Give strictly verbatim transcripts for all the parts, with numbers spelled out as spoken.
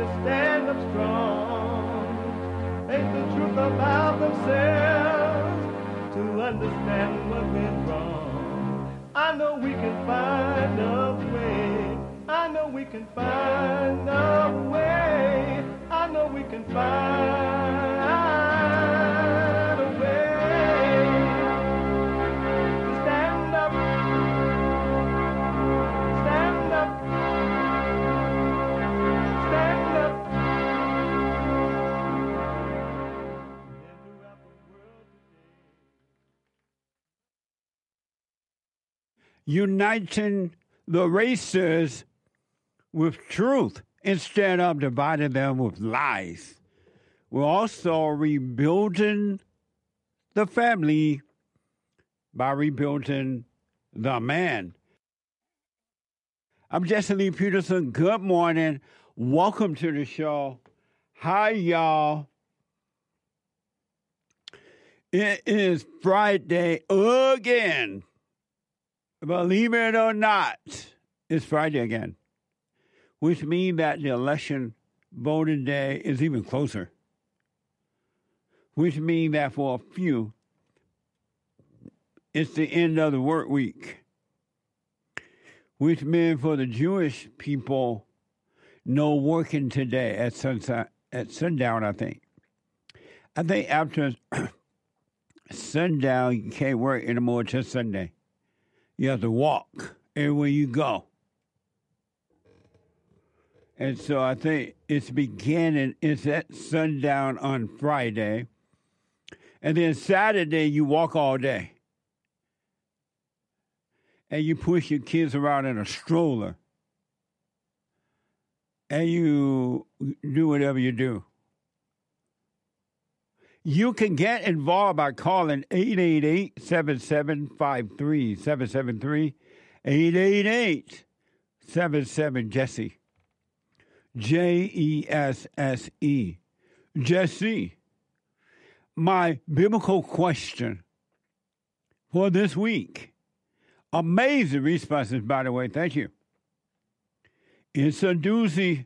to stand up strong, face the truth about themselves, to understand what went wrong. I know we can find a way. I know we can find a way. I know we can find a way to stand up, stand up, stand up. Uniting the races with truth instead of dividing them with lies. We're also rebuilding the family by rebuilding the man. I'm Jesse Lee Peterson. Good morning. Welcome to the show. Hi, y'all. It is Friday again. Believe it or not, it's Friday again, which means that the election voting day is even closer, which means that for a few, it's the end of the work week, which means for the Jewish people, no working today at sunset, at sundown, I think. I think after sundown, you can't work anymore till Sunday. You have to walk everywhere you go. And so I think it's beginning, it's at sundown on Friday. And then Saturday, you walk all day. And you push your kids around in a stroller. And you do whatever you do. You can get involved by calling eight eight eight, seven seven five three, seven seven three, eight eight eight, seven seven, Jesse. J E S S E. Jesse. My biblical question for this week. Amazing responses, by the way. Thank you. It's a doozy.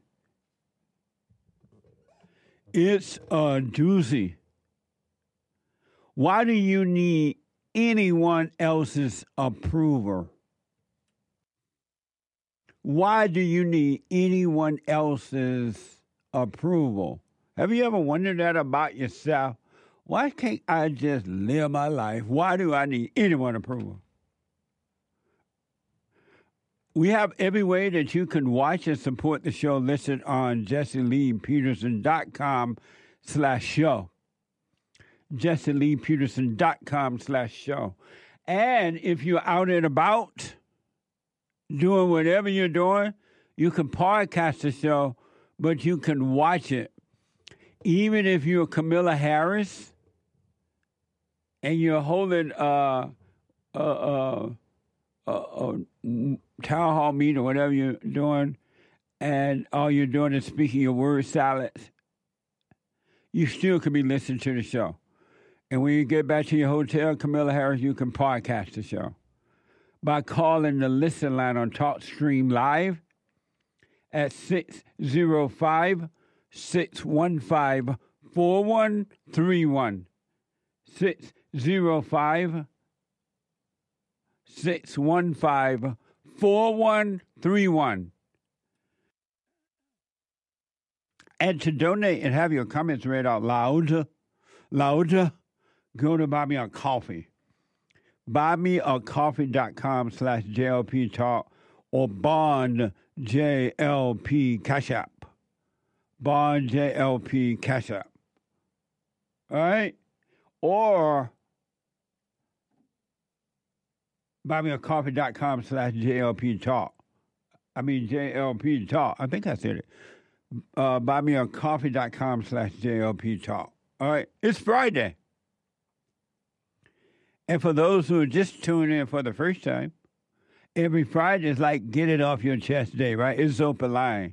It's a doozy. Why do you need anyone else's approval? Why do you need anyone else's approval? Have you ever wondered that about yourself? Why can't I just live my life? Why do I need anyone's approval? We have every way that you can watch and support the show listed on jesseleepeterson.com slash show. jesseleepeterson.com slash show. And if you're out and about doing whatever you're doing, you can podcast the show, but you can watch it. Even if you're Camilla Harris and you're holding a, a, a, a, a town hall meeting or whatever you're doing, and all you're doing is speaking your word salads, you still can be listening to the show. And when you get back to your hotel, Camilla Harris, you can podcast the show by calling the listen line on TalkStream Live at six oh five, six one five, four one three one. six oh five, six one five, four one three one. And to donate and have your comments read out loud, louder, go to Buy Me a Coffee. buymeacoffee.com slash JLP Talk or Bond J L P Cash App. Bond J L P Cash App. All right? Or buymeacoffee.com slash JLP Talk. I mean J L P Talk. I think I said it. Uh, buymeacoffee.com slash JLP Talk. All right? It's Friday. And for those who are just tuning in for the first time, every Friday is like get it off your chest day, right? It's open line.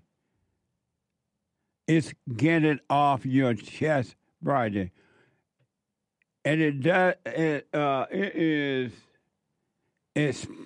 It's get it off your chest Friday. And it does it uh it is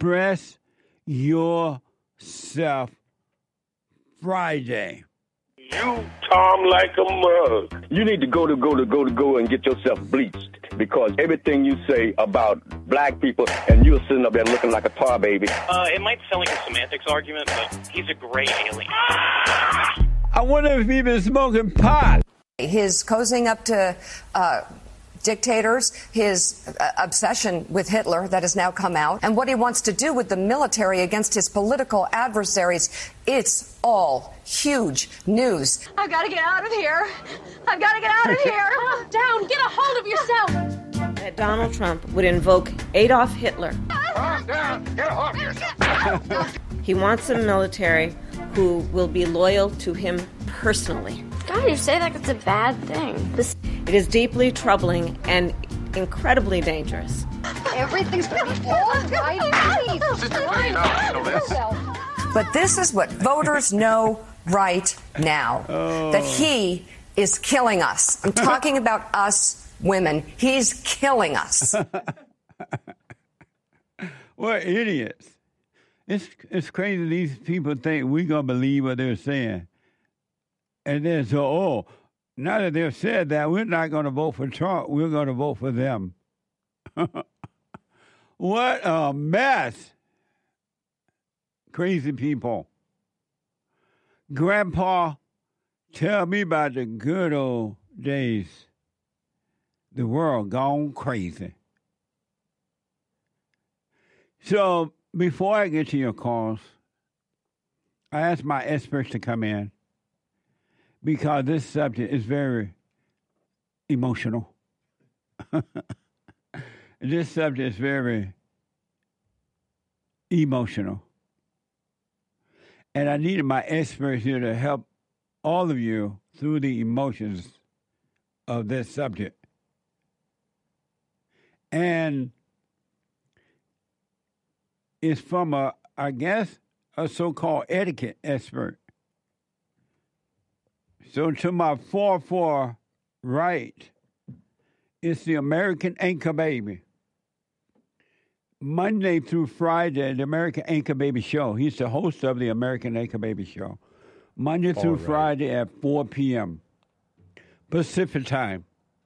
Express Yourself Friday. Yes, You Tom like a mug. You need to go to go to go to go and get yourself bleached because everything you say about black people and you're sitting up there looking like a tar baby. Uh, it might sound like a semantics argument, but he's a gray alien. I wonder if he's been smoking pot. His cozying up to uh, dictators, his uh, obsession with Hitler that has now come out, and what he wants to do with the military against his political adversaries. It's all huge news. I've got to get out of here. I've got to get out of here. Calm down. Get a hold of yourself. That Donald Trump would invoke Adolf Hitler. Calm down. Get a hold of yourself. He wants a military who will be loyal to him personally. God, you say like it's a bad thing. This- It is deeply troubling and incredibly dangerous. Everything's going to be all right. But this is what voters know right now, Oh. that he is killing us. I'm talking about us women. He's killing us. What idiots. It's it's crazy these people think we're going to believe what they're saying. And then so, oh, now that they've said that, we're not going to vote for Trump. We're going to vote for them. What a mess. Crazy people. Grandpa, tell me about the good old days. The world gone crazy. So before I get to your calls, I asked my experts to come in because this subject is very emotional. This subject is very emotional. And I needed my experts here to help all of you through the emotions of this subject. And it's from a, I guess, a so-called etiquette expert. So to my four four right, it's the American Anchor Baby. Monday through Friday, the American Anchor Baby Show. He's the host of the American Anchor Baby Show. Monday through right. Friday at four p.m. Pacific time.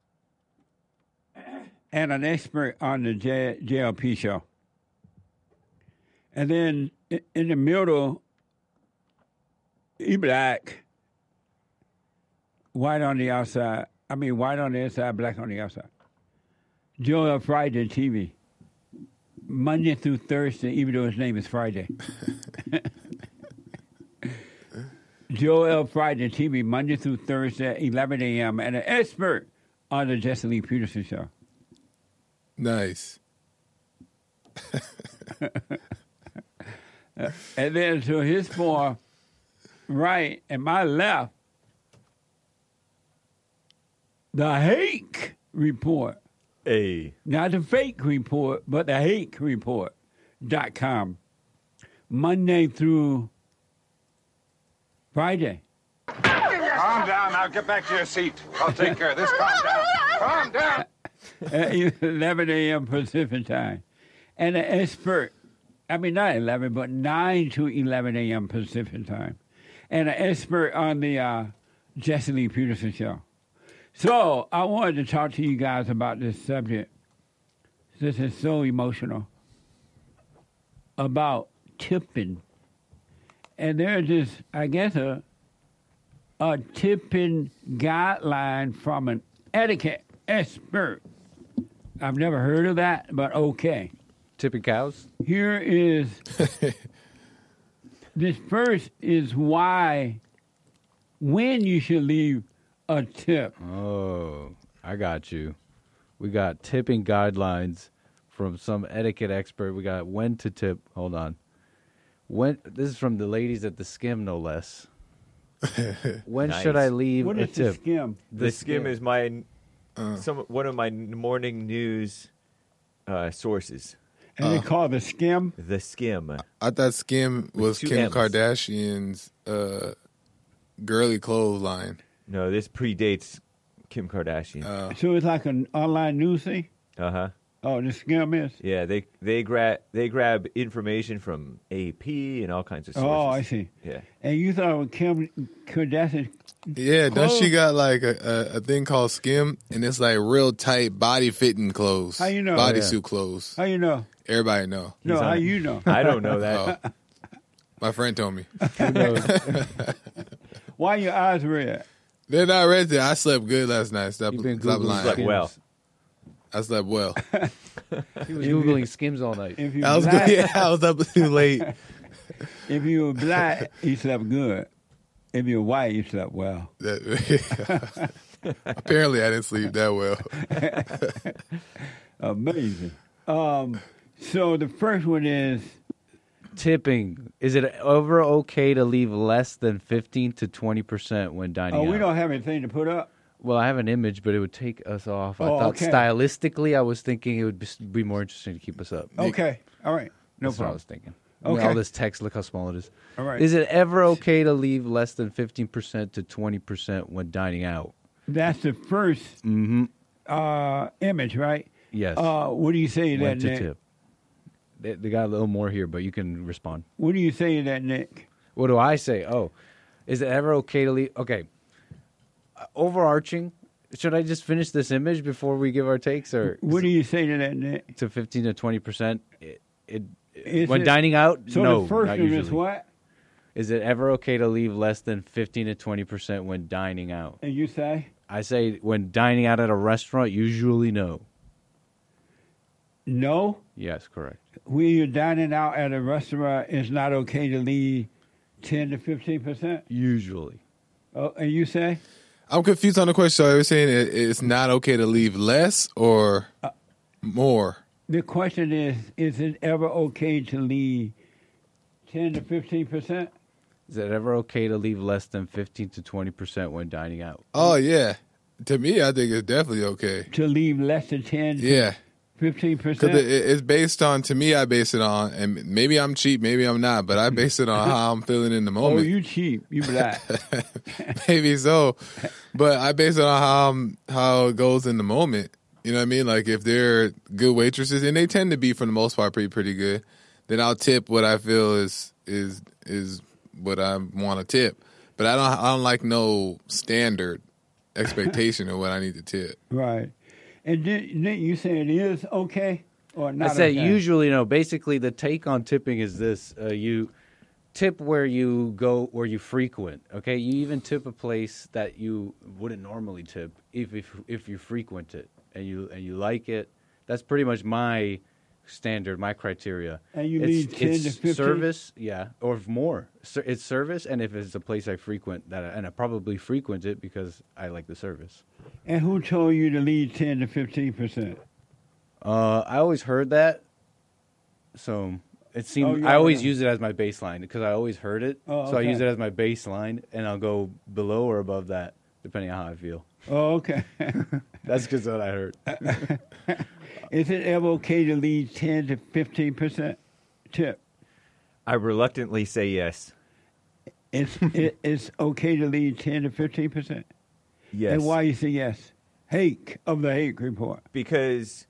And an expert on the J- JLP show. And then in the middle, he black, white on the outside. I mean, white on the inside, black on the outside. Joel Friday T V. Monday through Thursday, even though his name is Friday. Joel Friday T V, Monday through Thursday, eleven a.m. And an expert on the Jesse Lee Peterson show. Nice. uh, and then to his far right and my left, the Hake Report. Hey. Not the fake report, but the Hake Report dot com. Monday through Friday. Calm down. Now get back to your seat. I'll take care of this. Calm down. Calm down. At eleven a.m. Pacific time. And an expert, I mean, not eleven, but nine to eleven a.m. Pacific time. And an expert on the uh, Jesse Lee Peterson show. So I wanted to talk to you guys about this subject. This is so emotional. About tipping. And there's this, I guess, a, a tipping guideline from an etiquette expert. I've never heard of that, but okay. Tipping cows? Here is, this first is why, when you should leave a tip. Oh, I got you. We got tipping guidelines from some etiquette expert. We got when to tip. Hold on. When this is from the ladies at the Skim, no less. When Nice. should I leave What a is the tip? Skim? The, The Skim Skim. is my Uh. some one of my morning news uh, sources. And they call it the Skim? The Skim. I thought Skim was two Kim M's. Kardashian's uh, girly clothes line. No, this predates Kim Kardashian. Uh, So it's like an online news thing? Uh huh. Oh, the skim is? Yeah, they they grab they grab information from A P and all kinds of sources. Oh, I see. Yeah. And you thought it was Kim Kardashian? Yeah, don't clothes? she got like a, a, a thing called Skim, and it's like real tight body fitting clothes. How you know? Bodysuit Yeah. clothes. How you know? Everybody know. No, He's how on- you know? I don't know that. Oh. My friend told me. Why your eyes red? They're not red. There. I slept good last night. Stop, You've been stop Googling lying. Slept well. I slept well. He was googling Skims all night. If you I was black, good. Yeah, I was up too late. if you were black, you slept good. If you were white, you slept well. That- Apparently, I didn't sleep that well. Amazing. Um, so the first one is Tipping. Is it ever okay to leave less than fifteen to twenty percent when dining oh, out? we don't have anything to put up. Well, I have an image, but it would take us off. I Oh, thought okay. stylistically, I was thinking it would be, be more interesting to keep us up. Okay, all right, no That's what I problem. was thinking. Okay. All this text, look how small it is. All right. Is it ever okay to leave less than fifteen percent to twenty percent when dining out? That's the first Mm-hmm. uh, image, right? Yes. Uh, what do you say to When that, to Nick? tip. They, they got a little more here, but you can respond. What do you say to that, Nick? What do I say? Oh, is it ever okay to leave? Okay. Uh, overarching, should I just finish this image before we give our takes, or What do you say to that, Nick? to fifteen to twenty percent? It, it Is when it- dining out, So no, the first not one usually. is what? Is it ever okay to leave less than fifteen to twenty percent when dining out? And you say? I say when dining out at a restaurant, usually no. No? Yes, correct. When you're dining out at a restaurant, it's not okay to leave ten to fifteen percent? Usually. Oh, and you say? I'm confused on the question. So you're saying it, it's not okay to leave less or more? The question is, is it ever okay to leave ten to fifteen percent? Is it ever okay to leave less than fifteen to twenty percent when dining out? Oh, yeah. To me, I think it's definitely okay. To leave less than ten to Yeah. fifteen Because percent? it, it's based on, to me, I base it on, and maybe I'm cheap, maybe I'm not, but I base it on how I'm feeling in the Oh, moment. you cheap. You black. Maybe so, but I base it on how I'm, how it goes in the moment. You know what I mean? Like if they're good waitresses, and they tend to be for the most part pretty pretty good, then I'll tip what I feel is is is what I want to tip. But I don't I don't like no standard expectation of what I need to tip. Right. And did, did you say it is okay or not I say okay? usually no. Basically, the take on tipping is this: uh, you tip where you go, where you frequent. Okay, you even tip a place that you wouldn't normally tip if if if you frequent it and you and you like it. That's pretty much my standard, my criteria. And you it's, leave ten it's to fifteen? service, yeah, or if more. Ser- It's service, and if it's a place I frequent, that I, and I probably frequent it because I like the service. And who told you to leave ten to fifteen percent? Uh, I always heard that, so it seemed Oh, you I always already- use it as my baseline because I always heard it. Oh, So I use okay. it as my baseline, and I'll go below or above that depending on how I feel. Oh, okay. That's because what I heard. Is it ever okay to leave ten to fifteen percent tip? I reluctantly say yes. It's it, it's okay to leave ten to fifteen percent. Yes. And why you say yes? Hake of the Hake Report. Because,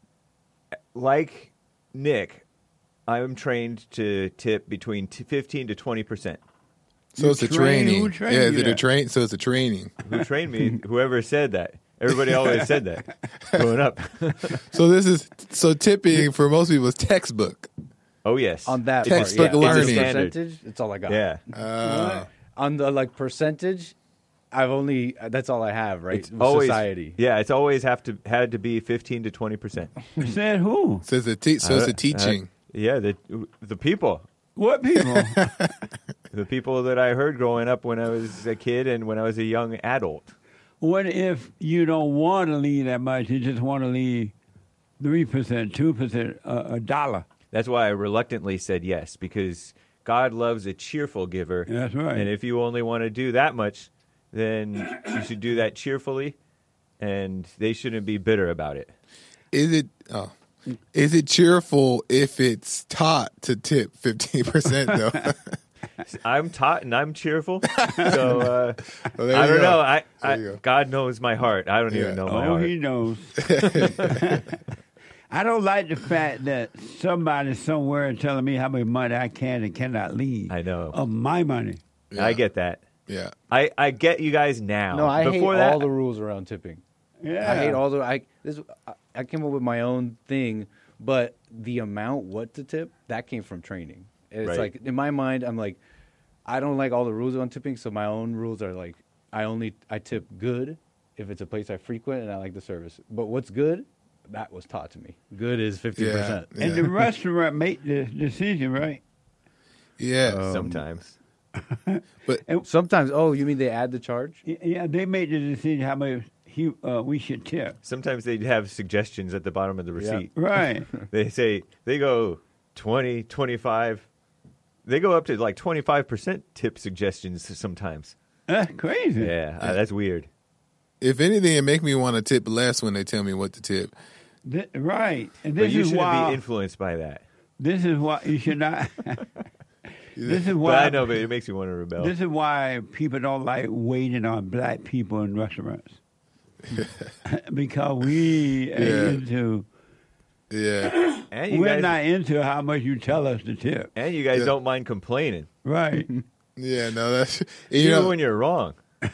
like Nick, I'm trained to tip between t- fifteen to twenty percent. So You it's a train- training. who trained Yeah, is you it a that? train? So it's a training. Who trained me? Whoever said that. Everybody always said that growing up. So this is so tipping for most people is textbook. Oh yes, On that Textbook part, yeah. learning. It's a Standard. percentage. That's all I got. Yeah, Uh, On the like percentage, I've only that's all I have. Right. it's always Society. Yeah, it's always have to had to be fifteen to twenty percent. Said who? so it's a te- so it's a teaching. Yeah, the the people, What people? the people that I heard growing up when I was a kid and when I was a young adult. What if you don't want to leave that much? You just want to leave three percent, two percent, a dollar. That's why I reluctantly said yes, because God loves a cheerful giver. That's right. And if you only want to do that much, then you should do that cheerfully, and they shouldn't be bitter about it. Is it? Oh, is it cheerful if it's taught to tip fifteen percent though? I'm taught and I'm cheerful, so uh, Well, there I you don't go. know. I, There I you go. God knows my heart. I don't Yeah. even know my Oh, heart. he knows. I don't like the fact that somebody somewhere is telling me how much money I can and cannot leave. I know. Of my money. I get that. Yeah. I, I get you guys now. No, I Before hate that, all the rules around tipping. Yeah. I hate all the. I this. I- I came up with my own thing, but the amount what to tip that came from training. It's Right. like in my mind, I'm like, I don't like all the rules on tipping, so my own rules are like, I only I tip good if it's a place I frequent and I like the service. But what's good? That was taught to me. Good is fifty percent. And the restaurant make the decision, right? Yeah. Um, sometimes. But sometimes, oh, you mean they add the charge? Y- Yeah, they made the decision how much he, uh, we should tip. Sometimes they have suggestions at the bottom of the receipt. Right. They say they go twenty, twenty-five. They go up to like twenty-five percent tip suggestions sometimes. That's crazy. Yeah, uh, that's weird. if anything, it make me want to tip less when they tell me what to tip. Th- right. And But this you is shouldn't why be influenced by that. this is why you should not. This is But why I know, but it makes me want to rebel. This is why people don't like waiting on black people in restaurants. Because we Yeah. are into. Yeah. And you We're guys- not into how much you tell us to tip. And you guys Yeah. don't mind complaining. Right. Yeah, no, that's you Even know when you're wrong.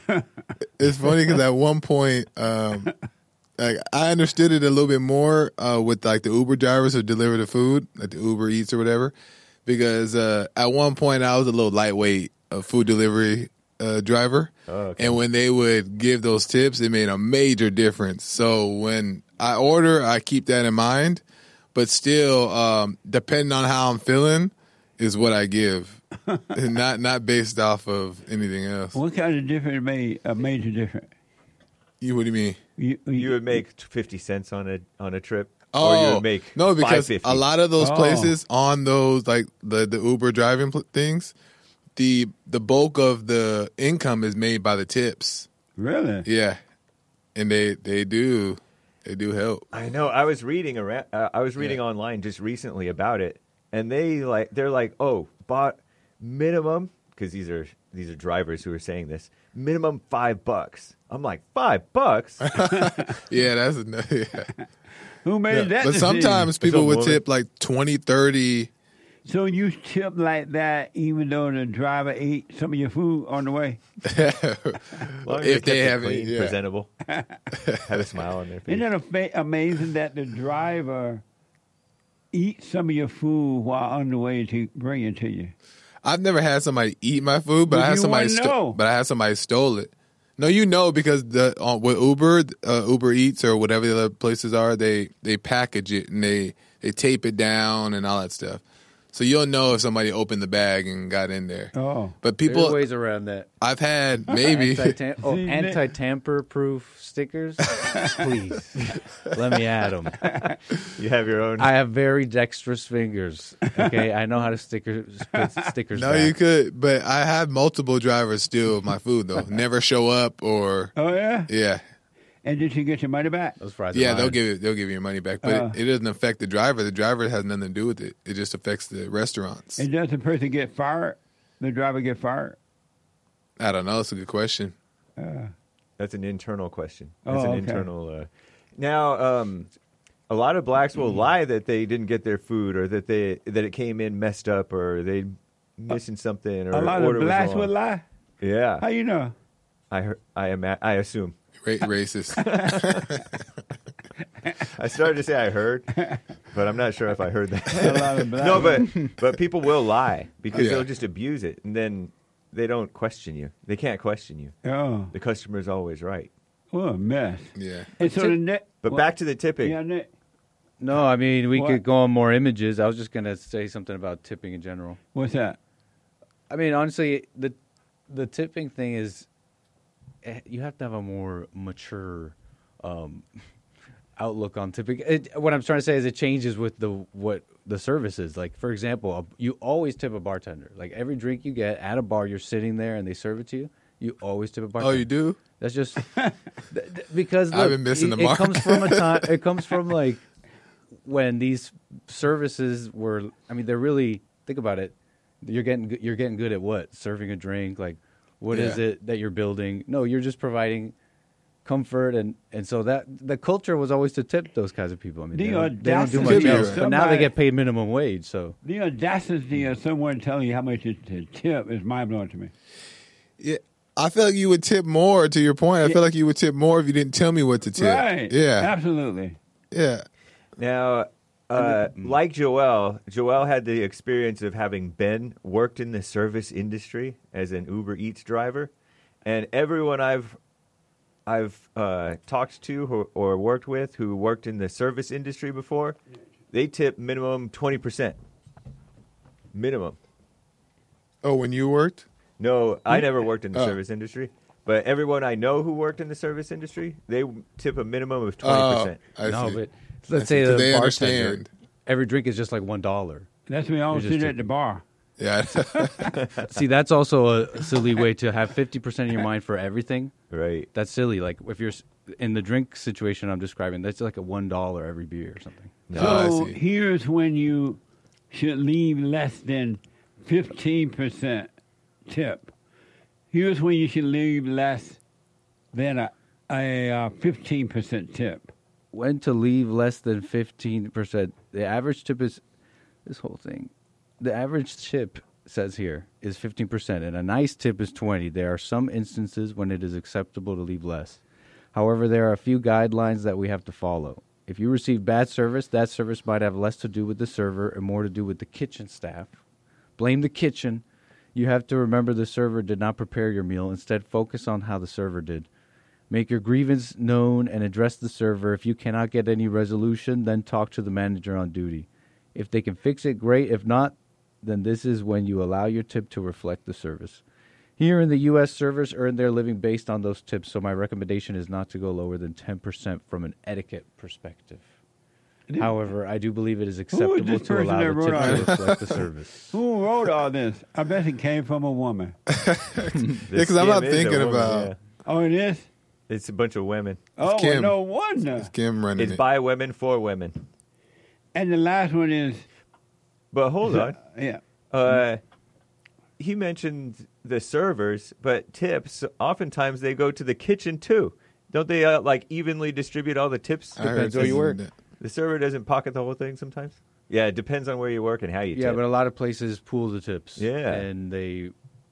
it's funny because at one point, um, like I understood it a little bit more uh, with like the Uber drivers who deliver the food, like the Uber Eats or whatever. Because uh, at one point I was a little lightweight uh, food delivery uh, driver, Oh, okay. and when they would give those tips, it made a major difference. So when I order, I keep that in mind, but still, um, depending on how I'm feeling, is what I give, and not not based off of anything else. What kind of difference made a major difference? You what do you mean? You, You would make fifty cents on a on a trip, Oh or you would make no, because five fifty. a lot of those Oh. places on those like the the Uber driving pl- things, the the bulk of the income is made by the tips. Really? Yeah, and they they do they do help. I know. I was reading around. Uh, I was reading Yeah. online just recently about it, and they like they're like, oh, bought minimum because these are these are drivers who are saying this minimum five bucks. I'm like five bucks. Yeah, that's enough. Yeah. Who made Yeah. that But decision? sometimes people Some would woman. tip like twenty, thirty. So you tip like that even though the driver ate some of your food on the way? As long as if kept they it have clean, it, yeah. presentable, had a smile on their face. Isn't it ama- amazing that the driver eats some of your food while on the way to bring it to you? I've never had somebody eat my food, but But I had you somebody. wouldn't sto- know. but I had somebody stole it. No, you know because the uh, with Uber, uh, Uber Eats or whatever the other places are, they they package it and they they tape it down and all that stuff. So you'll know if somebody opened the bag and got in there. Oh. But There people, are ways around that. I've had maybe. Anti-tam- oh, See, Nick- anti-tamper proof stickers. Please, let me add them. You have your own. I have very dexterous fingers. Okay, I know how to sticker put stickers. No, back. you could, but I have multiple drivers steal my food though. Never show up or Oh, yeah? yeah, And did you get your money back? Those fries. yeah. are They'll mine. give it. They'll give you your money back, but Uh. it, it doesn't affect the driver. The driver has nothing to do with it. It just affects the restaurants. And does the person get fired? The driver get fired? I don't know. It's a good question. That's an internal question. That's Oh, an okay. internal. Uh, now, um, a lot of blacks will lie that they didn't get their food, or that they that it came in messed up, or they missing something, or A lot of order was blacks wrong. would lie? How Yeah, you know? I heard, I am. I assume. Ra- racist. I started to say I heard, but I'm not sure if I heard that. A lot of blacks. No, but but people will lie because Yeah. they'll just abuse it, and then they don't question you. They can't question you. Oh, The customer's always right. what a mess. Yeah. And so the net. But what- back to the tipping. Yeah, Nick. No, I mean we What? could go on more images. I was just gonna say something about tipping in general. What's that? I mean, honestly, the the tipping thing is eh, you have to have a more mature um, outlook on tipping. It, what I'm trying to say is it changes with the what the service is. Like, for example, a, you always tip a bartender. Like every drink you get at a bar, you're sitting there and they serve it to you. You always tip a bartender. Oh, you do? That's just th- th- because I've look, been missing it, the mark. It comes from a time. It comes from like when these services were. I mean, they're really think about it. You're getting good- you're getting good at what? Serving a drink. Like, what is Yeah. it that you're building? No, you're just providing comfort, and, and so that the culture was always to tip those kinds of people. I mean, The they don't, they don't do audacity much of else, but now they somebody- get paid minimum wage. So The audacity of someone telling you how much to to tip is mind blowing to me. Yeah, I feel like you would tip more. To your point, I Yeah. feel like you would tip more if you didn't tell me what to tip. Right. Yeah. Absolutely. Yeah. Now, uh, like Joel, Joel had the experience of having been worked in the service industry as an Uber Eats driver, and everyone I've I've uh, talked to or, or worked with who worked in the service industry before, they tip minimum twenty percent. Minimum. Oh, when you worked? No, I never worked in the Oh. service industry. But everyone I know who worked in the service industry, they tip a minimum of twenty percent. Oh, I no, see. but I let's see. say Do the they bartender, understand? every drink is just like one dollar. That's me always You just sit tip- at the bar. Yeah. See, that's also a silly way to have fifty percent of your mind for everything. Right. That's silly. Like if you're s- in the drink situation I'm describing, that's like a one dollar every beer or something. So here's when you should leave less than fifteen percent tip. Here's when you should leave less than a, a uh, fifteen percent tip. When to leave less than fifteen percent. The average tip is this whole thing. The average tip says here is fifteen percent, and a nice tip is twenty. There are some instances when it is acceptable to leave less. However, there are a few guidelines that we have to follow. If you receive bad service, that service might have less to do with the server and more to do with the kitchen staff. Blame the kitchen. You have to remember the server did not prepare your meal. Instead, focus on how the server did. Make your grievance known and address the server. If you cannot get any resolution, then talk to the manager on duty. If they can fix it, great. If not, then this is when you allow your tip to reflect the service. Here in the U S, servers earn their living based on those tips, so my recommendation is not to go lower than ten percent from an etiquette perspective. However, I do believe it is acceptable this to person allow that the wrote tip all to this? reflect the service. Who wrote all this? I bet it came from a woman. Because I'm not Skim is a thinking woman, about. yeah. Oh, it is? It's a bunch of women. Oh, well, Kim. no wonder. It's Kim running It's it. by women for women. And the last one is, But hold on. yeah. Uh, he mentioned the servers, but tips, oftentimes they go to the kitchen too. Don't they uh, like evenly distribute all the tips? I heard Depends where you work. that. The server doesn't pocket the whole thing sometimes? Yeah, it depends on where you work and how you Yeah, tip. but a lot of places pool the tips. Yeah. And they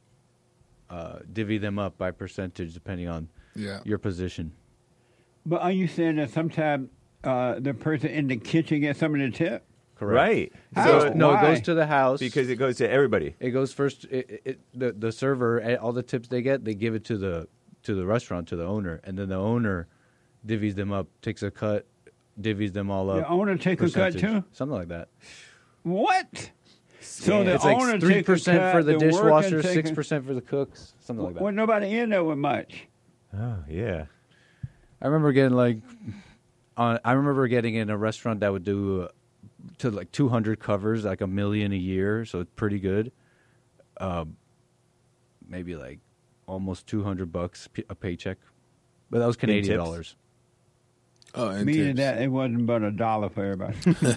uh, divvy them up by percentage depending on Yeah. your position. But are you saying that sometimes uh, the person in the kitchen gets some of the tip? Correct. Right. How? So, No, Why? it goes to the house. because it goes to everybody. It goes first. It, it, it, the the server, eh, all the tips they get, they give it to the to the restaurant, to the owner, and then the owner divvies them up, takes a cut, divvies them all up. The owner take a cut percentage. too? Something like that. What? So the it's owner like three take a percent cut, for the worker dishwasher, take a- six percent for the cooks, something like that. Well, nobody in there with much. Oh, yeah. I remember getting like, on. I remember getting in a restaurant that would do uh, to like two hundred covers, like a million a year, so it's pretty good. Um, maybe like almost two hundred bucks p- a paycheck, but that was Canadian tips? dollars. Oh, and Meaning tips. that it wasn't but a dollar for everybody.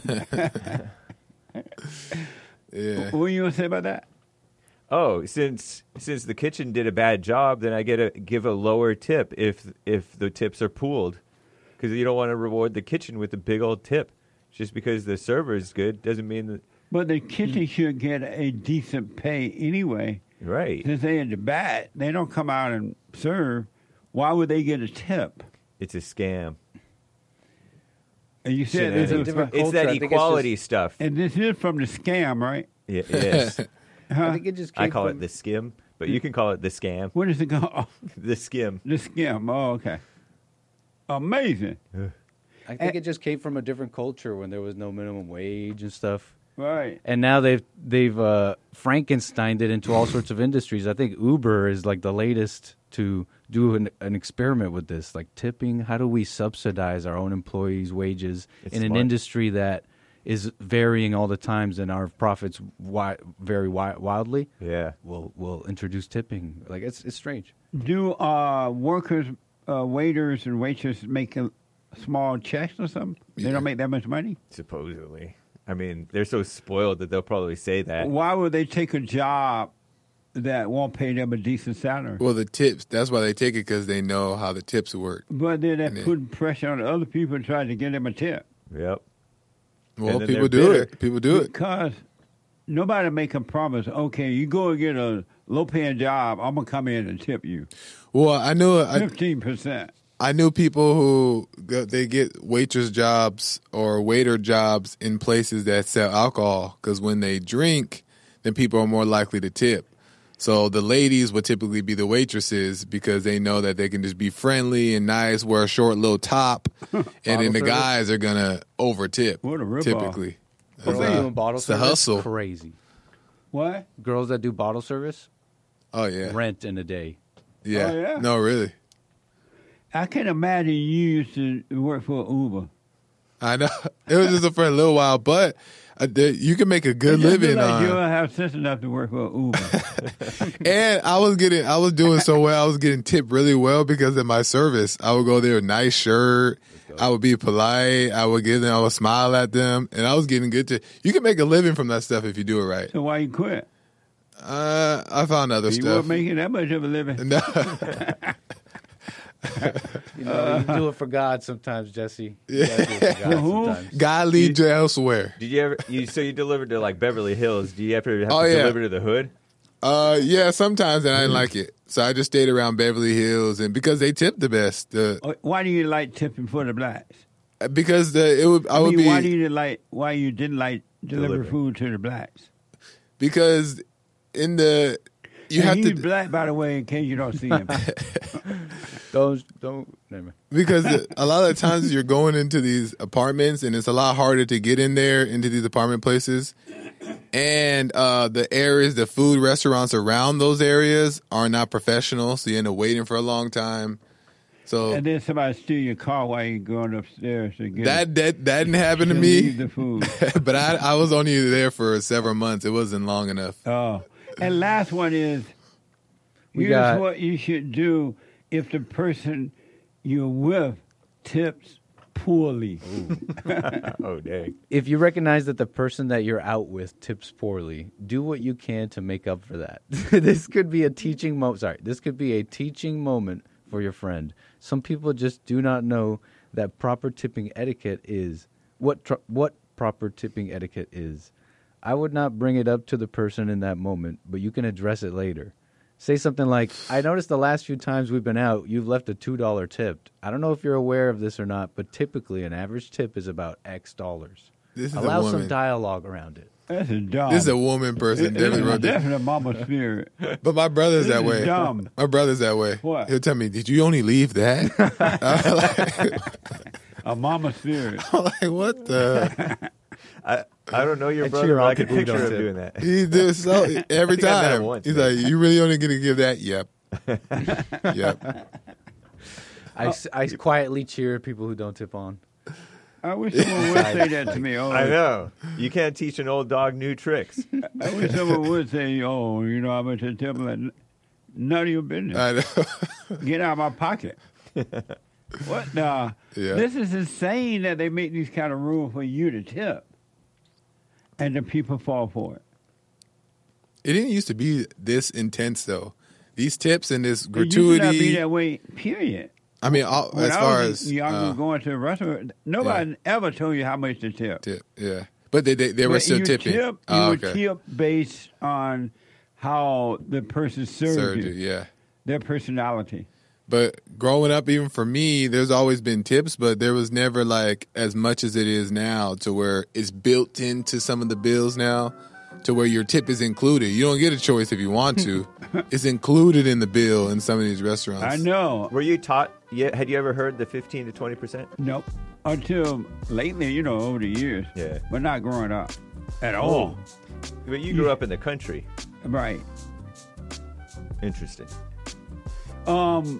Yeah. What were you going to say about that? Oh, since since the kitchen did a bad job, then I get to give a lower tip if if the tips are pooled, because you don't want to reward the kitchen with a big old tip. Just because the server is good doesn't mean that. But the kitchen should get a decent pay anyway. Right. Since they in the bat, they don't come out and serve. Why would they get a tip? It's a scam. And you said this is different from, It's culture. I that think it's equality just- stuff. and this is from the scam, right? Yeah, yes. Huh? I think it just. I Came call from, it the skim, but you can call it the scam. What is it called? The skim. The skim. Oh, okay. Amazing. I think it just came from a different culture when there was no minimum wage and stuff. Right. And now they've they've uh, Frankensteined it into all sorts of industries. I think Uber is like the latest to do an, an experiment with this, like tipping. How do we subsidize our own employees' wages It's in an smart. industry that is varying all the times and our profits wi- vary wi- wildly? Yeah. We'll we'll introduce tipping. Like it's it's strange. Do uh, workers, uh, waiters, and waitresses make a small checks or something? They Yeah. don't make that much money? Supposedly. I mean, they're so spoiled that they'll probably say that. Why would they take a job that won't pay them a decent salary. Well, the tips, that's why they take it, because they know how the tips work. But then they're And then- putting pressure on other people trying to get them a tip. Yep. Well, And then people they're do bitter. it. People do it. Because nobody make a promise, okay, you go and get a low-paying job, I'm going to come in and tip you. Well, I knew I, fifteen percent. I knew people who go, they get waitress jobs or waiter jobs in places that sell alcohol, because when they drink, then people are more likely to tip. So the ladies would typically be the waitresses because they know that they can just be friendly and nice, wear a short little top, and then the service? guys are gonna over tip. What a ripoff. Typically, Girls It's, that uh, doing bottle it's the service, hustle. crazy. What? Girls that do bottle service, Oh yeah, rent in a day. yeah. Oh, yeah? No, really. I can imagine you used to work for Uber. I know it was just for a little while, but uh, there- you can make a good It just living look like on. you don't have sense enough to work for Uber. And I was getting, I was doing so well. I was getting tipped really well because of my service. I would go there, nice shirt. I would be polite. I would give them, I would smile at them, and I was getting good to. You can make a living from that stuff if you do it right. So why you quit? Uh, I found other You stuff. weren't making that much of a living. No. You know, you do it for God sometimes, Jesse. You gotta do it for God sometimes. God lead you elsewhere. Did you ever? You so you delivered to like Beverly Hills? Do you ever have to Oh, yeah. deliver to the hood? Uh, yeah, sometimes, and I Mm-hmm. didn't like it, so I just stayed around Beverly Hills, and because they tip the best, the Oh, why do you like tipping for the blacks? because the it would I, I, would mean, be why do you like? Why you didn't like deliver Deliver. food to the blacks? because in the you And have he's to black, by the way, in case you don't see him. Don't don't. Never mind. because the, a lot of the times you're going into these apartments and it's a lot harder to get in there into these apartment places, and uh, the areas, the food restaurants around those areas are not professional, so you end up waiting for a long time. So And then somebody steal your car while you're going upstairs to get that it. that that didn't happen to To me, leave the food. but I I was only there for several months. It wasn't long enough. Oh, and last one is We here's got- what you should do if the person you're with tips poorly. Oh dang! If you recognize that the person that you're out with tips poorly, do what you can to make up for that. This could be a teaching moment. Sorry, this could be a teaching moment for your friend. Some people just do not know that proper tipping etiquette is what tr- what proper tipping etiquette is. I would not bring it up to the person in that moment, but you can address it later. Say something like, I noticed the last few times we've been out, you've left a two dollar tip. I don't know if you're aware of this or not, but typically an average tip is about X dollars. This is a Allow some woman. dialogue around it. That's a dumb. This is a woman person. It- Definitely it's wrote that. definitely mama spirit. But my brother's This that is way. dumb. My brother's that way. What? He'll tell me, "Did you only leave that?" I'm like, A mama spirit. I'm like, what the? I I don't know your I brother, cheer but on I can people who picture don't him tip. doing that. He does so every I think I've done it time. once, He's man. like, "You really only gonna give that?" Yep. Yep. I, s- I quietly cheer people who don't tip on. I wish someone would say that to me. Oh, I know. You can't teach an old dog new tricks. I wish someone would say, "Oh, you know, I'm going to tip like none of your business. I know. Get out of my pocket." What the? Yeah. This is insane that they make these kind of rules for you to tip, and the people fall for it. It didn't used to be this intense though. These tips and this It used to not be gratuity. that way. Period. I mean, all, When as I far was as young, uh, going to a restaurant, nobody ever told you how much to tip. tip, yeah. But they they, they were But still you tipping. Tip, you Oh, would okay. tip based on how the person served, Served you, you, yeah. their personality. But growing up, even for me, there's always been tips, but there was never like as much as it is now to where it's built into some of the bills now to where your tip is included. You don't get a choice if you want to. It's included in the bill in some of these restaurants. I know. Were you taught? Yeah, had you ever heard the fifteen to twenty percent? Nope. Until lately, you know, over the years. Yeah. But not growing up at all. But you grew up in the country. Right. Interesting. Um,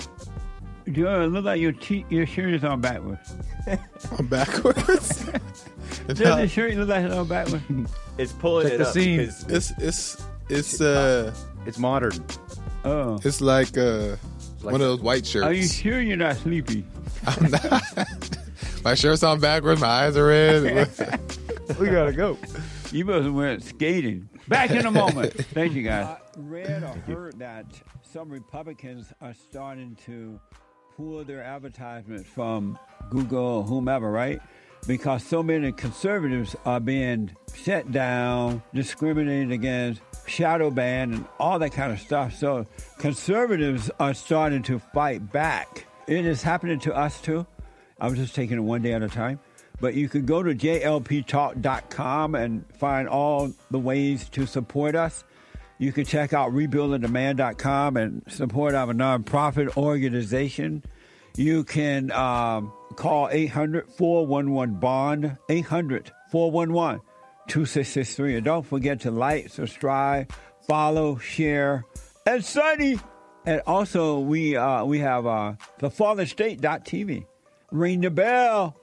do it look like your te- your shirt is on backwards? I'm backwards. Does the shirt look like it's on backwards? It's pulling Check it the up. seam. because- It's it's it's uh It's modern. Oh. it's like uh like- one of those white shirts. Are you sure you're not sleepy? I'm not. My shirt's on backwards. My eyes are red. We gotta go. You must have went skating. Back in a moment. Thank you, guys. I read or heard that some Republicans are starting to pull their advertisements from Google or whomever, right? Because so many conservatives are being shut down, discriminated against, shadow banned, and all that kind of stuff. So conservatives are starting to fight back. It is happening to us, too. I was just taking it one day at a time. But you can go to J L P talk dot com and find all the ways to support us. You can check out rebuild on demand dot com and support our nonprofit organization. You can um, call eight hundred, four one one, bond, eight hundred, four one one, two six six three. And don't forget to like, subscribe, follow, share, and Sunny. And also, we uh, we have uh, the fallen state dot t v. Ring the bell.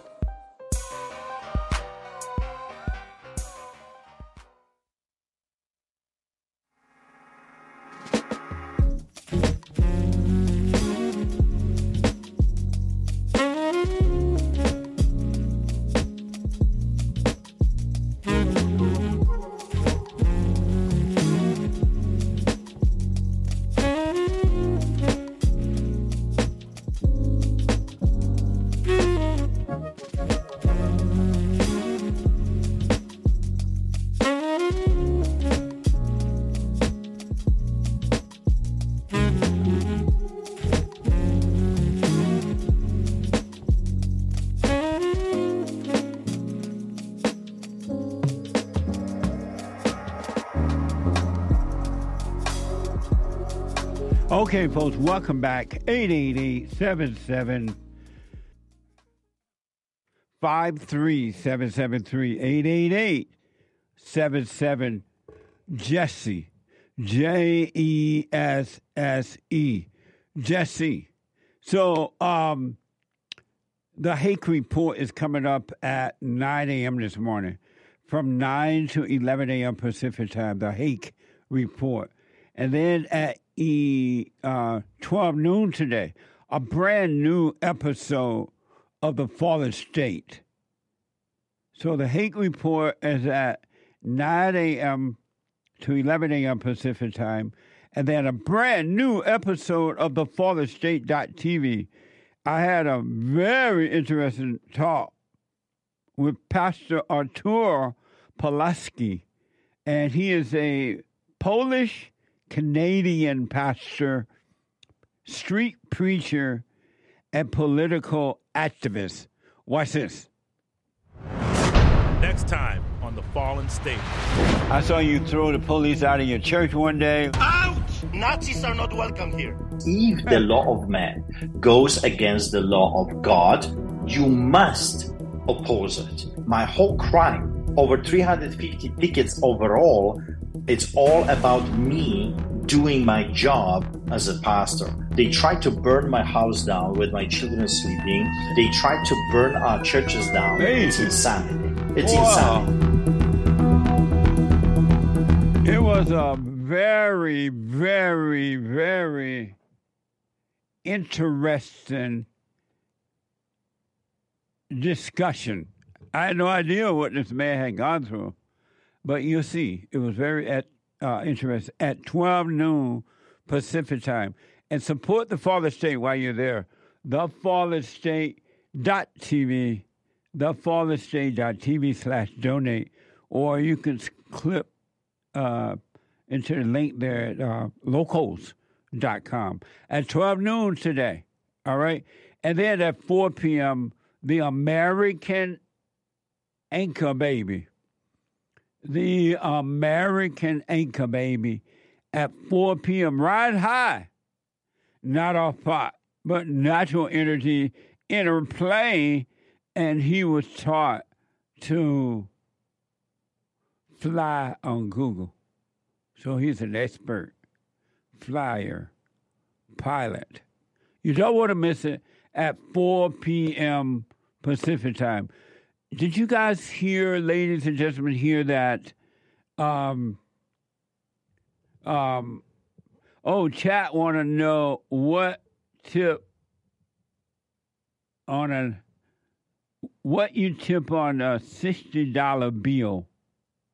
Okay, folks, welcome back. eight eight eight, seven seven five three seven seven three. eight eight eight, seven seven, Jesse. J E S S E. Jesse. So, um, the Hake Report is coming up at nine a.m. this morning. From nine to eleven a.m. Pacific time, the Hake Report. And then at E, uh, twelve noon today, a brand new episode of The Fallen State. So the Hake Report is at nine a.m. to eleven a.m. Pacific time. And then a brand new episode of The Fallen State dot t v. I had a very interesting talk with Pastor Artur Pulaski, and he is a Polish Canadian pastor, street preacher, and political activist. Watch this. Next time on The Fallen State. I saw you throw the police out of your church one day. Out! Nazis are not welcome here. If the law of man goes against the law of God, you must oppose it. My whole crime, over three hundred fifty tickets overall, it's all about me doing my job as a pastor. They tried to burn my house down with my children sleeping. They tried to burn our churches down. Hey. It's insanity. It's Wow. insanity. It was a very, very, very interesting discussion. I had no idea what this man had gone through. But you'll see, it was very at, uh, interesting. At twelve noon Pacific time. And support the Fallen State while you're there. the fallen state dot t v, the fallen state dot t v slash donate. Or you can clip uh, into the link there at uh, locals dot com. At twelve noon today, all right? And then at four p.m., the American Anchor Baby. The American Anchor Baby at four p.m. Ride high, not off pot, but natural energy in a plane, and he was taught to fly on Google. So he's an expert flyer, pilot. You don't want to miss it at four p.m. Pacific time. Did you guys hear, ladies and gentlemen, hear that? Um, um, oh, chat want to know what tip on a what you tip on a sixty dollar bill.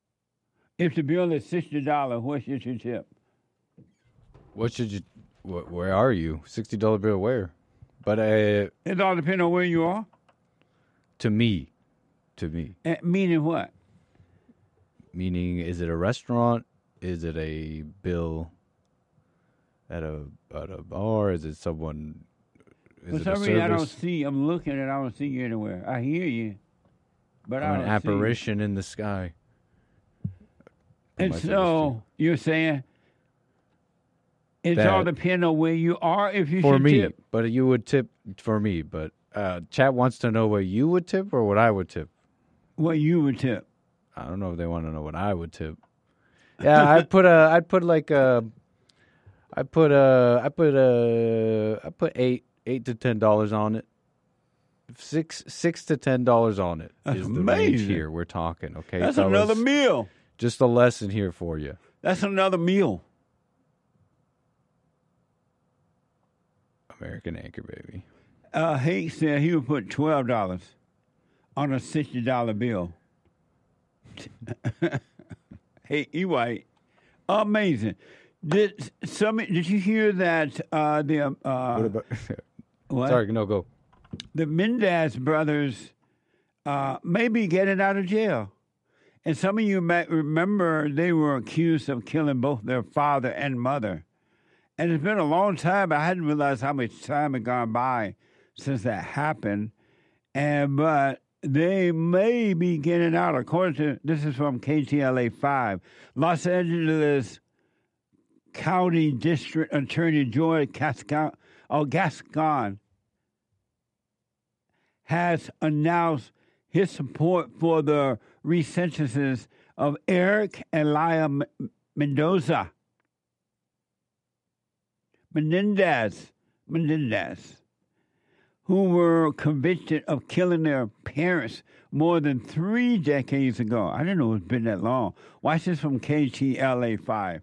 If the bill is sixty dollars, what should you tip? What should you? Wh- where are you? Sixty dollar bill where? But uh, it all depends on where you are. To me, to me. Uh, meaning what? Meaning, is it a restaurant? Is it a bill at a at a bar? Is it someone? Is For it some a reason, I don't service? see. I'm looking and I don't see you anywhere. I hear you, but I I'm don't an apparition in the sky. see. And my so you're saying it's That- all depend on where you are. If you for should me, tip. but you would tip for me. But uh, chat wants to know what you would tip or what I would tip. What you would tip? I don't know if they want to know what I would tip. Yeah, I'd put a, I'd put like a, I put a, I put a, I put eight, eight to ten dollars on it. Six, six to ten dollars on it That's is the range amazing. here. We're talking, okay? That's fellas? another meal. Just a lesson here for you. That's another meal. American Anchor, baby. Uh, Hank said he would put twelve dollars on a sixty dollar bill. Hey, E. White, amazing. Did some? Did you hear that? Uh, the uh, What about? what? Sorry, no, go. The Mendez brothers uh, may be getting out of jail. And some of you might remember they were accused of killing both their father and mother. And it's been a long time. I hadn't realized how much time had gone by since that happened. And but they may be getting out. According to, this is from K T L A five. Los Angeles County District Attorney George Gascon, oh, Gascon has announced his support for the resentences of Eric and Laya M- Mendoza. Menendez, Menendez, who were convicted of killing their parents more than three decades ago. I didn't know it's been that long. Watch this from K T L A five.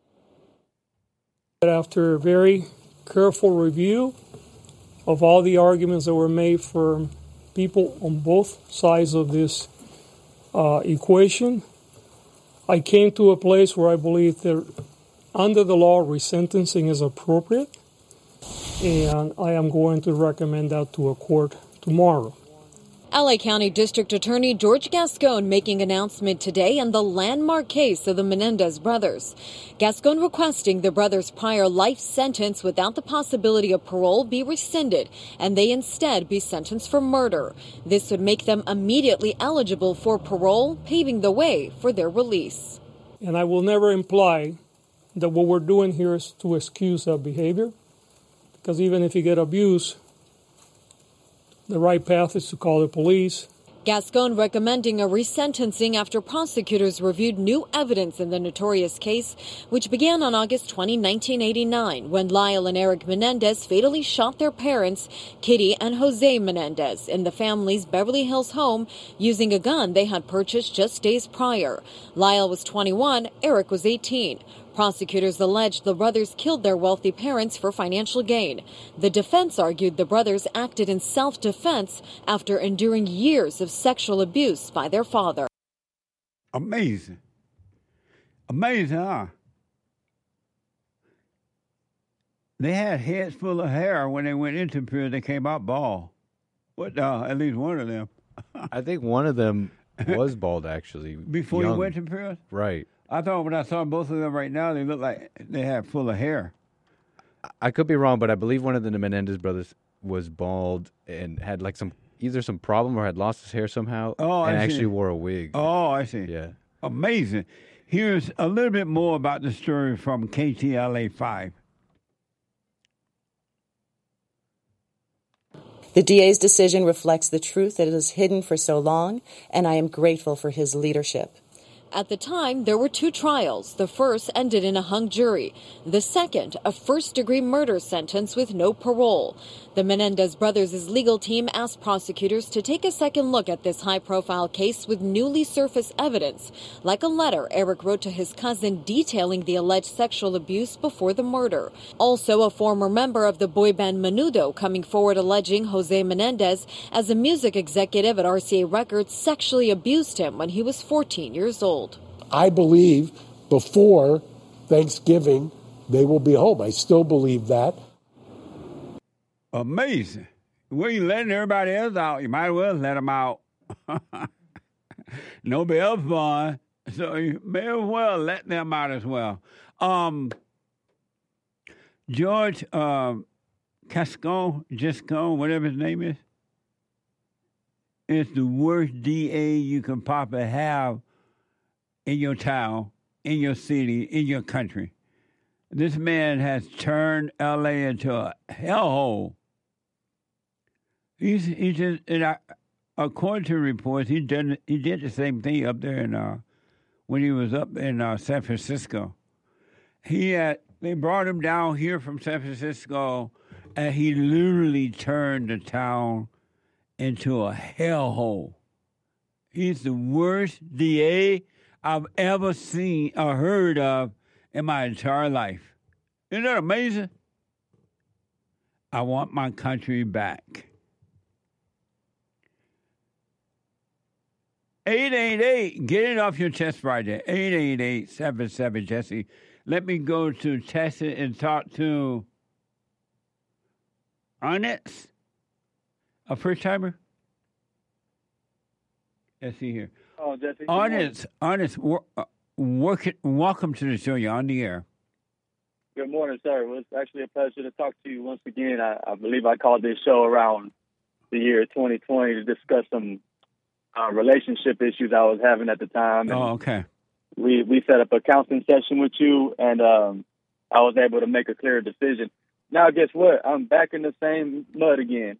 After a very careful review of all the arguments that were made for people on both sides of this uh, equation, I came to a place where I believe that under the law, resentencing is appropriate, and I am going to recommend that to a court tomorrow. L A County District Attorney George Gascon making announcement today in the landmark case of the Menendez brothers. Gascon requesting the brothers' prior life sentence without the possibility of parole be rescinded and they instead be sentenced for murder. This would make them immediately eligible for parole, paving the way for their release. And I will never imply that what we're doing here is to excuse that behavior, because even if you get abused, the right path is to call the police. Gascon recommending a resentencing after prosecutors reviewed new evidence in the notorious case, which began on August twentieth, nineteen eighty-nine, when Lyle and Eric Menendez fatally shot their parents, Kitty and Jose Menendez, in the family's Beverly Hills home using a gun they had purchased just days prior. Lyle was twenty-one, Eric was eighteen. Prosecutors alleged the brothers killed their wealthy parents for financial gain. The defense argued the brothers acted in self-defense after enduring years of sexual abuse by their father. Amazing. Amazing, huh? They had heads full of hair when they went into prison. They came out bald. What? Uh, at least one of them. I think one of them was bald, actually. Before young. he went to prison? Right. I thought when I saw both of them right now, they looked like they had full of hair. I could be wrong, but I believe one of the Menendez brothers was bald and had like some either some problem or had lost his hair somehow. Oh, and I actually see. wore a wig. Oh, I see. Yeah. Amazing. Here's a little bit more about the story from K T L A five. The D A's decision reflects the truth that is hidden for so long, and I am grateful for his leadership. At the time, there were two trials. The first ended in a hung jury. The second, a first-degree murder sentence with no parole. The Menendez brothers' legal team asked prosecutors to take a second look at this high-profile case with newly surfaced evidence, like a letter Eric wrote to his cousin detailing the alleged sexual abuse before the murder. Also, a former member of the boy band Menudo coming forward alleging Jose Menendez, as a music executive at R C A Records, sexually abused him when he was fourteen years old. I believe before Thanksgiving they will be home. I still believe that. Amazing. Well, you letting everybody else out. You might as well let them out. Nobody else born, so you may as well let them out as well. Um, George uh, Cascon, Giscon, whatever his name is, is the worst D A you can probably have in your town, in your city, in your country. This man has turned L A into a hellhole. He's he just and I, according to reports, he did he did the same thing up there in uh, when he was up in uh, San Francisco. He had they brought him down here from San Francisco, and he literally turned the town into a hellhole. He's the worst D A I've ever seen or heard of in my entire life. Isn't that amazing? I want my country back. eight eight eight, get it off your chest right there. eight eight eight, seven seven, Jesse. Let me go to Texas and talk to Onyx, a first timer. Let's see here. Oh, Jesse. Onyx, Onyx, uh, work, welcome to the show. You're on the air. Good morning, sir. It was actually a pleasure to talk to you once again. I, I believe I called this show around the year twenty twenty to discuss some uh, relationship issues I was having at the time. And oh, okay. We we set up a counseling session with you, and um, I was able to make a clear decision. Now, guess what? I'm back in the same mud again.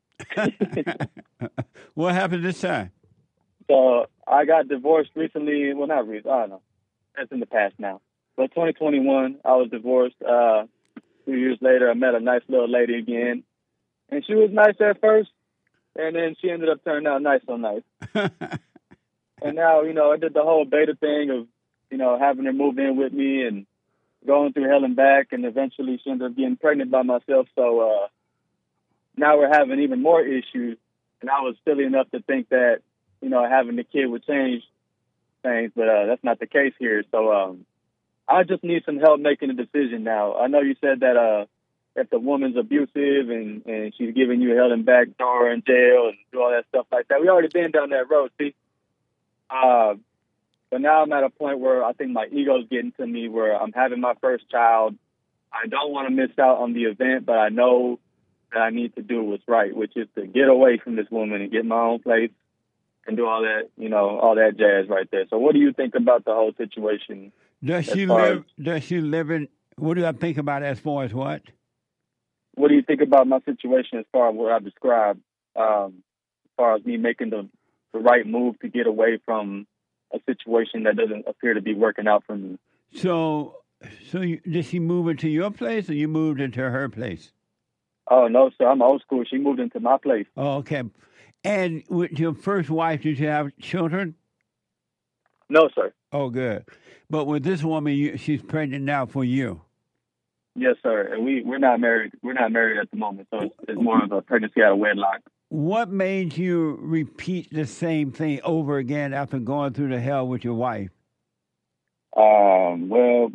What happened this time? So I got divorced recently. Well, not recently. I don't know. That's in the past now. But twenty twenty-one, I was divorced. Uh, two years later, I met a nice little lady again. And she was nice at first, and then she ended up turning out nice on nice. And now, you know, I did the whole beta thing of, you know, having her move in with me and going through hell and back, and eventually she ended up getting pregnant by myself. So uh, now we're having even more issues. And I was silly enough to think that, you know, having the kid would change things, but uh, that's not the case here. So um, I just need some help making a decision now. I know you said that uh, if the woman's abusive and, and she's giving you hell and back door in jail and do all that stuff like that. We already been down that road, see? Uh, but now I'm at a point where I think my ego's getting to me, where I'm having my first child. I don't want to miss out on the event, but I know that I need to do what's right, which is to get away from this woman and get my own place and do all that, you know, all that jazz right there. So what do you think about the whole situation? Does she live, as, does she live in, what do I think about as far as what? What do you think about my situation as far as what I described, um, as far as me making the, the right move to get away from a situation that doesn't appear to be working out for me? So, so you, did she move into your place or you moved into her place? Oh, no, sir. I'm old school. She moved into my place. Oh, okay. And with your first wife, did you have children? No, sir. Oh, good. But with this woman, you, she's pregnant now for you. Yes, sir. And we, we're not married. We're not married at the moment, so it's, it's more of a pregnancy out of wedlock. What made you repeat the same thing over again after going through the hell with your wife? Um, well,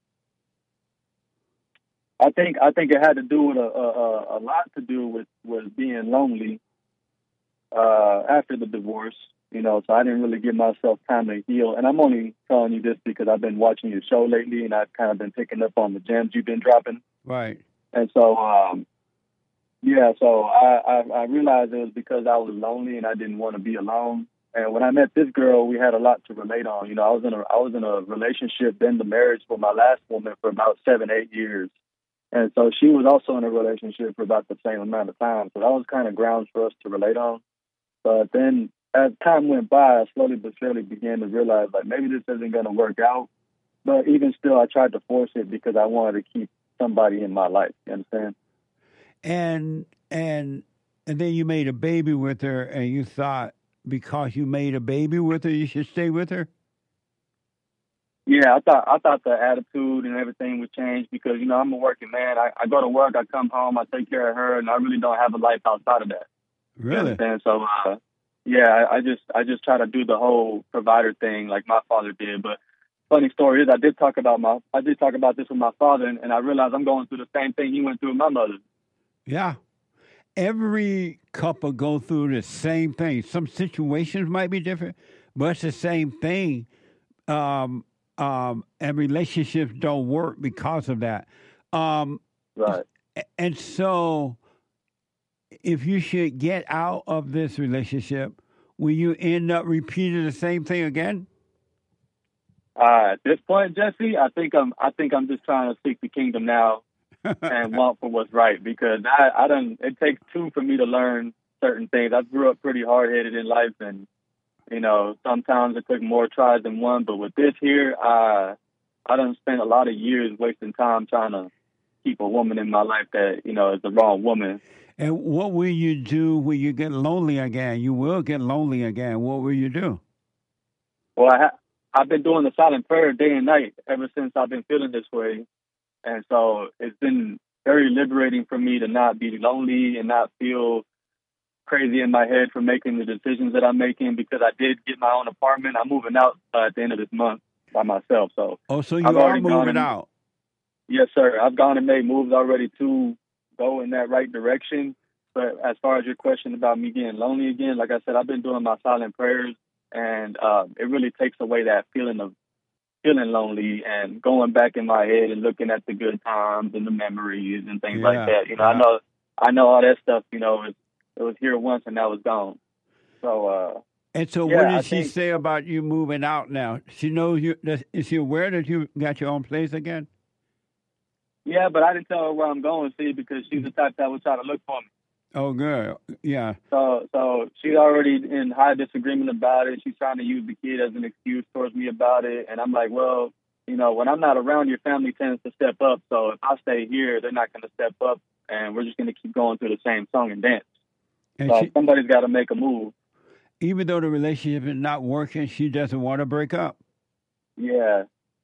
I think I think it had to do with a, a, a lot to do with, with being lonely uh, after the divorce. You know, so I didn't really give myself time to heal. And I'm only telling you this because I've been watching your show lately, and I've kind of been picking up on the gems you've been dropping. Right. And so, um, yeah, so I, I, I realized it was because I was lonely and I didn't want to be alone. And when I met this girl, we had a lot to relate on. You know, I was in a I was in a relationship, then the marriage with my last woman for about seven, eight years. And so she was also in a relationship for about the same amount of time. So that was kind of grounds for us to relate on. But then as time went by, I slowly but surely began to realize, like, maybe this isn't going to work out. But even still, I tried to force it because I wanted to keep somebody in my life. You understand? And and and then you made a baby with her, and you thought because you made a baby with her, you should stay with her? Yeah, I thought I thought the attitude and everything would change because, you know, I'm a working man. I, I go to work, I come home, I take care of her, and I really don't have a life outside of that. Really? And so, uh, yeah, I, I just I just try to do the whole provider thing like my father did. But funny story is I did talk about my I did talk about this with my father, and, and I realized I'm going through the same thing he went through with my mother. Yeah. Every couple go through the same thing. Some situations might be different, but it's the same thing. Um, um, and relationships don't work because of that. Um, right. And so if you should get out of this relationship, will you end up repeating the same thing again? Uh, at this point, Jesse, I think I'm I think I'm just trying to seek the kingdom now and want for what's right, because I, I don't it takes two for me to learn certain things. I grew up pretty hard headed in life, and you know, sometimes it took more tries than one, but with this here, uh I done spent a lot of years wasting time trying to keep a woman in my life that, you know, is the wrong woman. And what will you do when you get lonely again? You will get lonely again. What will you do? Well, I ha- I've been doing the silent prayer day and night ever since I've been feeling this way. And so it's been very liberating for me to not be lonely and not feel crazy in my head for making the decisions that I'm making, because I did get my own apartment. I'm moving out uh, at the end of this month by myself. So Oh, so you I've are already gone moving and- out. Yes, sir. I've gone and made moves already to go in that right direction. But as far as your question about me getting lonely again, like I said, I've been doing my silent prayers, and uh, it really takes away that feeling of feeling lonely and going back in my head and looking at the good times and the memories and things like Yeah, that. You know, I yeah. know, I know all that stuff. You know, it, it was here once and now it's gone. So, uh, And so yeah, what did I she think- say about you moving out now? She knows you. does- Is she aware that you got your own place again? yeah, but I didn't tell her where I'm going, see, because she's the type that would try to look for me. Oh, good. Yeah. So, so she's already in high disagreement about it. She's trying to use the kid as an excuse towards me about it. And I'm like, well, you know, when I'm not around, your family tends to step up. So if I stay here, they're not going to step up, and we're just going to keep going through the same song and dance. And so she, somebody's got to make a move. even though the relationship is not working, she doesn't want to break up. Yeah,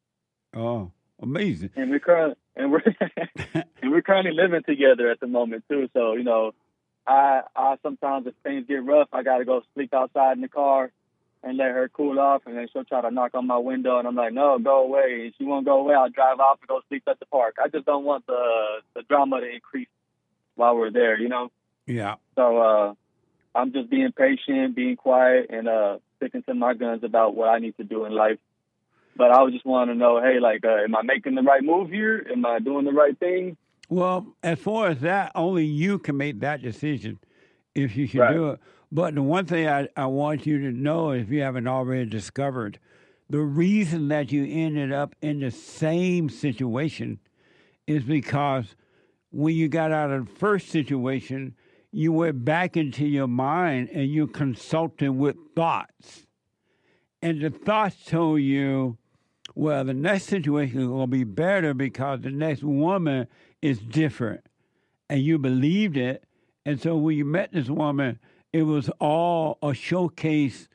Oh, amazing. and we're current, and we're and we're currently living together at the moment too. So you know, I I sometimes if things get rough, I got to go sleep outside in the car and let her cool off, and then she'll try to knock on my window, and I'm like, no, go away. And she won't go away. I'll drive off and go sleep at the park. I just don't want the the drama to increase while we're there, you know. Yeah. So uh, I'm just being patient, being quiet, and uh, sticking to my guns about what I need to do in life. But I would just want to know, hey, like, uh, am I making the right move here? Am I doing the right thing? Well, as far as that, only you can make that decision if you should Right. do it. But the one thing I, I want you to know, if you haven't already discovered, the reason that you ended up in the same situation is because when you got out of the first situation, you went back into your mind and you consulted with thoughts. And the thoughts told you, well, the next situation is going to be better because the next woman is different. And you believed it. And so when you met this woman, it was all a showcase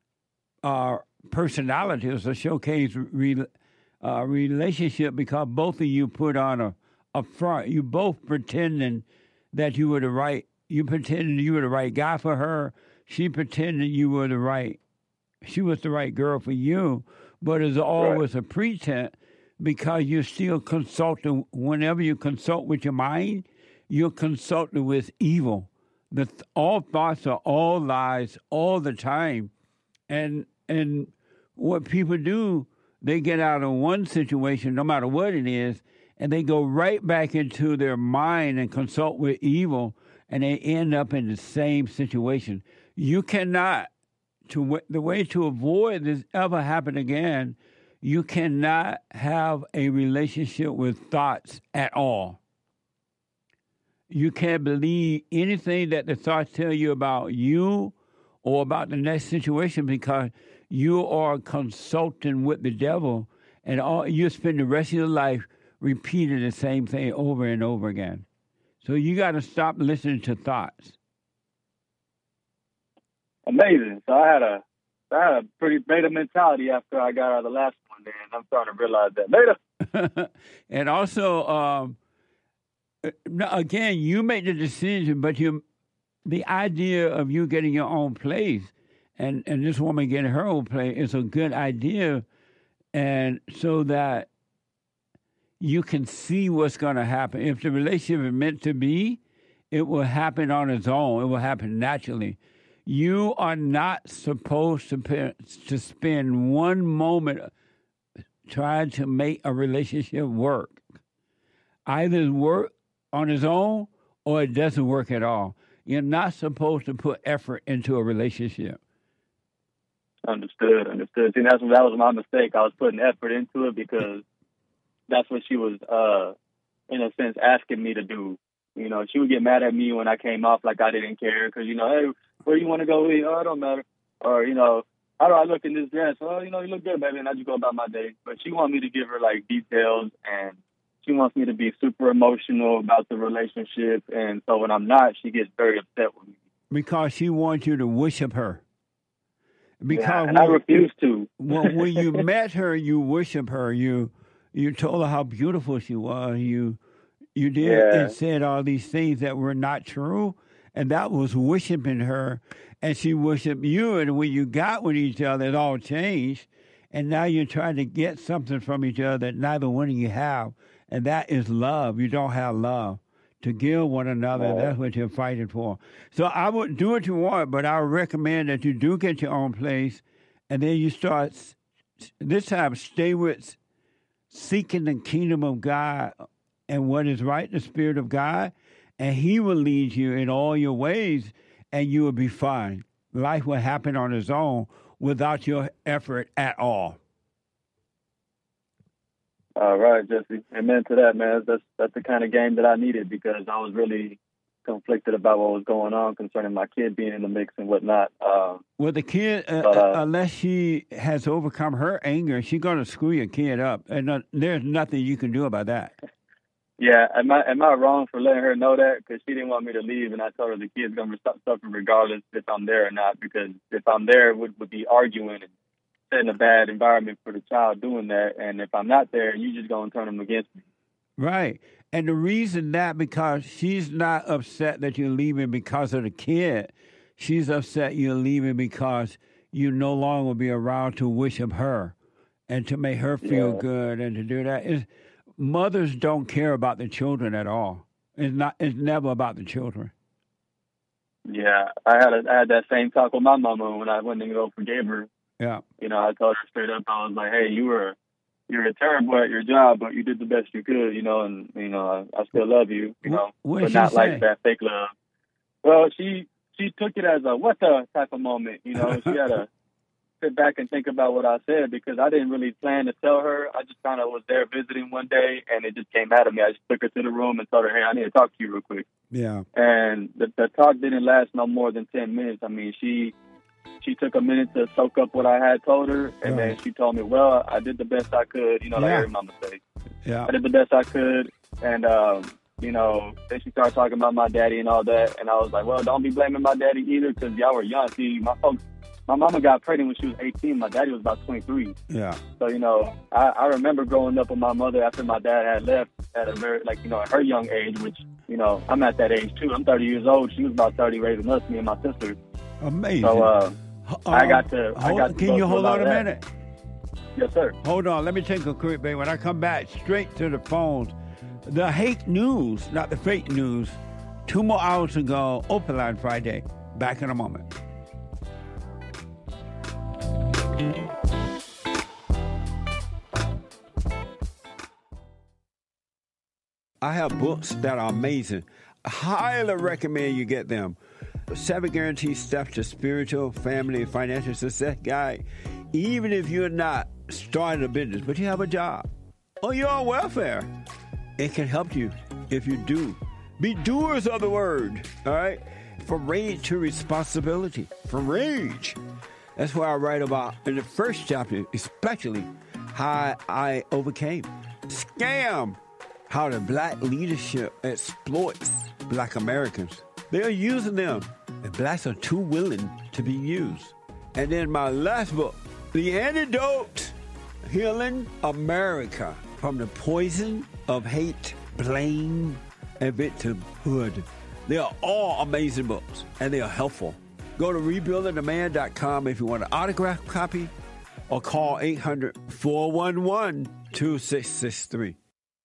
uh, personality. It was a showcase re- uh, relationship because both of you put on a, a front. You both pretending that you were the right, you pretended you were the right guy for her. She pretended you were the right, she was the right girl for you. But it's always a pretense because you're still consulting. Whenever you consult with your mind, you're consulting with evil. The th- all thoughts are all lies all the time, and and what people do, they get out of one situation, no matter what it is, and they go right back into their mind and consult with evil, and they end up in the same situation. You cannot. To the way to avoid this ever happen again, you cannot have a relationship with thoughts at all. You can't believe anything that the thoughts tell you about you or about the next situation because you are consulting with the devil, and all you spend the rest of your life repeating the same thing over and over again. So you got to stop listening to thoughts. Amazing. So I had a, I had a pretty beta mentality after I got out of the last one, and I'm starting to realize that later. And also, um, now, again, you make the decision, but you, the idea of you getting your own place and, and this woman getting her own place is a good idea. and so that you can see what's going to happen. If the relationship is meant to be, it will happen on its own. It will happen naturally. You are not supposed to pe- to spend one moment trying to make a relationship work. Either it work on its own or it doesn't work at all. You're not supposed to put effort into a relationship. Understood, understood. See, that's that was my mistake. I was putting effort into it because that's what she was, uh, in a sense, asking me to do. You know, she would get mad at me when I came off like I didn't care because, you know, hey, where you want to go eat? Oh, it don't matter. Or, you know, how do I look in this dress? Oh, you know, you look good, baby, and I just go about my day. But she wants me to give her, like, details, and she wants me to be super emotional about the relationship. And so when I'm not, she gets very upset with me. Because she wants you to worship her. Because yeah, and when, I refuse to. when, when you met her, you worship her. You you told her how beautiful she was. You you did yeah. and said all these things that were not true, and that was worshiping her. And she worshiped you. And when you got with each other, it all changed. And now you're trying to get something from each other that neither one of you have, and that is love. You don't have love to give one another. Right. That's what you're fighting for. So I would do what you want, but I would recommend that you do get your own place, and then you start, this time, stay with seeking the kingdom of God and what is right, the Spirit of God, and He will lead you in all your ways, and you will be fine. Life will happen on its own without your effort at all. All right, Jesse. Amen to that, man. That's that's the kind of game that I needed because I was really conflicted about what was going on concerning my kid being in the mix and whatnot. Um, well, the kid, uh, but, uh, unless she has overcome her anger, she's going to screw your kid up, and uh, there's nothing you can do about that. Yeah, am I am I wrong for letting her know that? Because she didn't want me to leave, and I told her the kid's going to suffer regardless if I'm there or not. Because if I'm there, would would be arguing and setting a bad environment for the child doing that. And if I'm not there, you just going to turn them against me. Right. And the reason that, because she's not upset that you're leaving because of the kid. She's upset you're leaving because you no longer will be around to worship her and to make her feel Yeah. good and to do that. It's, mothers don't care about the children at all. It's not. It's never about the children. Yeah, I had a, I had that same talk with my mama when I went to go forgive her. Yeah. You know, I told her straight up, I was like, hey, you were you're terrible at your job, but you did the best you could, you know, and, you know, I, I still love you, you know, What but did she not say? like that fake love. Well, she she took it as a what the type of moment, you know. She had to sit back and think about what I said because I didn't really plan to tell her. I just kind of was there visiting one day, and it just came out of me. I just took her to the room and told her, hey, I need to talk to you real quick. Yeah. And the, the talk didn't last no more than ten minutes. I mean, she she took a minute to soak up what I had told her, and Right. then she told me, well, I did the best I could, you know, like Yeah. every mama say. Yeah. I did the best I could, and, um, you know, then she started talking about my daddy and all that, and I was like, well, don't be blaming my daddy either, because y'all were young. See, my folks, my mama got pregnant when she was eighteen. My daddy was about twenty-three. Yeah. So, you know, I, I remember growing up with my mother after my dad had left at a very, like, you know, at her young age, which, you know, I'm at that age too. I'm thirty years old. She was about thirty raising us, me and my sister. Amazing. So, uh, I got to, I Hold- got to can go you through hold lot on a of that. minute? Yes, sir. Hold on. Let me take a quick break. When I come back, straight to the phones. The hate news, not the fake news. Two more hours ago, Open Line Friday. Back in a moment. I have books that are amazing. I highly recommend you get them. Seven Guaranteed Steps to Spiritual, Family, and Financial Success Guide. Even if you're not starting a business, but you have a job, or you're on welfare, it can help you if you do. Be doers of the word, all right? From rage to responsibility. From rage. That's what I write about in the first chapter, especially how I overcame. Scam. How the black leadership exploits black Americans. They are using them, and blacks are too willing to be used. And then my last book, The Antidote, Healing America from the Poison of Hate, Blame, and Victimhood. They are all amazing books, and they are helpful. Go to rebuilding the man dot com if you want an autographed copy, or call eight hundred, four one one, two six six three.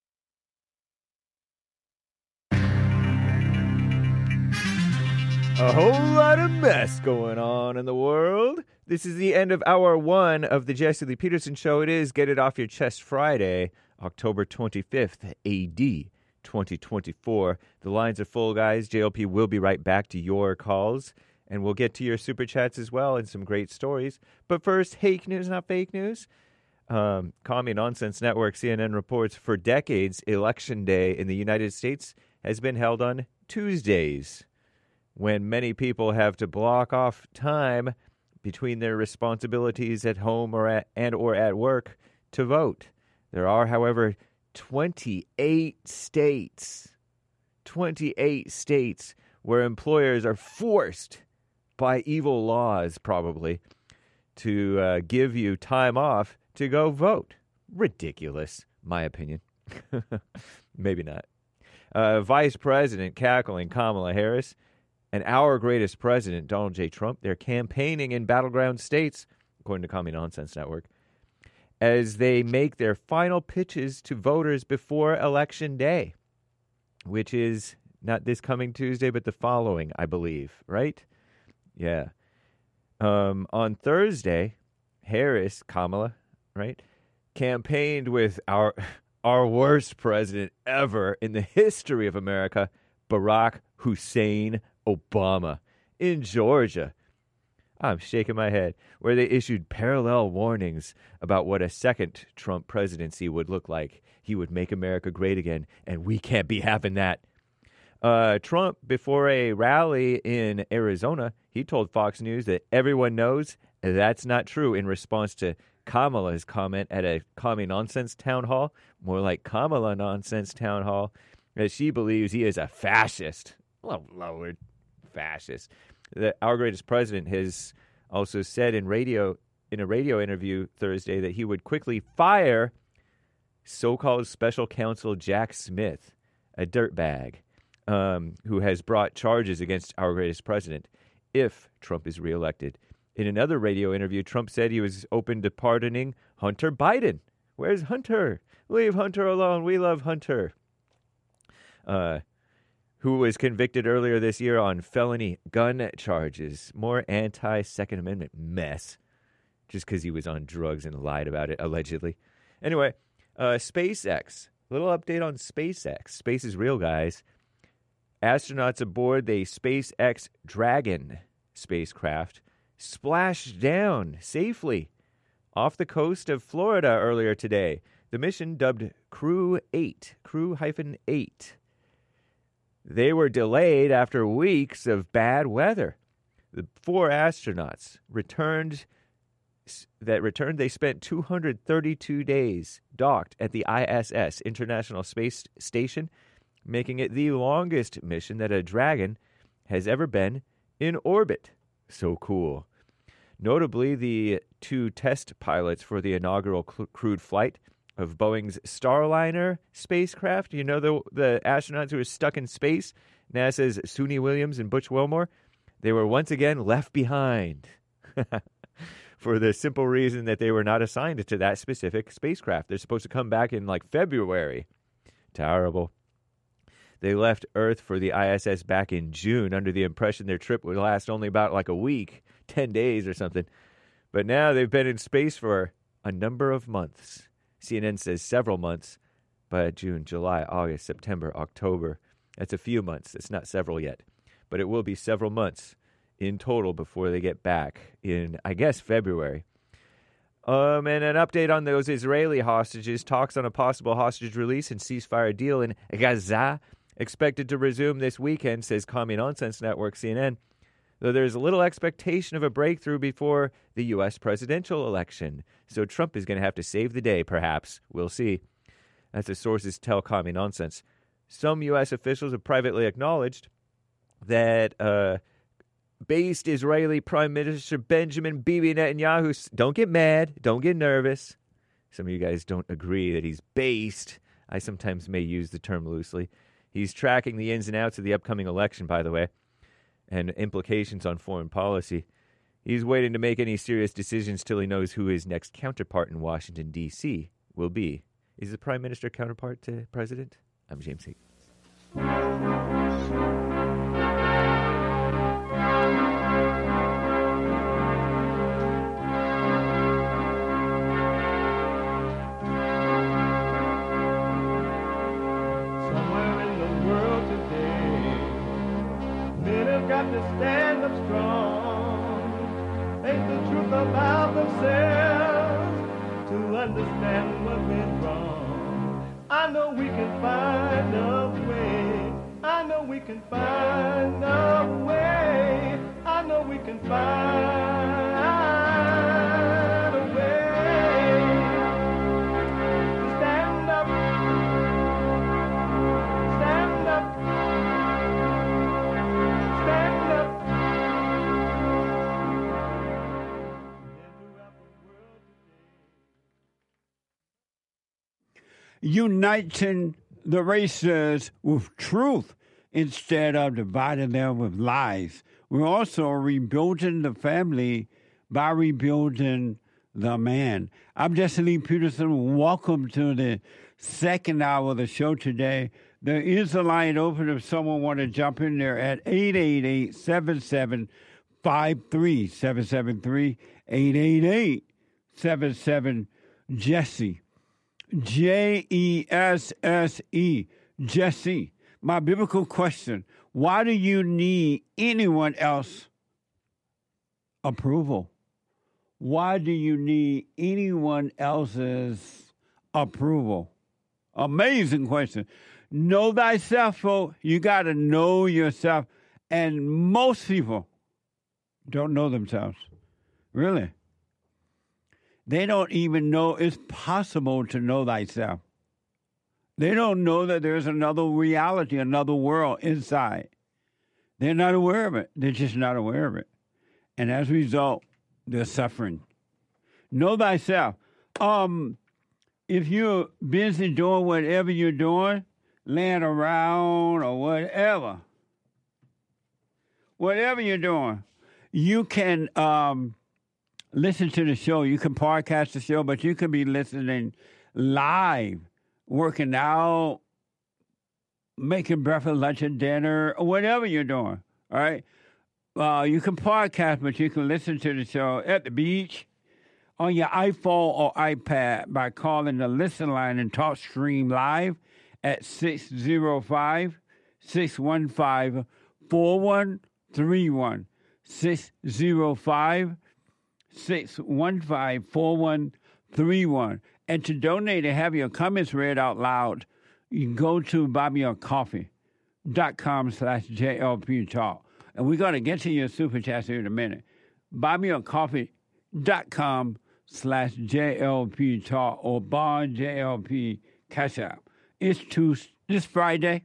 A whole lot of mess going on in the world. This is the end of hour one of the Jesse Lee Peterson Show. It is Get It Off Your Chest Friday, October twenty-fifth, A D twenty twenty-four. The lines are full, guys. J L P will be right back to your calls, and we'll get to your super chats as well and some great stories. But first, fake news, not fake news. Um, Commie Nonsense Network, C N N reports, for decades, Election Day in the United States has been held on Tuesdays, when many people have to block off time between their responsibilities at home or at, and or at work to vote. There are, however, twenty-eight states, twenty-eight states where employers are forced by evil laws, probably, to uh, give you time off to go vote. Ridiculous, my opinion. Maybe not. Uh, Vice President cackling Kamala Harris and our greatest president, Donald J. Trump, they're campaigning in battleground states, according to Commie Nonsense Network, as they make their final pitches to voters before Election Day, which is not this coming Tuesday, but the following, I believe, right? Yeah. Um, on Thursday, Harris, Kamala, right, campaigned with our our worst president ever in the history of America, Barack Hussein Obama, in Georgia. I'm shaking my head, where they issued parallel warnings about what a second Trump presidency would look like. He would make America great again, and we can't be having that. Uh, Trump, before a rally in Arizona, he told Fox News that everyone knows that's not true, in response to Kamala's comment at a Commie Nonsense town hall, more like Kamala Nonsense town hall, that she believes he is a fascist. Oh, Lord, fascist. That our greatest president has also said in radio in a radio interview Thursday that he would quickly fire so-called special counsel Jack Smith, a dirtbag, um, who has brought charges against our greatest president if Trump is reelected. In another radio interview, Trump said he was open to pardoning Hunter Biden. Where's Hunter? Leave Hunter alone. We love Hunter. Uh, who was convicted earlier this year on felony gun charges. More anti-Second Amendment mess. Just because he was on drugs and lied about it, allegedly. Anyway, uh, SpaceX. Little update on SpaceX. Space is real, guys. Astronauts aboard the SpaceX Dragon spacecraft splashed down safely off the coast of Florida earlier today. The mission, dubbed Crew eight, Crew eight, they were delayed after weeks of bad weather. The four astronauts returned that returned. They spent two hundred thirty-two days docked at the I S S, International Space Station, making it the longest mission that a Dragon has ever been in orbit. So cool. Notably, the two test pilots for the inaugural cl- crewed flight of Boeing's Starliner spacecraft, you know, the the astronauts who were stuck in space, NASA's Suni Williams and Butch Wilmore, they were once again left behind for the simple reason that they were not assigned to that specific spacecraft. They're supposed to come back in like February. Terrible. They left Earth for the I S S back in June under the impression their trip would last only about like a week, ten days or something. But now they've been in space for a number of months. C N N says several months, but June, July, August, September, October. That's a few months. It's not several yet. But it will be several months in total before they get back in, I guess, February. Um, and an update on those Israeli hostages. Talks on a possible hostage release and ceasefire deal in Gaza expected to resume this weekend, says Commie Nonsense Network, C N N. Though there's a little expectation of a breakthrough before the U S presidential election. So Trump is going to have to save the day, perhaps. We'll see. As the sources tell Commie Nonsense. Some U S officials have privately acknowledged that uh, based Israeli Prime Minister Benjamin Bibi Netanyahu, don't get mad, don't get nervous. Some of you guys don't agree that he's based. I sometimes may use the term loosely. He's tracking the ins and outs of the upcoming election, by the way, and implications on foreign policy. He's waiting to make any serious decisions till he knows who his next counterpart in Washington, D C will be. Is the Prime Minister counterpart to President? I'm James Higgins. Somewhere in the world today, men have got to stand up strong, face the truth about themselves, to understand what went wrong. I know we can find a way. I know we can find a way. I know we can find a way to stand up. Stand up. Stand up. Uniting the races with truth instead of dividing them with lies. We're also rebuilding the family by rebuilding the man. I'm Jesse Lee Peterson. Welcome to the second hour of the show today. There is a line open if someone want to jump in there at eight eight eight, seven seven five three, seven seven three, eight eight eight, seven seven, Jesse. J E S S E, Jesse. My biblical question, why do you need anyone else approval? Why do you need anyone else's approval? Amazing question. Know thyself, folks. You got to know yourself. And most people don't know themselves. Really. They don't even know it's possible to know thyself. They don't know that there's another reality, another world inside. They're not aware of it. They're just not aware of it. And as a result, they're suffering. Know thyself. Um, if you're busy doing whatever you're doing, laying around or whatever, whatever you're doing, you can um, listen to the show. You can podcast the show, but you can be listening live, working out, making breakfast, lunch, and dinner, or whatever you're doing, all right? Uh, you can podcast, but you can listen to the show at the beach, on your iPhone or iPad by calling the listen line and talk stream live at six oh five, six one five, four one three one, six oh five, six one five, four one three one. And to donate and have your comments read out loud, you can go to buymeacoffee.com slash JLP Talk. And we're going to get to your super chats here in a minute. buymeacoffee.com slash JLP Talk or Bond J L P Cash App. It's Tuesday, this Friday.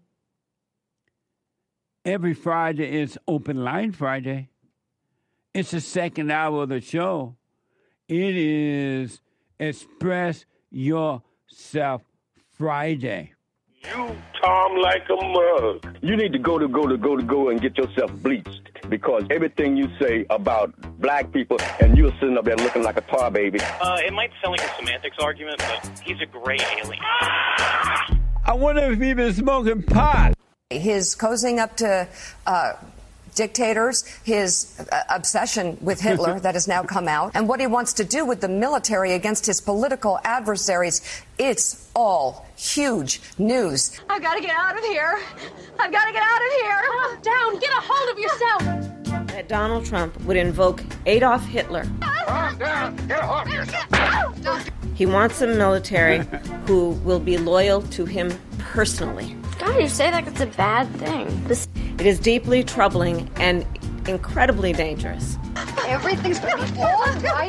Every Friday is Open Line Friday. It's the second hour of the show. It is Express Yourself Friday. You Tom like a mug. You need to go to go to go to go and get yourself bleached because everything you say about black people and you're sitting up there looking like a tar baby. Uh, it might sound like a semantics argument, but he's a great alien. I wonder if he's been smoking pot. His cozying up to uh, dictators, his uh, obsession with Hitler that has now come out, and what he wants to do with the military against his political adversaries. It's all huge news. I've got to get out of here. I've got to get out of here. Calm down. Get a hold of yourself. That Donald Trump would invoke Adolf Hitler. Calm down. Get a hold of yourself. He wants a military who will be loyal to him personally. God, you say like it's a bad thing. This- It is deeply troubling and incredibly dangerous. Everything's going to be all right.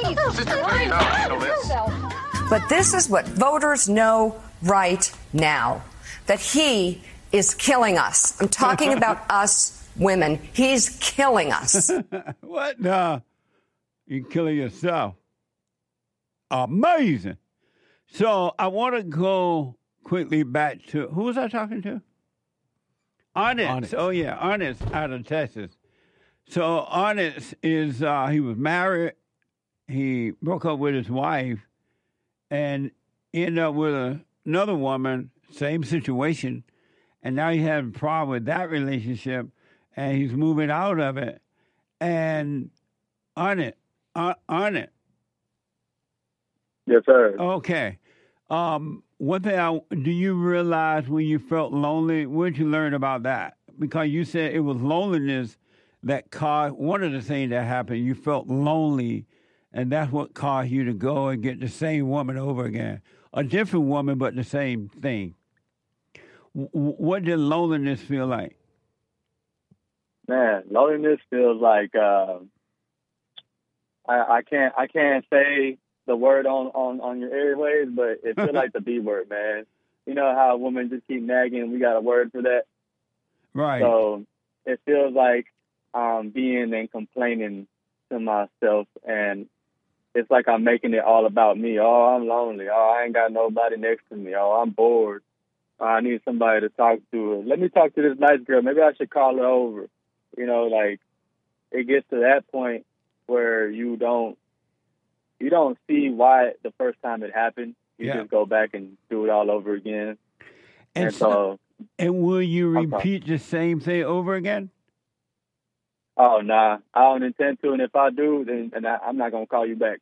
But this is what voters know right now, that he is killing us. I'm talking about us women. He's killing us. What? No. You're killing yourself. Amazing. So I want to go quickly back to, who was I talking to? Honest. Honest. Oh, yeah, Honest out of Texas. So Onyx is uh, he was married. He broke up with his wife, and ended up with a, another woman. Same situation, and now he has a problem with that relationship, and he's moving out of it. And on it, on, on it. Yes, sir. Okay. Um, one thing, I, do you realize when you felt lonely? What did you learn about that? Because you said it was loneliness that caused one of the things that happened. You felt lonely, and that's what caused you to go and get the same woman over again, a different woman, but the same thing. W- what did loneliness feel like? Man, loneliness feels like uh, I, I can't I can't say the word on, on, on your airways, but it feels like the B word, man. You know how women just keep nagging, we got a word for that? Right. So it feels like um, being and complaining to myself, and it's like I'm making it all about me. Oh, I'm lonely. Oh, I ain't got nobody next to me. Oh, I'm bored. Oh, I need somebody to talk to. Let me talk to this nice girl. Maybe I should call her over. You know, like it gets to that point where you don't you don't see why the first time it happened. You Yeah. just go back and do it all over again. And, And so, and will you I'm sorry. repeat the same thing over again? oh nah, I don't intend to, and if I do, then and I, I'm not gonna call you back.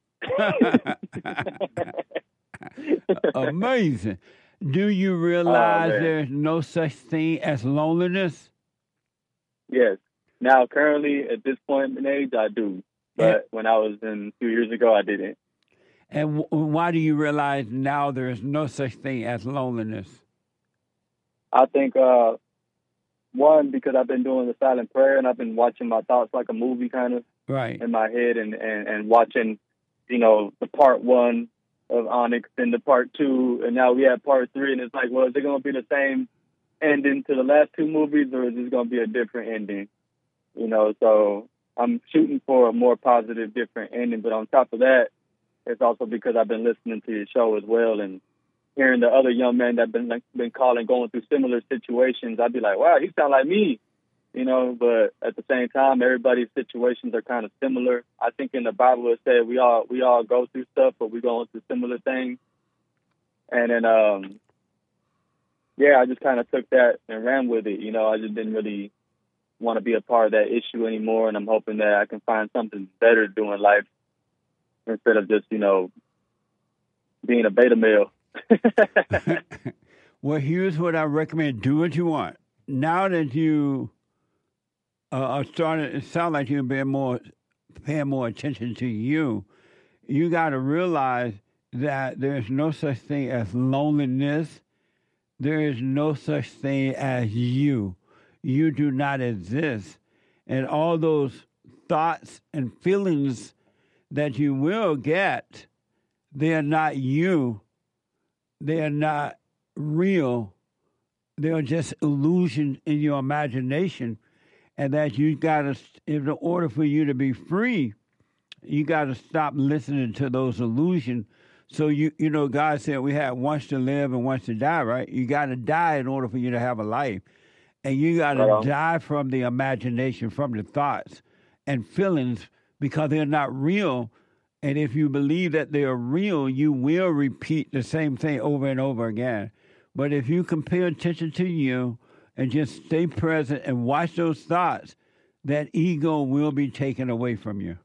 Amazing. Do you realize man. there's no such thing as loneliness? Yes. Now, currently, at this point in age, I do. But when I was in two years ago, I didn't. And w- why do you realize now there is no such thing as loneliness? I think, uh, one, because I've been doing the silent prayer and I've been watching my thoughts like a movie kind of Right. in my head and, and, and watching, you know, the part one of Onyx and the part two, and now we have part three, and it's like, well, is it going to be the same ending to the last two movies, or is this going to be a different ending? You know, so I'm shooting for a more positive, different ending. But on top of that, it's also because I've been listening to your show as well and hearing the other young men that have been like, been calling, going through similar situations. I'd be like, wow, he sound like me, you know. But at the same time, everybody's situations are kind of similar. I think in the Bible it said we all we all go through stuff, but we're going through similar things. And then, um, yeah, I just kind of took that and ran with it. You know, I just didn't really want to be a part of that issue anymore, and I'm hoping that I can find something better to do in life instead of just, you know, being a beta male. Well, here's what I recommend. Do what you want. Now that you uh, are starting, it sounds like you're being more, paying more attention to you. You got to realize that there's no such thing as loneliness. There is no such thing as you. You do not exist. And all those thoughts and feelings that you will get, they are not you. They are not real. They are just illusions in your imagination. And that you got to, in order for you to be free, you got to stop listening to those illusions. So, you you know, God said we have once to live and once to die, right? You got to die in order for you to have a life. And you got to Right on. die from the imagination, from the thoughts and feelings, because they're not real. And if you believe that they are real, you will repeat the same thing over and over again. But if you can pay attention to you and just stay present and watch those thoughts, that ego will be taken away from you.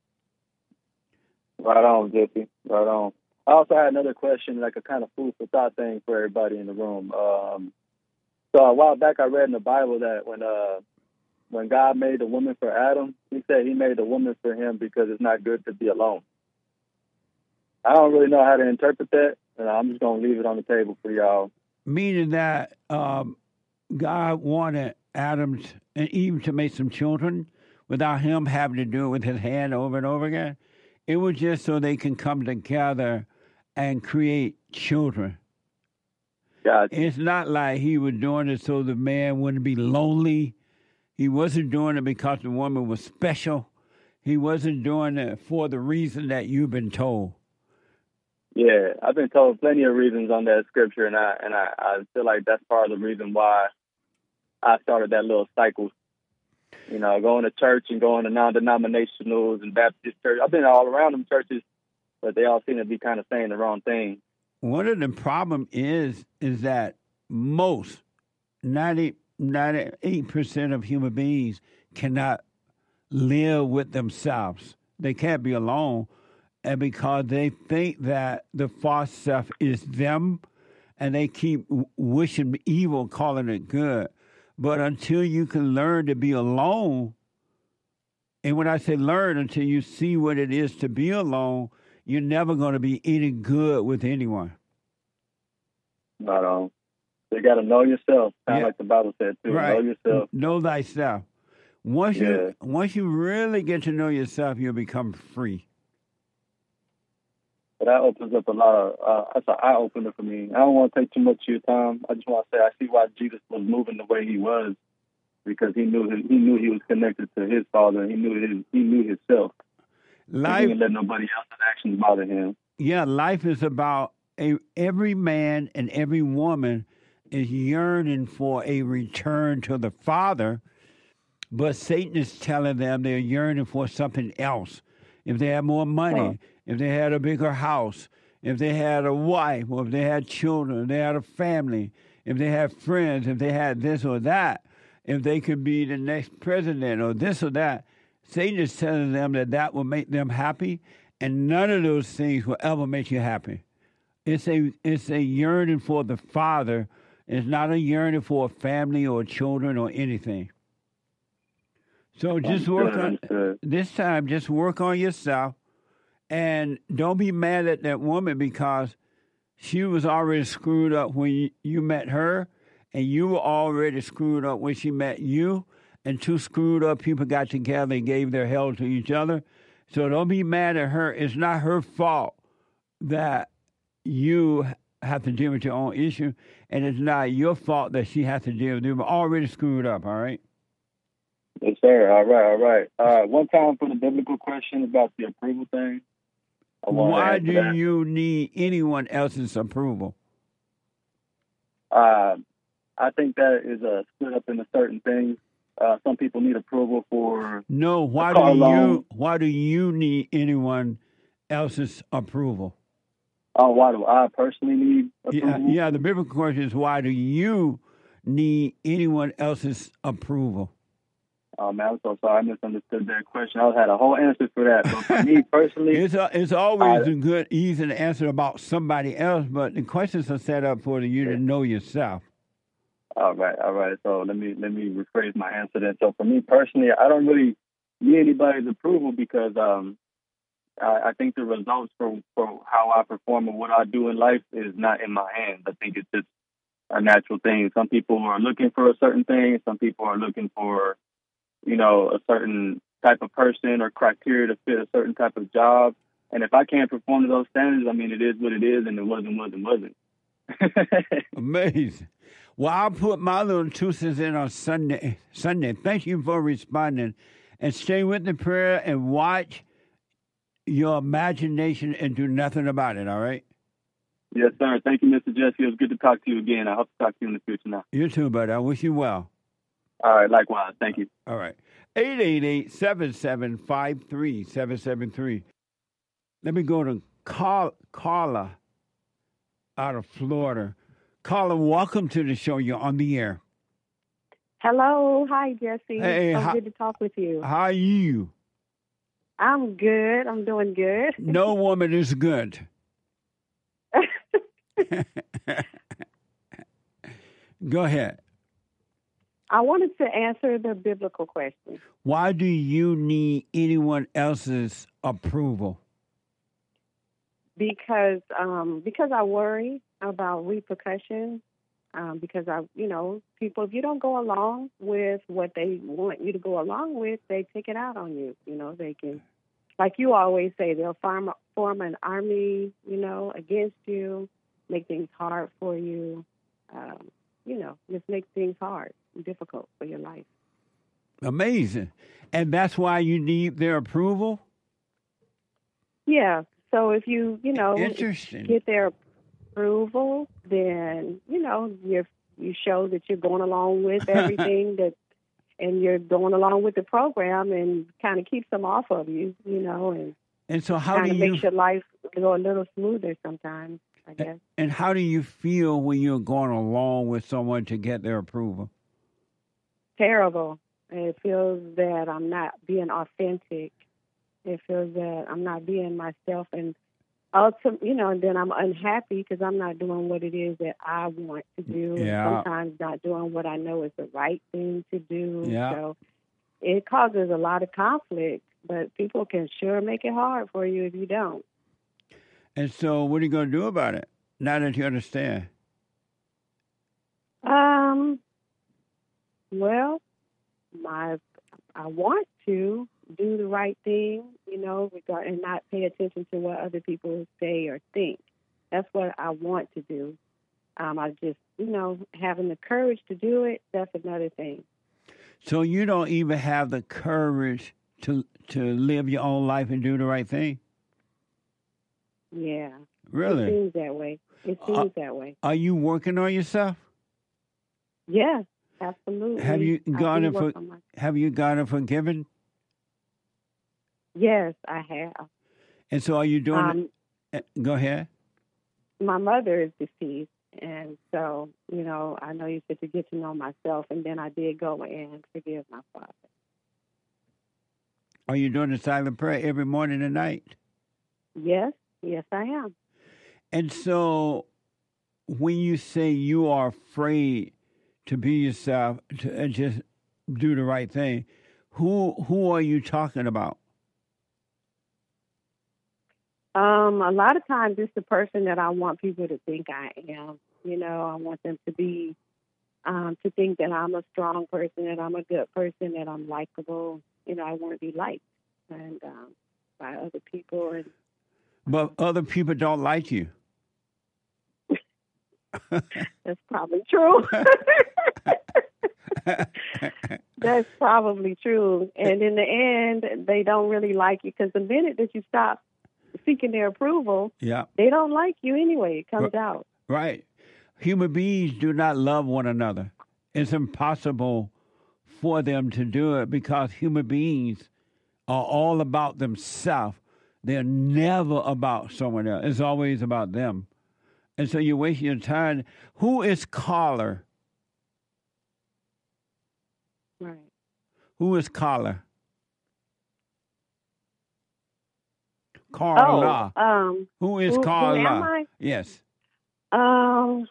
Right on, Jesse. Right on. I also had another question, like a kind of food for thought thing for everybody in the room. Um, so a while back, I read in the Bible that when uh, when God made the woman for Adam, he said he made the woman for him because it's not good to be alone. I don't really know how to interpret that, and I'm just going to leave it on the table for y'all. Meaning that um, God wanted Adam and Eve to make some children without him having to do it with his hand over and over again. It was just so they can come together and create children. Gotcha. It's not like he was doing it so the man wouldn't be lonely. He wasn't doing it because the woman was special. He wasn't doing it for the reason that you've been told. Yeah, I've been told plenty of reasons on that scripture, and I and I, I feel like that's part of the reason why I started that little cycle. You know, going to church and going to non-denominationals and Baptist church. I've been all around them churches, but they all seem to be kind of saying the wrong thing. One of the problem is is that most ninety, ninety-eight percent of human beings cannot live with themselves. They can't be alone, and because they think that the false self is them, and they keep wishing evil, calling it good. But until you can learn to be alone, and when I say learn, until you see what it is to be alone, you're never going to be any good with anyone. Not on. You got to know yourself, kind of Yeah. like the Bible said too. Right. Know yourself. Know thyself. Once Yeah. you once you really get to know yourself, you'll become free. But that opens up a lot of, uh, that's an eye opener for me. I don't want to take too much of your time. I just want to say I see why Jesus was moving the way he was, because he knew he knew he was connected to his Father. He knew his, he knew himself. Life, he didn't let nobody else's actions bother him. Yeah, life is about a, every man and every woman is yearning for a return to the Father, but Satan is telling them they're yearning for something else. If they had more money, Huh. if they had a bigger house, if they had a wife, or if they had children, if they had a family, if they had friends, if they had this or that, if they could be the next president or this or that, Satan is telling them that that will make them happy, and none of those things will ever make you happy. It's a it's a yearning for the Father. It's not a yearning for a family or children or anything. So just work on this time. Just work on yourself, and don't be mad at that woman because she was already screwed up when you, you met her, and you were already screwed up when she met you. And two screwed up people got together and gave their hell to each other. So don't be mad at her. It's not her fault that you have to deal with your own issue, and it's not your fault that she has to deal with it. They were already screwed up, all right? Yes, sir. All right, all right. All right, one time for the biblical question about the approval thing. I want to Why answer do that. you need anyone else's approval? Uh, I think that is uh, split up into certain things. Uh, some people need approval for No, why a do car loan. you why do you need anyone else's approval? Oh, why do I personally need Yeah, approval? yeah, the biblical question is why do you need anyone else's approval? Oh, man, I'm so sorry. I misunderstood that question. I had a whole answer for that. But for me personally, It's a, it's always I- a good, easy to answer about somebody else, but the questions are set up for you to know yourself. all right, all right. So let me let me rephrase my answer then. So for me personally, I don't really need anybody's approval because um, I, I think the results for, for how I perform and what I do in life is not in my hands. I think it's just a natural thing. Some people are looking for a certain thing. Some people are looking for, you know, a certain type of person or criteria to fit a certain type of job. And if I can't perform to those standards, I mean, it is what it is, and it wasn't, wasn't, wasn't. Amazing. Well, I'll put my little two cents in on Sunday. Sunday. Thank you for responding. And stay with the prayer and watch your imagination and do nothing about it, all right? Yes, sir. Thank you, Mister Jesse. It was good to talk to you again. I hope to talk to you in the future now. You too, buddy. I wish you well. All right, likewise. Thank you. All right. eight eight eight, seven seven five, three seven seven three. Let me go to Carl, Carla out of Florida. Carla, welcome to the show. You're on the air. Hello. Hi, Jesse. Hey, so how- good to talk with you. How are you? I'm good. I'm doing good. No woman is good. Go ahead. I wanted to answer the biblical question. Why do you need anyone else's approval? Because um, because I worry about repercussions. Um, because I, you know, people, if you don't go along with what they want you to go along with, they take it out on you. You know, they can, like you always say, they'll form form an army, you know, against you, make things hard for you. Um, you know, just make things hard and difficult for your life. Amazing. And that's why you need their approval? Yeah. So if you, you know, Interesting. get their approval, then, you know, you you show that you're going along with everything that and you're going along with the program, and kind of keeps them off of you, you know, and And so how kind do of you makes your life go a little smoother sometimes, I guess. and how do you feel when you're going along with someone to get their approval? Terrible. It feels that I'm not being authentic. It feels that I'm not being myself, and also, you know, and then I'm unhappy because I'm not doing what it is that I want to do. Yeah. And sometimes not doing what I know is the right thing to do. Yeah. So it causes a lot of conflict, but people can sure make it hard for you if you don't. And so what are you going to do about it now that you understand? Um. Well, my I want to do the right thing, you know, regard and not pay attention to what other people say or think. That's what I want to do. Um, I just, you know, having the courage to do it, that's another thing. So you don't even have the courage to to live your own life and do the right thing? Yeah. Really? It seems that way. It seems Uh, that way. Are you working on yourself? Yeah, absolutely. Have you I gone do and work for, on my- have you gone and forgiven? Yes, I have. And so are you doing Um, it? Go ahead. My mother is deceased, and so, you know, I know you said to get to know myself, and then I did go and forgive my father. Are you doing the silent prayer every morning and night? Yes, yes, I am. And so when you say you are afraid to be yourself, to and just do the right thing, who who are you talking about? Um, a lot of times it's the person that I want people to think I am. You know, I want them to be, um, to think that I'm a strong person, that I'm a good person, that I'm likable. You know, I want to be liked and um, by other people. And But other people don't like you. that's probably true. That's probably true. And in the end, they don't really like you because the minute that you stop seeking their approval, Yeah. they don't like you anyway. It comes out. Right. Human beings do not love one another. It's impossible for them to do it because human beings are all about themselves. They're never about someone else. It's always about them. And so you waste your time. Who is Carla? Right. Who is Carla? Carla. Oh, um, who is who, Carla? Who am I? Yes. Um,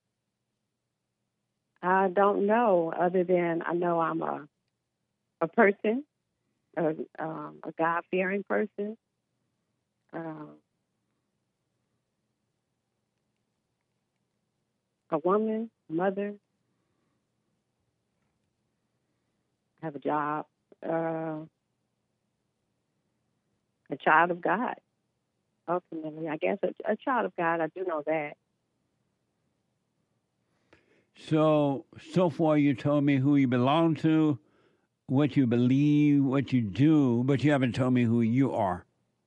I don't know. Other than I know I'm a a person, a um, a God fearing person. Um, a woman, mother. Have a job. Uh, a child of God. Ultimately, I guess a, a child of God. I do know that. So, so far you told me who you belong to, what you believe, what you do, but you haven't told me who you are.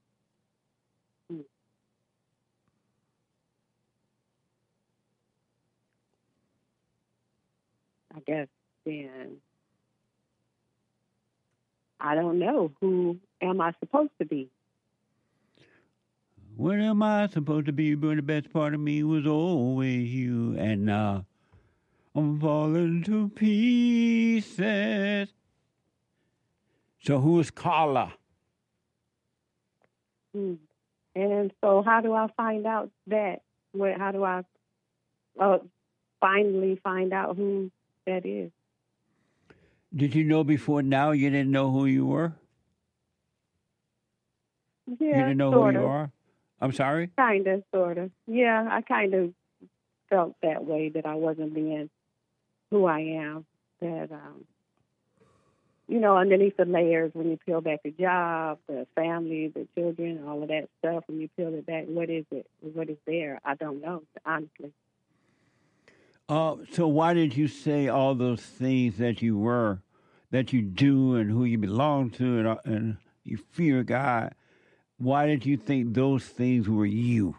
I guess then I don't know. Who am I supposed to be? What am I supposed to be? But the best part of me was always you, and uh, I'm falling to pieces. So who is Carla? Hmm. And so how do I find out that? What, how do I uh, finally find out who that is? Did you know before now you didn't know who you were? Yeah, you didn't know sort who you of. are? I'm sorry? Kind of, sort of. Yeah, I kind of felt that way, that I wasn't being who I am. That, um, you know, underneath the layers, when you peel back the job, the family, the children, all of that stuff, when you peel it back, what is it? What is there? I don't know, honestly. Uh, so why did you say all those things that you were, that you do, and who you belong to, and, uh, and you fear God? Why did you think those things were you?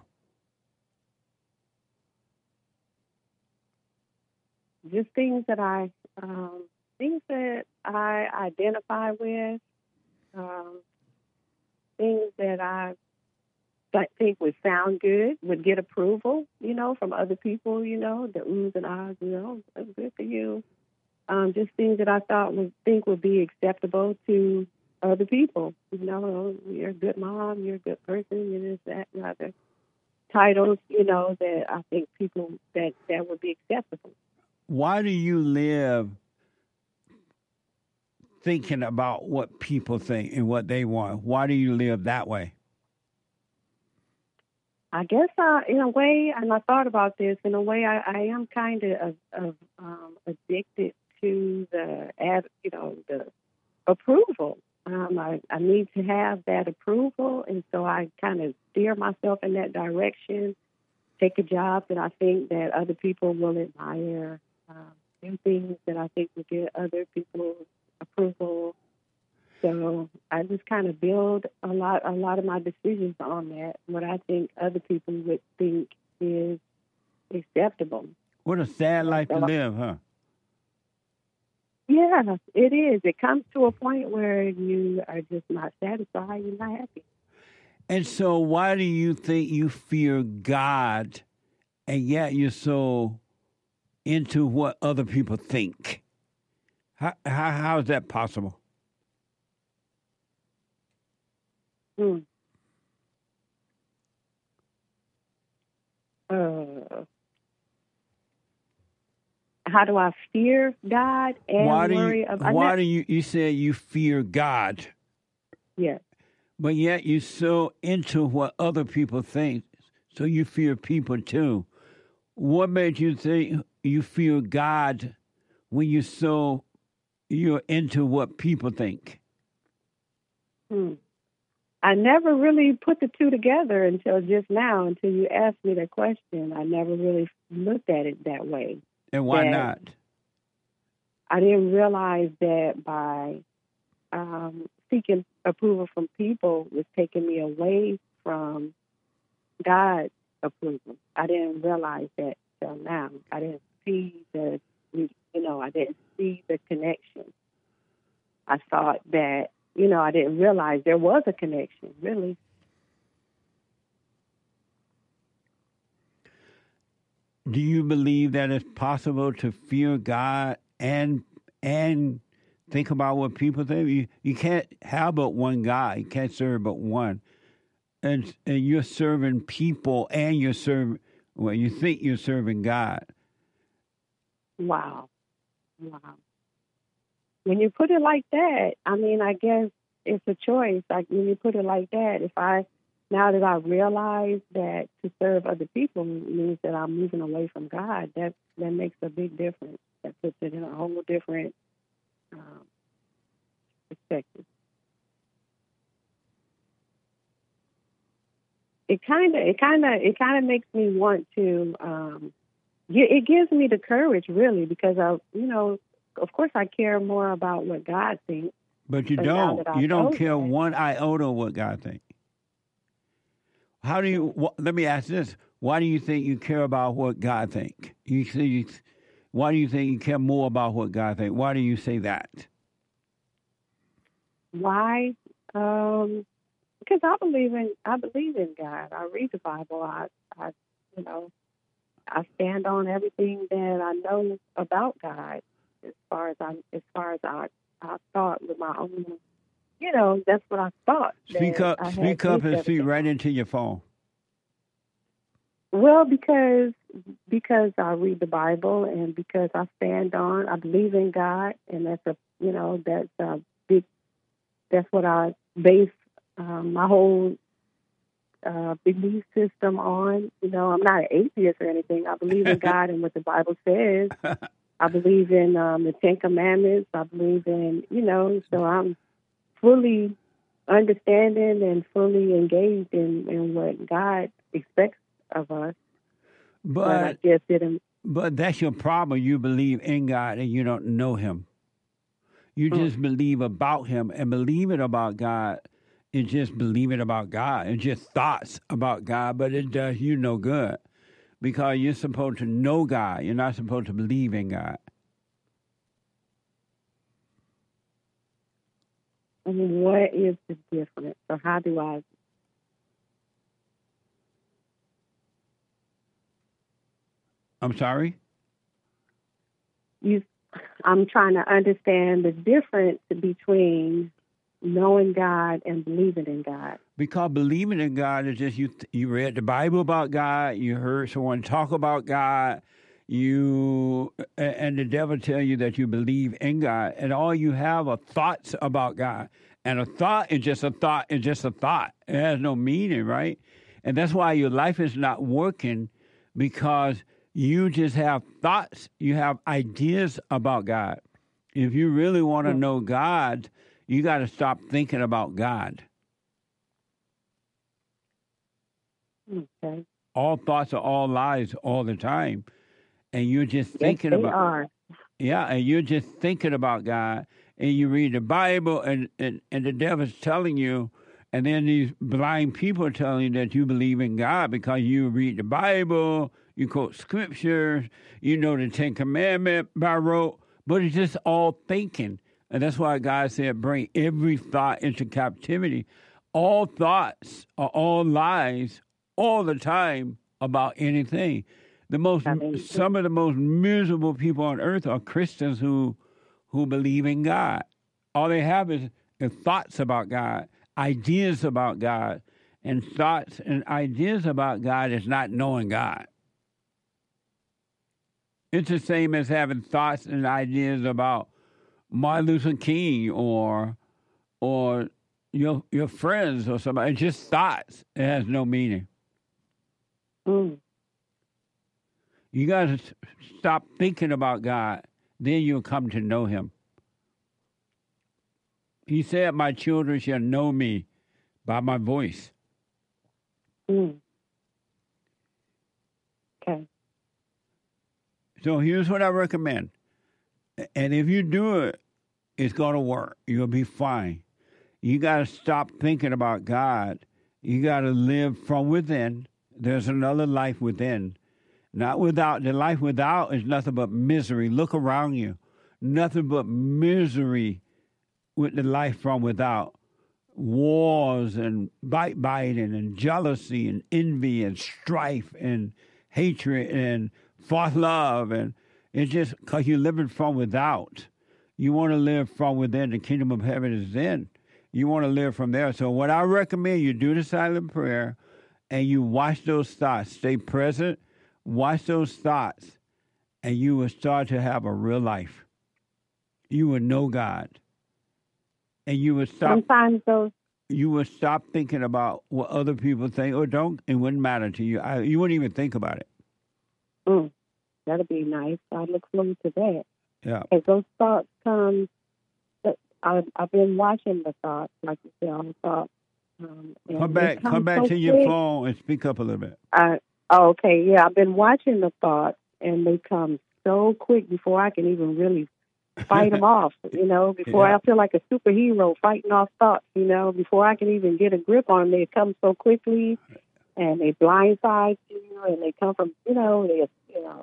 Just things that I um, things that I identify with, um, things that I th- think would sound good, would get approval, you know, from other people, you know, the oohs and ahs, you know, that's good for you. Um, just things that I thought would think would be acceptable to other people. You know, you're a good mom, you're a good person, you're this, that, and other titles, you know, that I think people, that, that would be acceptable. Why do you live thinking about what people think and what they want? Why do you live that way? I guess I, in a way, and I thought about this, in a way I, I am kind of, of um, addicted to the, ad, you know, the approval. Um, I, I need to have that approval, and so I kind of steer myself in that direction, take a job that I think that other people will admire, um, do things that I think will get other people's approval. So I just kind of build a lot, a lot of my decisions on that, what I think other people would think is acceptable. What a sad life to live, huh? Yeah, it is. It comes to a point where you are just not satisfied, you're not happy. And so why do you think you fear God and yet you're so into what other people think? How how, how is that possible? Hmm. Uh, how do I fear God and why do worry you, about? Why do you? You say you fear God. Yes. But yet you're so into what other people think, so you fear people too. What made you think you fear God when you're so you're into what people think? Hmm. I never really put the two together until just now, until you asked me that question. I never really looked at it that way. And why that not? I didn't realize that by um, seeking approval from people was taking me away from God's approval. I didn't realize that till now. I didn't see the, you know, I didn't see the connection. I thought that, you know, I didn't realize there was a connection, really. Do you believe that it's possible to fear God and and think about what people think? You you can't have but one God. You can't serve but one. And and you're serving people and you're serving, well, you think you're serving God. Wow. Wow. When you put it like that, I mean, I guess it's a choice. Like when you put it like that, if I, now that I realize that to serve other people means that I'm moving away from God, that that makes a big difference. That puts it in a whole different um, perspective. It kind of, it kind of, it kind of makes me want to. Um, it gives me the courage, really, because I, you know, of course, I care more about what God thinks. But you but now don't. that I You don't know care that, one iota what God thinks. How do you? Wh- let me ask this: why do you think you care about what God thinks? You say, you, why do you think you care more about what God thinks? Why do you say that? Why? Um, because I believe in I believe in God. I read the Bible. I, I, you know, I stand on everything that I know about God. As far as I, as far as I, I thought with my own, you know, that's what I thought. Speak up, I speak up, and speak right into your phone. Well, because because I read the Bible and because I stand on, I believe in God, and that's a, you know, that's a big. That's what I base um, my whole uh, belief system on. You know, I'm not an atheist or anything. I believe in God and what the Bible says. I believe in um, the Ten Commandments. I believe in, you know, so I'm fully understanding and fully engaged in, in what God expects of us. But, but I just didn't. But that's your problem. You believe in God and you don't know Him. You Mm. just believe about Him, and believing about God is just believing about God. It's just thoughts about God, but it does you no good. Because you're supposed to know God. You're not supposed to believe in God. I mean, what is the difference? Or how do I? I'm sorry? You, I'm trying to understand the difference between knowing God and believing in God. Because believing in God is just you. You read the Bible about God. You heard someone talk about God. You and the devil tell you that you believe in God, and all you have are thoughts about God. And a thought is just a thought. It's just a thought. It has no meaning, right? And that's why your life is not working, because you just have thoughts. You have ideas about God. If you really want to know God, you got to stop thinking about God. Okay. All thoughts are all lies all the time. And you're just thinking yes, they about are. Yeah, and you're just thinking about God, and you read the Bible, and, and, and the devil's telling you, and then these blind people are telling you that you believe in God because you read the Bible, you quote scriptures, you know the Ten Commandments by rote, but it's just all thinking. And that's why God said, bring every thought into captivity. All thoughts are all lies all the time about anything. The most, some of the most miserable people on earth are Christians who, who believe in God. All they have is, is thoughts about God, ideas about God, and thoughts and ideas about God is not knowing God. It's the same as having thoughts and ideas about Martin Luther King or, or your your friends or somebody. It's just thoughts. It has no meaning. Mm. You got to stop thinking about God. Then you'll come to know him. He said, my children shall know me by my voice. Mm. Okay. So here's what I recommend. And if you do it, it's going to work. You'll be fine. You got to stop thinking about God. You got to live from within. There's another life within. Not without. The life without is nothing but misery. Look around you. Nothing but misery with the life from without. Wars and backbiting and jealousy and envy and strife and hatred and false love. And it's just because you're living from without. You want to live from within. The kingdom of heaven is in. You want to live from there. So what I recommend, you do the silent prayer and you watch those thoughts. Stay present. Watch those thoughts, and you will start to have a real life. You will know God, and you will stop. Sometimes those. You will stop thinking about what other people think, or don't. It wouldn't matter to you. I, you wouldn't even think about it. Mm, that'll be nice. I look forward to that. Yeah. As those thoughts come, I, I've been watching the thoughts, like you said, on the thoughts. Um, come back, come back so to your quick. phone and speak up a little bit. I, Oh, okay, yeah, I've been watching the thoughts, and they come so quick before I can even really fight them off, you know, before yeah. I feel like a superhero fighting off thoughts, you know, before I can even get a grip on them, they come so quickly, and they blindside you, and they come from, you know, they, you know,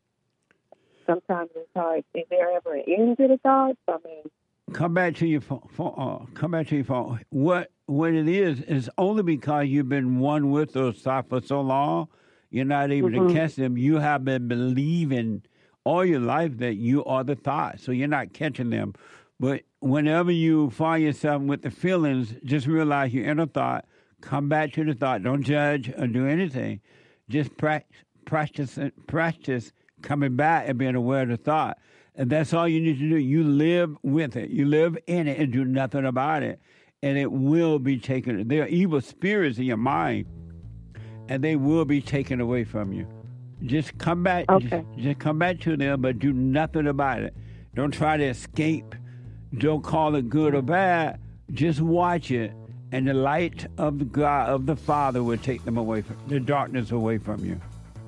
sometimes it's hard. Is there ever an end to the thoughts? I mean, come back to your phone. Uh, come back to your phone. What what it is is only because you've been one with those thoughts for so long. You're not able mm-hmm. to catch them. You have been believing all your life that you are the thought, so you're not catching them. But whenever you find yourself with the feelings, just realize you're in a thought. Come back to the thought. Don't judge or do anything. Just practice, practice, practice coming back and being aware of the thought. And that's all you need to do. You live with it. You live in it and do nothing about it. And it will be taken. There are evil spirits in your mind, and they will be taken away from you. Just come back. Okay. Just, just come back to them, but do nothing about it. Don't try to escape. Don't call it good or bad. Just watch it, and the light of the God of the Father will take them away from the darkness away from you.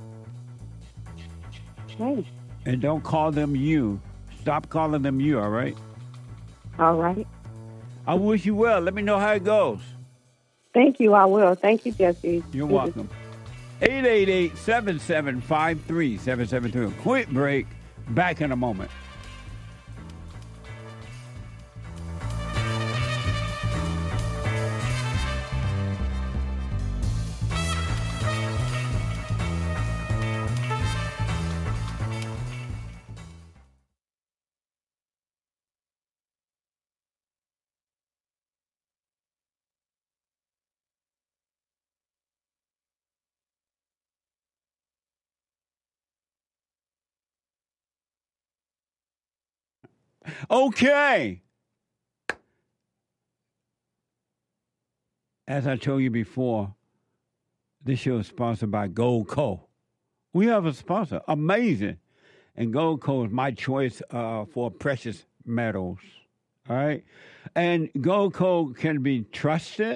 Okay. And don't call them you. Stop calling them you. All right. All right. I wish you well. Let me know how it goes. Thank you. I will. Thank you, Jesse. You're welcome. eight eight eight, seven seven five, three seven seven two. Quick break. Back in a moment. Okay. As I told you before, this show is sponsored by Gold Co. We have a sponsor. Amazing. And Gold Co is my choice uh, for precious metals. All right? And Gold Co can be trusted,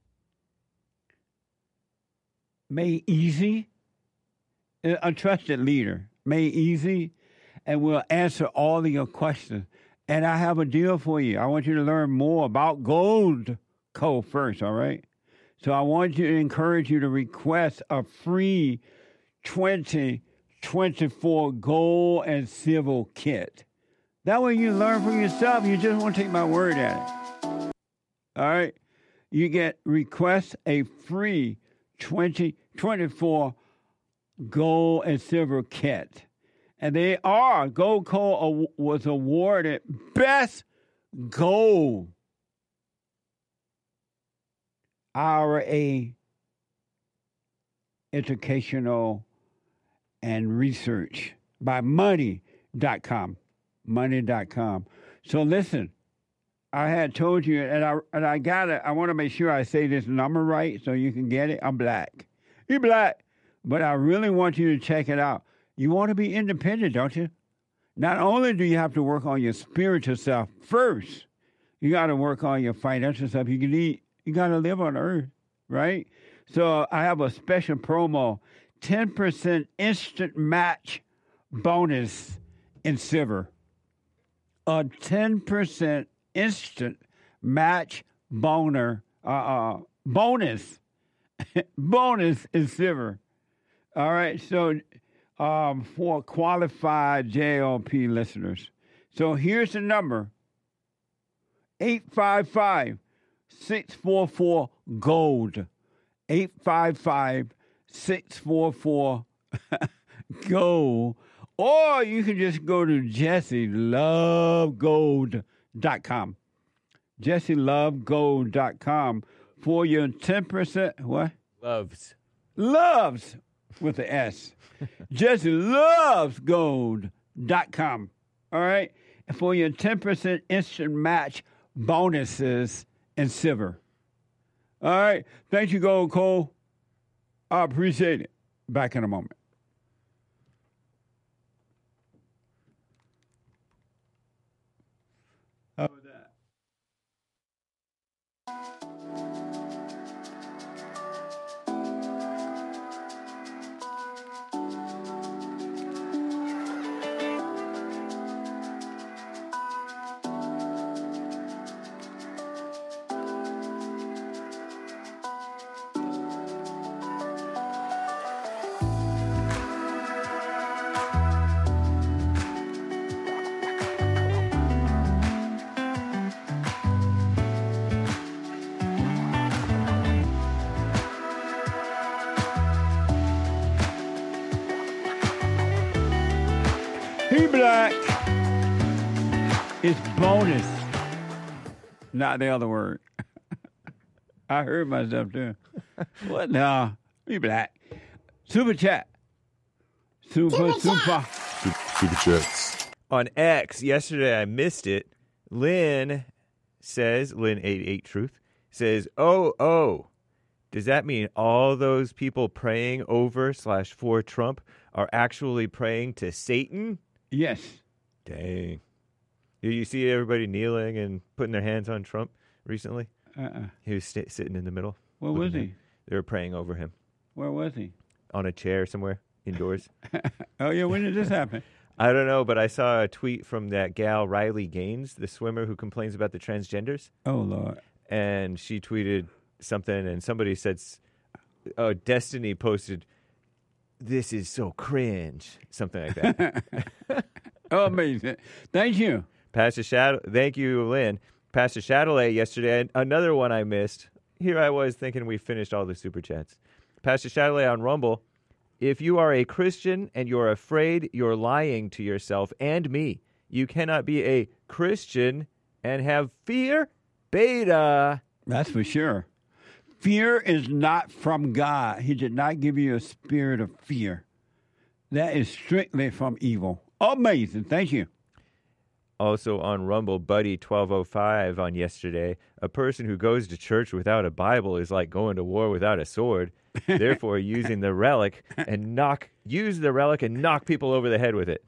made easy, a trusted leader, made easy, and will answer all of your questions. And I have a deal for you. I want you to learn more about Gold Co first, all right? So I want you to encourage you to request a free twenty twenty-four gold and silver kit. That way you learn for yourself. You just want to take my word at it. All right? You get request a free twenty twenty-four gold and silver kit. And they are, Gold Co was awarded Best Gold I R A Educational and Research by money dot com. money dot com. So listen, I had told you, and I and I got it. I want to make sure I say this number right so you can get it. I'm black. You're black. But I really want you to check it out. You want to be independent, don't you? Not only do you have to work on your spiritual self first, you got to work on your financial stuff. You can eat. You got to live on earth, right? So I have a special promo, ten percent instant match bonus in silver. A ten percent instant match boner, uh, uh, bonus, bonus in silver. All right, so um, for qualified J L P listeners. So here's the number, eight five five, six four four, GOLD, eight five five, six four four, GOLD, or you can just go to Jesse Love Gold dot com, Jesse Love Gold dot com for your ten percent, what? Loves. Loves with the S. Jesse Loves Gold dot com, all right? For your ten percent instant match bonuses in silver. All right. Thank you, Gold Co. I appreciate it. Back in a moment. How about that? He black is bonus, not the other word. I heard myself too. What? No, he black. Super chat. Super, super. Super, super chats. On X, yesterday I missed it. Lynn says, Lynn eighty-eight Truth, says, oh, oh, does that mean all those people praying over slash for Trump are actually praying to Satan? Yes. Dang. Did you see everybody kneeling and putting their hands on Trump recently? Uh-uh. He was st- sitting in the middle. Where was he? Him. They were praying over him. Where was he? On a chair somewhere, indoors. Oh, yeah, when did this happen? I don't know, but I saw a tweet from that gal, Riley Gaines, the swimmer who complains about the transgenders. Oh, Lord. And she tweeted something, and somebody said, oh, Destiny posted, this is so cringe, something like that. Oh, amazing. Thank you. Pastor Shadow, thank you, Lynn. Pastor Shadowley yesterday, another one I missed. Here I was thinking we finished all the super chats. Pastor Shadowley on Rumble, if you are a Christian and you're afraid you're lying to yourself and me, you cannot be a Christian and have fear. Beta. That's for sure. Fear is not from God. He did not give you a spirit of fear. That is strictly from evil. Amazing. Thank you. Also on Rumble, Buddy twelve oh five on yesterday. A person who goes to church without a Bible is like going to war without a sword. Therefore, using the relic and knock, use the relic and knock people over the head with it.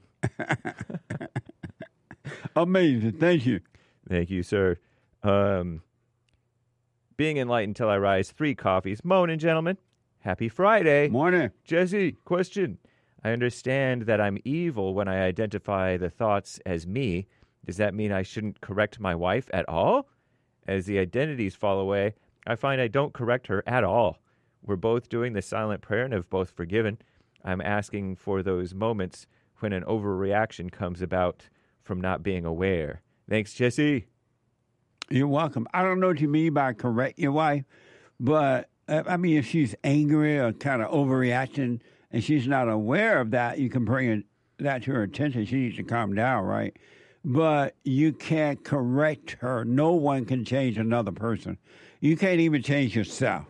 Amazing. Thank you. Thank you, sir. Um, being enlightened till I rise, three coffees. Morning, gentlemen. Happy Friday. Morning. Jesse, question. I understand that I'm evil when I identify the thoughts as me. Does that mean I shouldn't correct my wife at all? As the identities fall away, I find I don't correct her at all. We're both doing the silent prayer and have both forgiven. I'm asking for those moments when an overreaction comes about from not being aware. Thanks, Jesse. You're welcome. I don't know what you mean by correct your wife, but uh, I mean, if she's angry or kind of overreacting and she's not aware of that, you can bring it, that to her attention. She needs to calm down, right? But you can't correct her. No one can change another person. You can't even change yourself.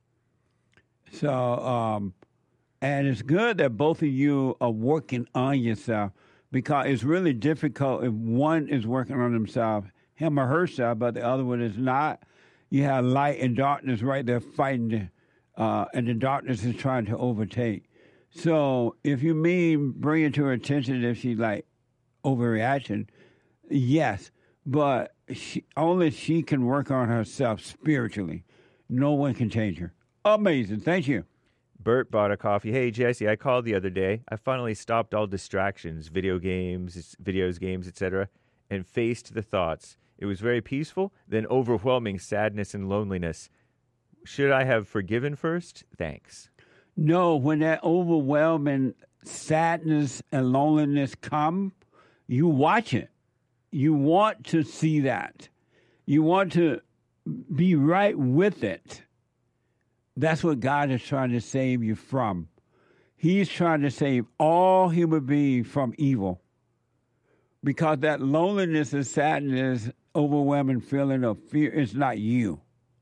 So, um, and it's good that both of you are working on yourself, because it's really difficult if one is working on himself, him or herself, but the other one is not. You have light and darkness right there fighting, uh, and the darkness is trying to overtake. So if you mean bring it to her attention if she's like overreaction, yes, but she, only she can work on herself spiritually. No one can change her. Amazing. Thank you. Bert bought a coffee. Hey, Jesse, I called the other day. I finally stopped all distractions, video games, videos, games, et cetera, and faced the thoughts. It was very peaceful, then overwhelming sadness and loneliness. Should I have forgiven first? Thanks. No, when that overwhelming sadness and loneliness come, you watch it. You want to see that. You want to be right with it. That's what God is trying to save you from. He's trying to save all human beings from evil. Because that loneliness and sadness, overwhelming feeling of fear is not you.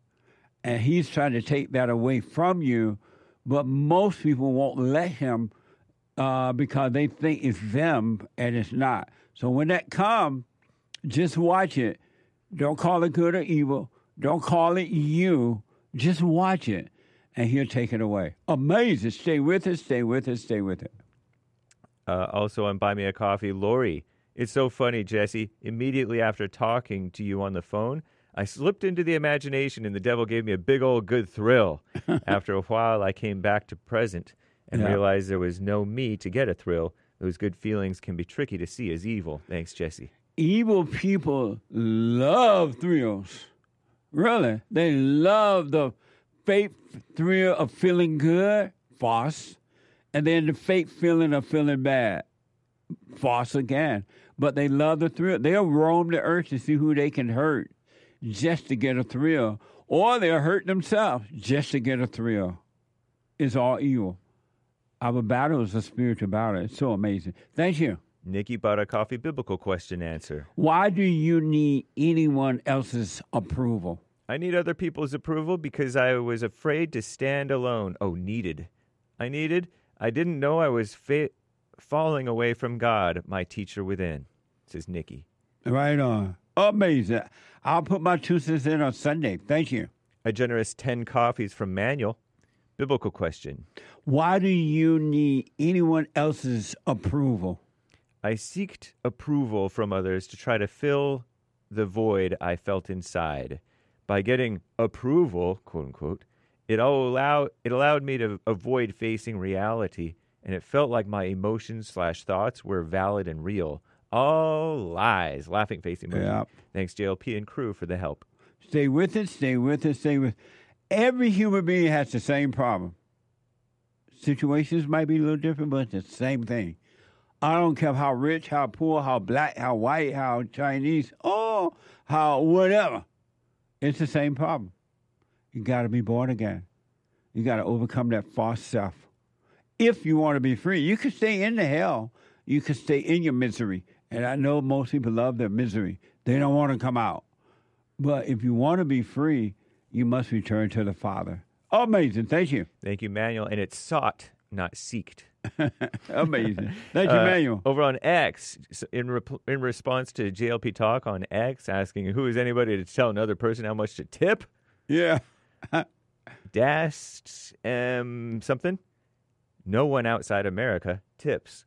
And he's trying to take that away from you. But most people won't let him uh, because they think it's them and it's not. So when that comes, just watch it. Don't call it good or evil. Don't call it you. Just watch it. And he'll take it away. Amazing. Stay with it, stay with it, stay with it. Uh, also on Buy Me a Coffee, Lori. It's so funny, Jesse. Immediately after talking to you on the phone, I slipped into the imagination and the devil gave me a big old good thrill. After a while, I came back to present and Yeah. realized there was no me to get a thrill. Those good feelings can be tricky to see as evil. Thanks, Jesse. Evil people love thrills. Really. They love the fake thrill of feeling good, false, and then the fake feeling of feeling bad, false again. But they love the thrill. They'll roam the earth to see who they can hurt just to get a thrill, or they'll hurt themselves just to get a thrill. It's all evil. Our battle is a spiritual battle. It's so amazing. Thank you. Nikki bought a coffee biblical question answer. Why do you need anyone else's approval? I need other people's approval because I was afraid to stand alone. Oh, needed. I needed. I didn't know I was fa- falling away from God, my teacher within, says Nikki. Right on. Amazing. I'll put my two cents in on Sunday. Thank you. A generous ten coffees from Manuel. Biblical question. Why do you need anyone else's approval? I seeked approval from others to try to fill the void I felt inside. By getting approval, quote unquote, it all allowed it allowed me to avoid facing reality, and it felt like my emotions slash thoughts were valid and real. All lies. Laughing face emoji. Yeah. Thanks, J L P and crew, for the help. Stay with it, stay with it, stay with it. Every human being has the same problem. Situations might be a little different, but it's the same thing. I don't care how rich, how poor, how black, how white, how Chinese, oh, how whatever. It's the same problem. You got to be born again. You got to overcome that false self. If you want to be free, you can stay in the hell. You can stay in your misery. And I know most people love their misery. They don't want to come out. But if you want to be free, you must return to the Father. Amazing. Thank you. Thank you, Manuel. And it's sought, not seeked. Amazing. Thank you, Uh, Manuel. Over on X, s- in rep- in response to J L P Talk on X, asking who is anybody to tell another person how much to tip? Yeah. Dash um, something. No one outside America tips.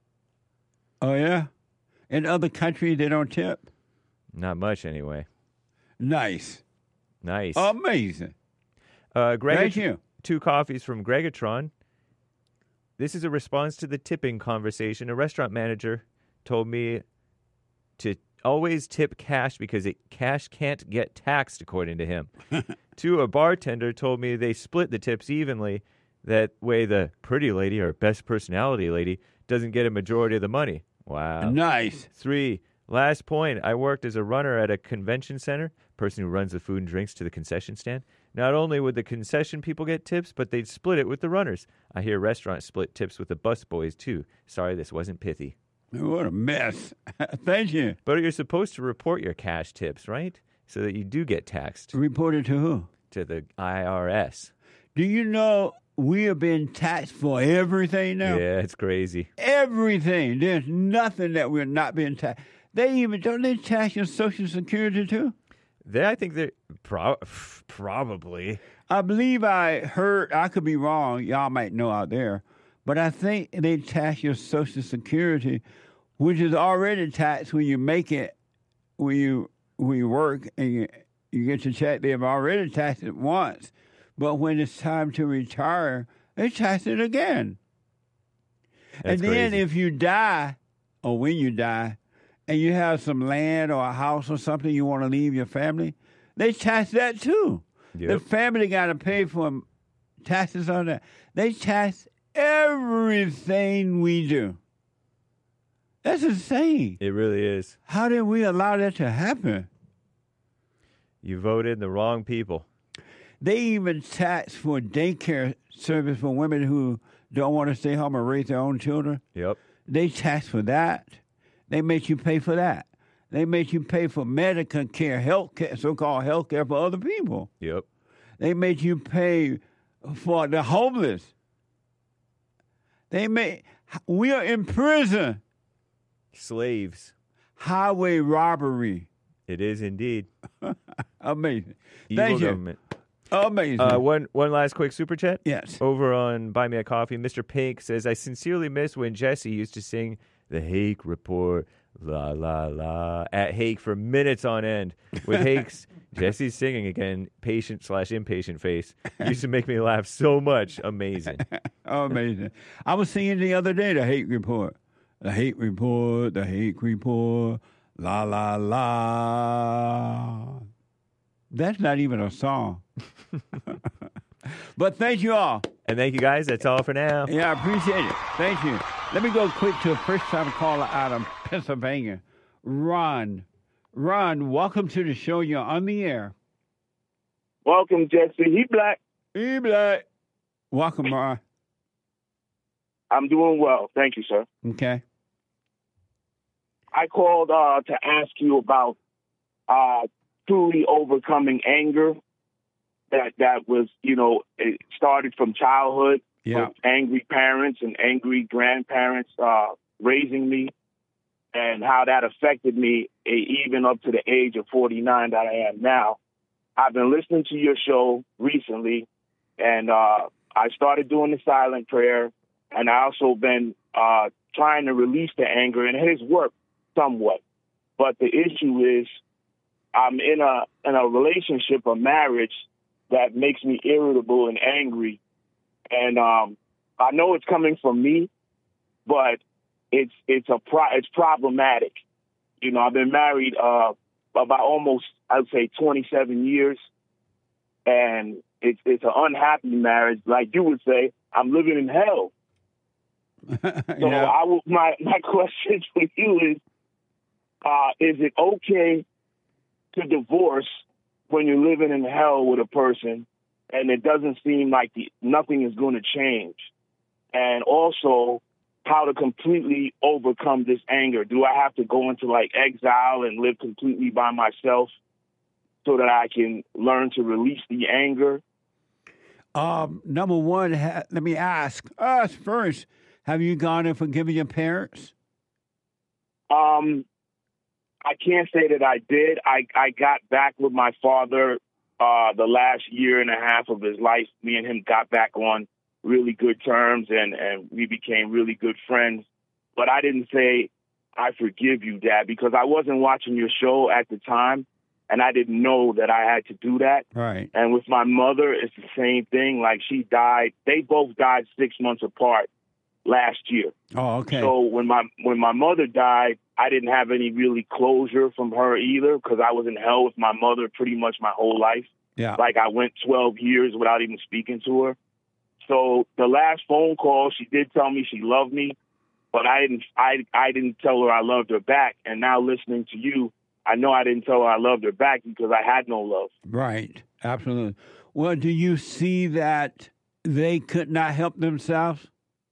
Oh, yeah? In other countries, they don't tip? Not much, anyway. Nice. Nice. Amazing. Uh, Greg- Thank you. Two coffees from Gregatron. This is a response to the tipping conversation. A restaurant manager told me to always tip cash because it, cash can't get taxed, according to him. Two, a bartender told me they split the tips evenly. That way the pretty lady or best personality lady doesn't get a majority of the money. Wow. Nice. Three, last point. I worked as a runner at a convention center, person who runs the food and drinks to the concession stand. Not only would the concession people get tips, but they'd split it with the runners. I hear restaurants split tips with the bus boys, too. Sorry, this wasn't pithy. What a mess. Thank you. But you're supposed to report your cash tips, right? So that you do get taxed. Report it to who? To the I R S. Do you know we are being taxed for everything now? Yeah, it's crazy. Everything. There's nothing that we're not being taxed. They even, don't they tax your Social Security too? They, I think they're pro- probably. I believe I heard, I could be wrong, y'all might know out there, but I think they tax your Social Security, which is already taxed when you make it, when you when you work and you, you get your check. They've already taxed it once, but when it's time to retire, they tax it again. That's and then crazy. if you die, or when you die, and you have some land or a house or something you want to leave your family, they tax that too. Yep. The family got to pay for taxes on that. They tax everything we do. That's insane. It really is. How did we allow that to happen? You voted the wrong people. They even tax for daycare service for women who don't want to stay home and raise their own children. Yep. They tax for that. They make you pay for that. They make you pay for medical care, health care, so-called health care for other people. Yep. They make you pay for the homeless. They make, we are in prison. Slaves. Highway robbery. It is indeed. Amazing. Evil Thank you. government. Amazing. Uh, one one last quick super chat. Yes. Over on Buy Me a Coffee, Mister Pink says, I sincerely miss when Jesse used to sing the Hake Report, la, la, la, at Hake for minutes on end. With Hake's, Jesse's singing again, patient slash impatient face. Used to make me laugh so much. Amazing. Amazing. I was singing the other day, the Hake Report. The Hake Report, the Hake Report, la, la, la. That's not even a song. But thank you all. And thank you, guys. That's all for now. Yeah, I appreciate it. Thank you. Let me go quick to a first-time caller out of Pennsylvania, Ron. Ron, welcome to the show. You're on the air. Welcome, Jesse. He black. He black. Welcome, Ron. I'm doing well. Thank you, sir. Okay. I called uh, to ask you about uh, truly overcoming anger that that was, you know, it started from childhood Yeah. with angry parents and angry grandparents uh, raising me, and how that affected me eh, even up to the age of forty-nine that I am now. I've been listening to your show recently, and uh, I started doing the silent prayer, and I also been uh, trying to release the anger, and it has worked somewhat. But the issue is I'm in a in a relationship, a marriage that makes me irritable and angry. And um, I know it's coming from me, but it's it's a pro- it's problematic. You know, I've been married uh, about almost, I'd say, twenty-seven years, and it's it's an unhappy marriage. Like you would say, I'm living in hell. So Yeah. I will, my my question for you is: uh, is it okay to divorce when you're living in hell with a person, and it doesn't seem like the, nothing is going to change? And also, how to completely overcome this anger? Do I have to go into like exile and live completely by myself so that I can learn to release the anger? Um, number one, ha- let me ask us first, Have you gone and forgiven your parents? Um, I can't say that I did. I, I got back with my father uh, the last year and a half of his life. Me and him got back on really good terms, and, and we became really good friends. But I didn't say, I forgive you, Dad, because I wasn't watching your show at the time, and I didn't know that I had to do that. Right. And with my mother, it's the same thing. Like, she died. They both died six months apart last year. Oh, okay. So when my when my mother died, I didn't have any really closure from her either, because I was in hell with my mother pretty much my whole life. Yeah. Like, I went twelve years without even speaking to her. So the last phone call, she did tell me she loved me, but I didn't I I didn't tell her I loved her back. And now listening to you, I know I didn't tell her I loved her back because I had no love. Right. Absolutely. Well, do you see that they could not help themselves?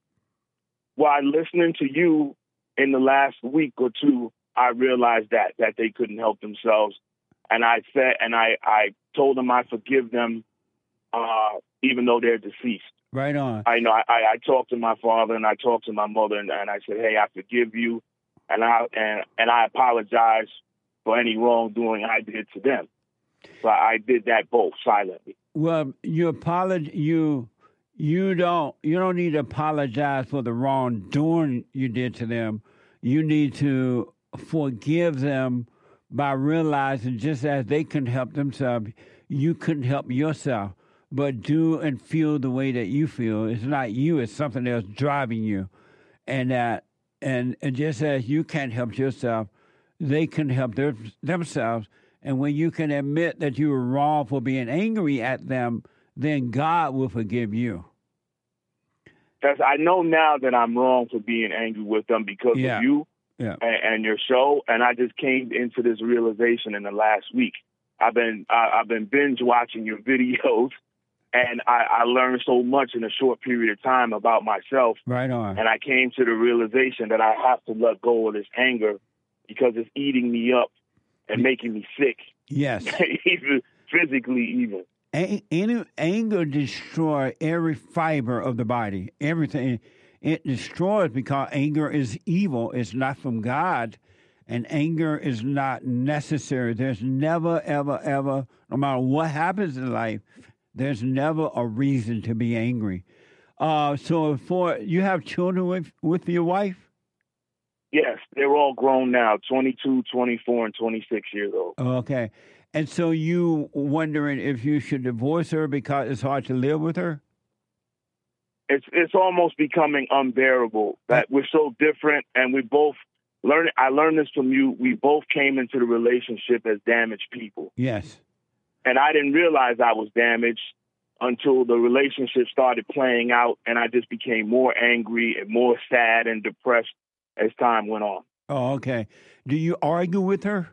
While listening to you in the last week or two, I realized that, that they couldn't help themselves. And I said, and I, I told them I forgive them, uh, even though they're deceased. Right on. I know I, I talked to my father and I talked to my mother, and, and I said, hey, I forgive you. And I, and, and I apologize for any wrongdoing I did to them. So I did that both silently. Well, you apologize, you, You don't you don't need to apologize for the wrongdoing you did to them. You need to forgive them by realizing just as they couldn't help themselves, you couldn't help yourself. But do and feel the way that you feel. It's not you, it's something else driving you. And that and, and just as you can't help yourself, they can help their, themselves. And when you can admit that you were wrong for being angry at them, then God will forgive you. Because I know now that I'm wrong for being angry with them because yeah. of you yeah. and, and your show, and I just came into this realization in the last week. I've been I, I've been binge watching your videos, and I, I learned so much in a short period of time about myself. Right on. And I came to the realization that I have to let go of this anger because it's eating me up and making me sick. Yes. Even physically, even. A- any anger destroys every fiber of the body. Everything it destroys because anger is evil. It's not from God, and anger is not necessary. There's never, ever, ever, no matter what happens in life, there's never a reason to be angry. Uh, so, for you have children with with your wife? Yes, they're all grown now, twenty-two, twenty-four, and twenty-six years old. Okay. And so you wondering if you should divorce her because it's hard to live with her? It's it's almost becoming unbearable that we're so different, and we both learn. I learned this from you. We both came into the relationship as damaged people. Yes. And I didn't realize I was damaged until the relationship started playing out, and I just became more angry and more sad and depressed as time went on. Oh, okay. Do you argue with her?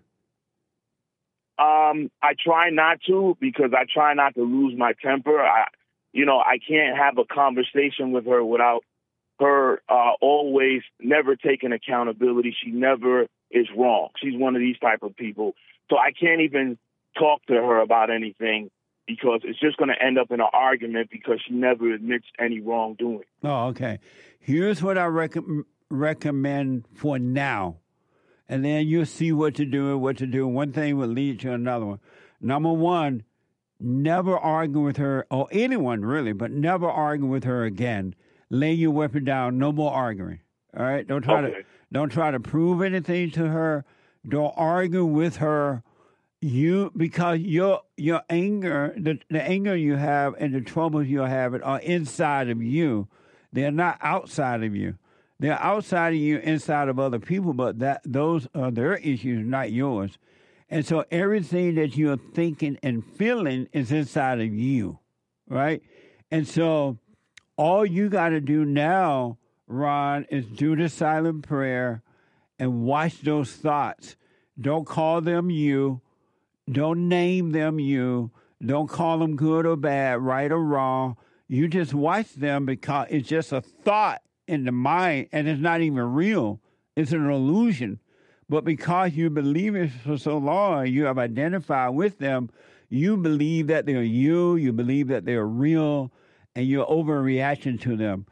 Um, I try not to because I try not to lose my temper. I, you know, I can't have a conversation with her without her uh, always never taking accountability. She never is wrong. She's one of these type of people. So I can't even talk to her about anything because it's just going to end up in an argument because she never admits any wrongdoing. Oh, okay. Here's what I rec- recommend for now. And then you'll see what to do and what to do. One thing will lead to another one. Number one, never argue with her, or anyone really, but never argue with her again. Lay your weapon down. No more arguing. All right? Don't try Okay. to don't try to prove anything to her. Don't argue with her. You because your your anger, the, the anger you have and the troubles you're having are inside of you. They're not outside of you. They're outside of you, inside of other people, but that those are their issues, not yours. And so everything that you're thinking and feeling is inside of you, right? And so all you got to do now, Ron, is do the silent prayer and watch those thoughts. Don't call them you. Don't name them you. Don't call them good or bad, right or wrong. You just watch them because it's just a thought in the mind, and it's not even real. It's an illusion. But because you believe it for so long, you have identified with them, you believe that they're you, you believe that they're real, and you're overreacting to them.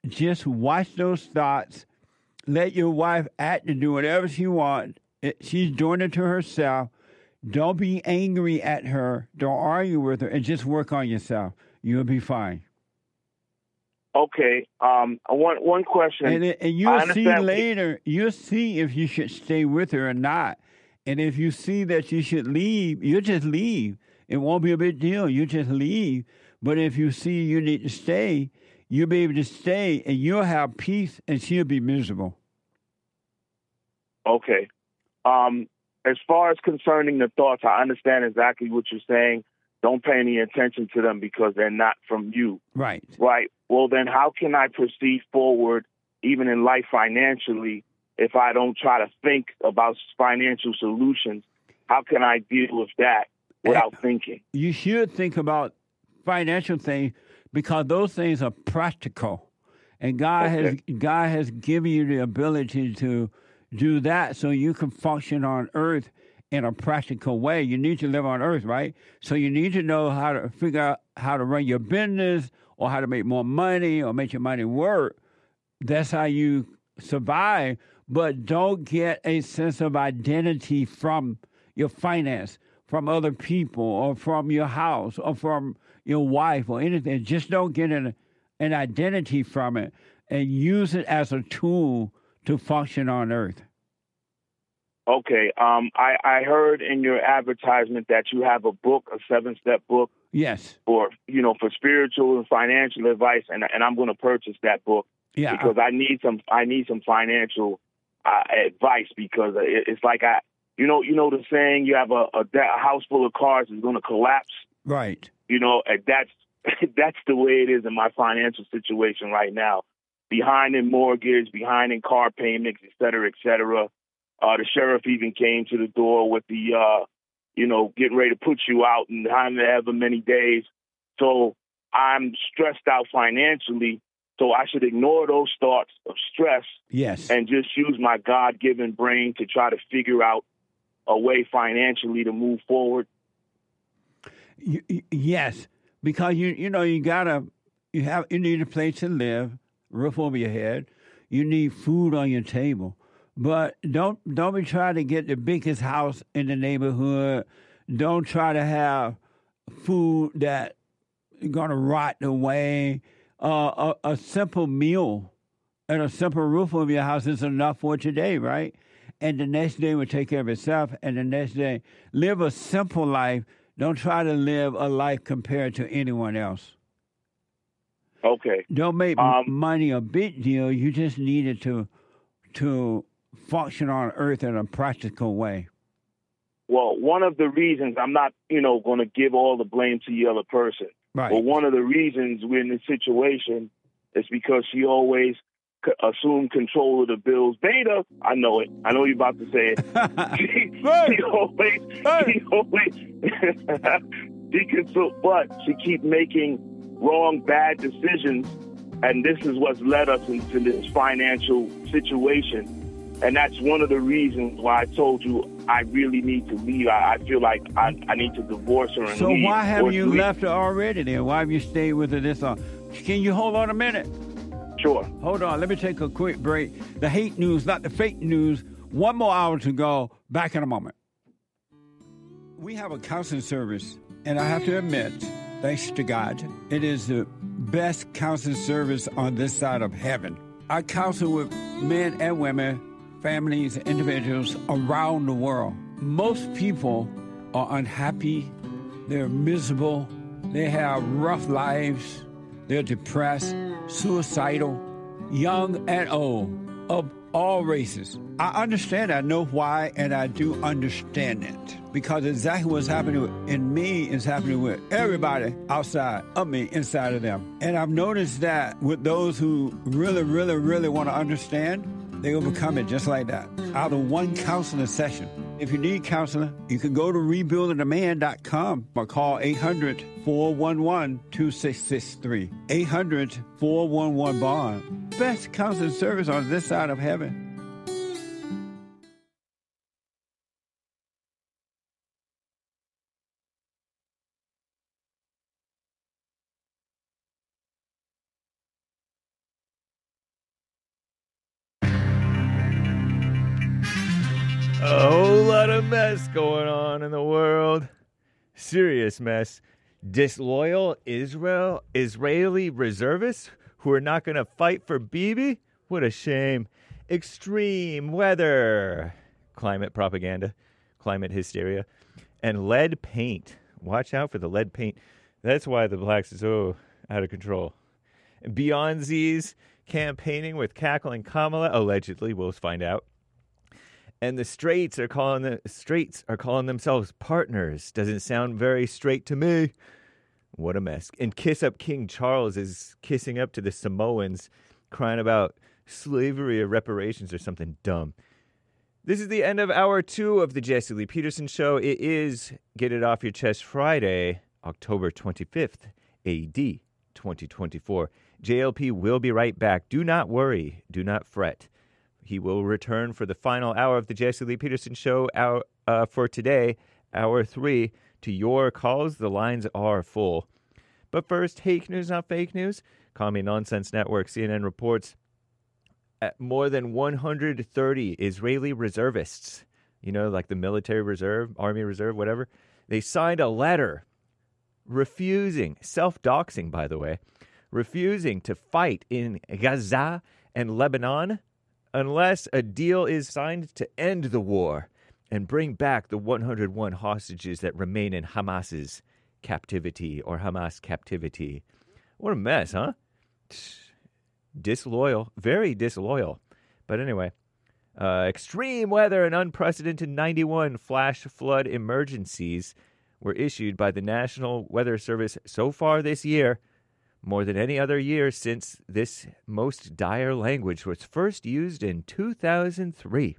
just watch those thoughts. Let your wife act and do whatever she wants. She's doing it to herself. Don't be angry at her. Don't argue with her, and just work on yourself. You'll be fine. Okay. Um. One one question. And, it, and I you'll see understand- later. You'll see if you should stay with her or not. And if you see that you should leave, you just leave. It won't be a big deal. You just leave. But if you see you need to stay, you'll be able to stay, and you'll have peace, and she'll be miserable. Okay. Um, as far as concerning the thoughts, I understand exactly what you're saying. Don't pay any attention to them because they're not from you. Right. Right. Well, then how can I proceed forward, even in life financially, if I don't try to think about financial solutions? How can I deal with that without thinking? You should think about financial things because those things are practical. And God Okay. has God has given you the ability to do that so you can function on earth in a practical way. You need to live on earth, right? So you need to know how to figure out how to run your business or how to make more money or make your money work. That's how you survive. But don't get a sense of identity from your finance, from other people, or from your house, or from your wife, or anything. Just don't get an, an identity from it and use it as a tool to function on earth. Okay. Um, I, I heard in your advertisement that you have a book, a seven-step book. Yes. For, you know, for spiritual and financial advice, and and I'm going to purchase that book Yeah. because I need some I need some financial uh, advice because it, it's like I you know you know the saying, you have a, a, a house full of cars is going to collapse. Right. You know, and that's that's the way it is in my financial situation right now. Behind in mortgage, behind in car payments, et cetera, et cetera. Uh, the sheriff even came to the door with the, uh, you know, getting ready to put you out in however many days. So I'm stressed out financially. So I should ignore those thoughts of stress. Yes. And just use my God-given brain to try to figure out a way financially to move forward. Y- y- yes, because you you know you gotta you have you need a place to live, roof over your head. You need food on your table, but don't don't be trying to get the biggest house in the neighborhood. Don't try to have food that is gonna rot away. Uh, a, a simple meal and a simple roof over your house is enough for today, right? And the next day will take care of itself. And the next day, live a simple life. Don't try to live a life compared to anyone else. Okay. Don't make Um, money a big deal. You just need it to to function on earth in a practical way. Well, one of the reasons I'm not, you know, going to give all the blame to the other person. Right. But one of the reasons we're in this situation is because she always c- assumed control of the bills. Beta, I know it. I know you're about to say it. she, she always, she always, she control, but she keep making wrong, bad decisions, and this is what's led us into this financial situation. And that's one of the reasons why I told you I really need to leave. I, I feel like I, I need to divorce her and So leave. why or haven't you leave. left her already then? Why have you stayed with her this long? Can you hold on a minute? Sure. Hold on. Let me take a quick break. The hate news, not the fake news. One more hour to go. Back in a moment. We have a counseling service, and I have to admit, thanks to God, it is the best counseling service on this side of heaven. I counsel with men and women, families, individuals around the world. Most people are unhappy, they're miserable, they have rough lives, they're depressed, suicidal, young and old, of all races. I understand, I know why, and I do understand it. Because exactly what's happening in me is happening with everybody outside of me, inside of them. And I've noticed that with those who really, really, really want to understand, they overcome it just like that, out of one counseling session. If you need counseling, you can go to rebuilding the man dot com or call eight hundred, four one one, two six six three. eight hundred, four one one, bond. Best counseling service on this side of heaven. A whole lot of mess going on in the world. Serious mess. Disloyal Israel Israeli reservists who are not going to fight for Bibi? What a shame. Extreme weather. Climate propaganda. Climate hysteria. And lead paint. Watch out for the lead paint. That's why the blacks are so out of control. Beyonce's campaigning with cackling Kamala, allegedly, we'll find out. And the straights are calling the straights are calling themselves partners. Doesn't sound very straight to me. What a mess. And Kiss Up King Charles is kissing up to the Samoans, crying about slavery or reparations or something dumb. This is the end of hour two of the Jesse Lee Peterson Show. It is Get It Off Your Chest Friday, October twenty-fifth, A D twenty twenty-four. J L P will be right back. Do not worry. Do not fret. He will return for the final hour of the Jesse Lee Peterson Show hour, uh, for today, hour three, to your calls. The lines are full. But first, fake news, not fake news. Call Me Nonsense Network, C N N reports at more than one hundred thirty Israeli reservists, you know, like the military reserve, army reserve, whatever, they signed a letter refusing, self-doxing, by the way, refusing to fight in Gaza and Lebanon unless a deal is signed to end the war and bring back the one hundred one hostages that remain in Hamas's captivity or Hamas captivity. What a mess, huh? Disloyal, very disloyal. But anyway, uh, extreme weather and unprecedented ninety-one flash flood emergencies were issued by the National Weather Service so far this year, more than any other year since this most dire language was first used in two thousand three.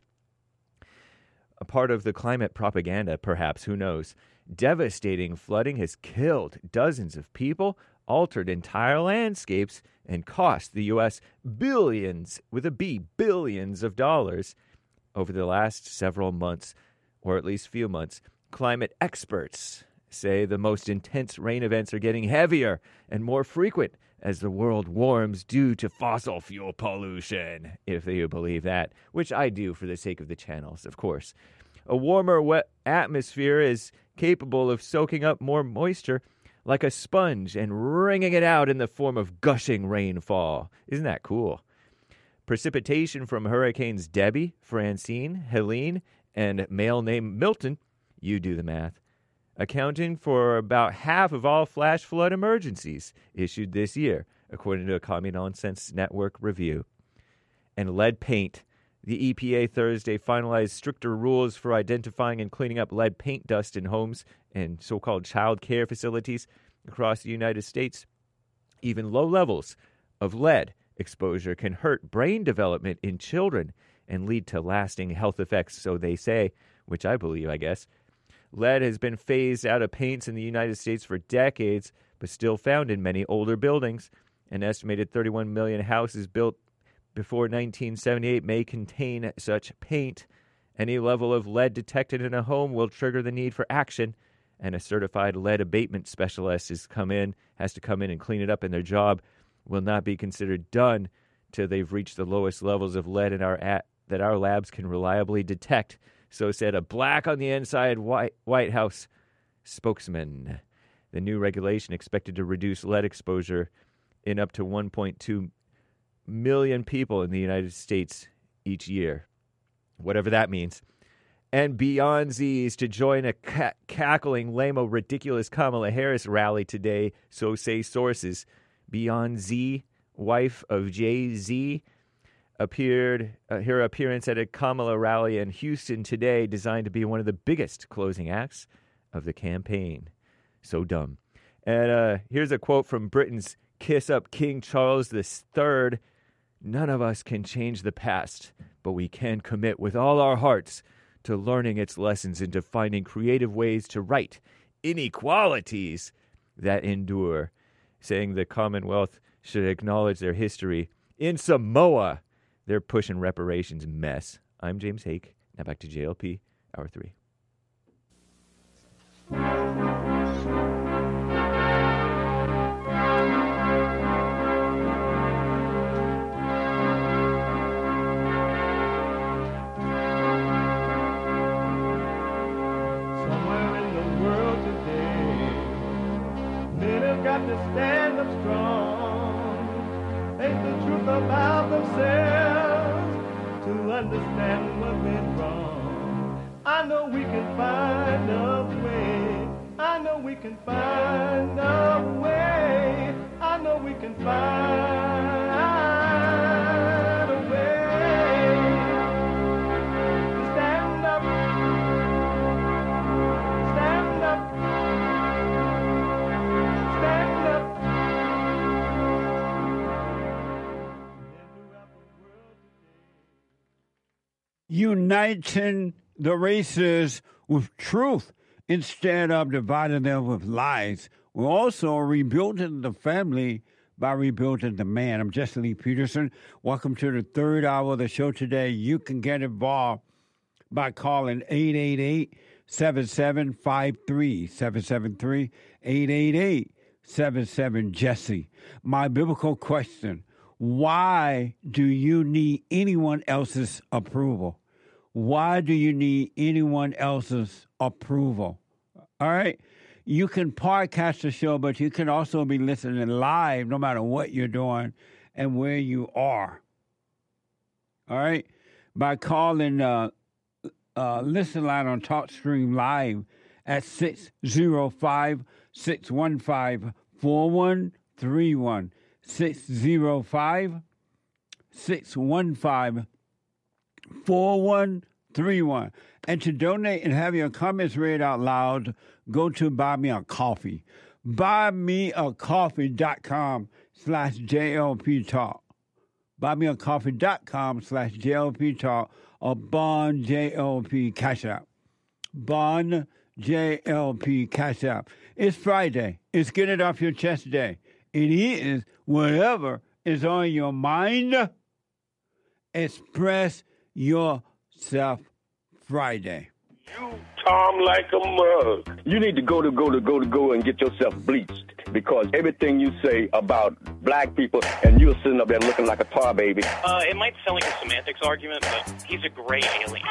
A part of the climate propaganda, perhaps, who knows? Devastating flooding has killed dozens of people, altered entire landscapes, and cost the U S billions, with a B, billions of dollars over the last several months, or at least few months. Climate experts say the most intense rain events are getting heavier and more frequent as the world warms due to fossil fuel pollution, if you believe that, which I do for the sake of the channels, of course. A warmer, wet atmosphere is capable of soaking up more moisture like a sponge and wringing it out in the form of gushing rainfall. Isn't that cool? Precipitation from hurricanes Debbie, Francine, Helene, and male named Milton, you do the math, accounting for about half of all flash flood emergencies issued this year, according to a Call Me Nonsense Network review. And lead paint. The E P A Thursday finalized stricter rules for identifying and cleaning up lead paint dust in homes and so-called child care facilities across the United States. Even low levels of lead exposure can hurt brain development in children and lead to lasting health effects, so they say, which I believe, I guess. Lead has been phased out of paints in the United States for decades, but still found in many older buildings. An estimated thirty-one million houses built before nineteen seventy-eight may contain such paint. Any level of lead detected in a home will trigger the need for action, and a certified lead abatement specialist has come in, has to come in and clean it up, and their job will not be considered done till they've reached the lowest levels of lead in our at, that our labs can reliably detect. So said a black on the inside White, White House spokesman. The new regulation expected to reduce lead exposure in up to one point two million people in the United States each year, whatever that means. And Beyonce's to join a ca- cackling, lame-o, ridiculous Kamala Harris rally today, so say sources. Beyonce, wife of Jay-Z, appeared uh, her appearance at a Kamala rally in Houston today, designed to be one of the biggest closing acts of the campaign. So dumb. And uh, here's a quote from Britain's Kiss Up King Charles the Third. None of us can change the past, but we can commit with all our hearts to learning its lessons and to finding creative ways to right inequalities that endure, saying the Commonwealth should acknowledge their history. In Samoa, they're pushing reparations mess. I'm James Hake. Now back to J L P, Hour three. got to stand up strong. Face the truth about themselves to understand what went wrong. I know we can find a way. I know we can find a way. I know we can find a way to stand up, stand up, stand up. Uniting the races with truth instead of dividing them with lies. We're also rebuilding the family by rebuilding the man. I'm Jesse Lee Peterson. Welcome to the third hour of the show today. You can get involved by calling eight eight eight, seven seven five three, seven seven three, eight eight eight, seven seven, Jesse. My biblical question, why do you need anyone else's approval? Why do you need anyone else's approval? All right? You can podcast the show, but you can also be listening live no matter what you're doing and where you are. All right? By calling uh, uh, Listen Line on TalkStream Live at six oh five, six one five, four one three one. six oh five, six one five, four one three one. And to donate and have your comments read out loud, go to Buy Me a Coffee. Buymeacoffee.com slash JLP Talk. Buymeacoffee.com slash JLP Talk or Bond J L P Cash App. Bond J L P Cash App. It's Friday. It's Get It Off Your Chest Day. It is whatever is on your mind. Express yourself Friday. You Tom like a mug. You need to go to go to go to go and get yourself bleached because everything you say about black people and you're sitting up there looking like a tar baby. Uh, it might sound like a semantics argument, but he's a great alien.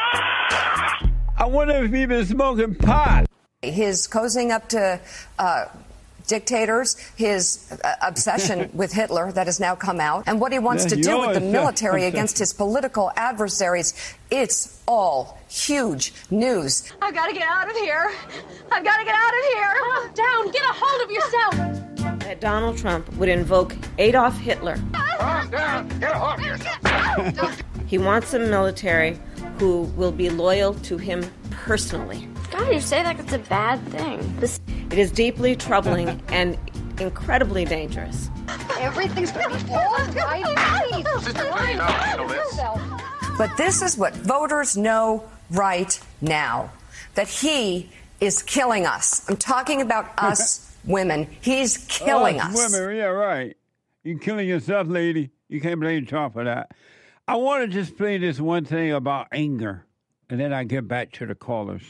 I wonder if he's been smoking pot. His cozying up to uh, dictators, his uh, obsession with Hitler that has now come out, and what he wants Yeah, to do with the yours. military against his political adversaries. It's all huge news. I've got to get out of here. I've got to get out of here. Down, get a hold of yourself. That Donald Trump would invoke Adolf Hitler. Calm down. Get a hold of yourself. He wants a military who will be loyal to him personally. God, you say like it's a bad thing. This It is deeply troubling and incredibly dangerous. everything's gonna be all right. Sister, please, I'll handle this. But this is what voters know right now, that he is killing us. I'm talking about us women. He's killing oh, us. Women, yeah, right. You're killing yourself, lady. You can't blame Trump for that. I want to just play this one thing about anger, and then I get back to the callers.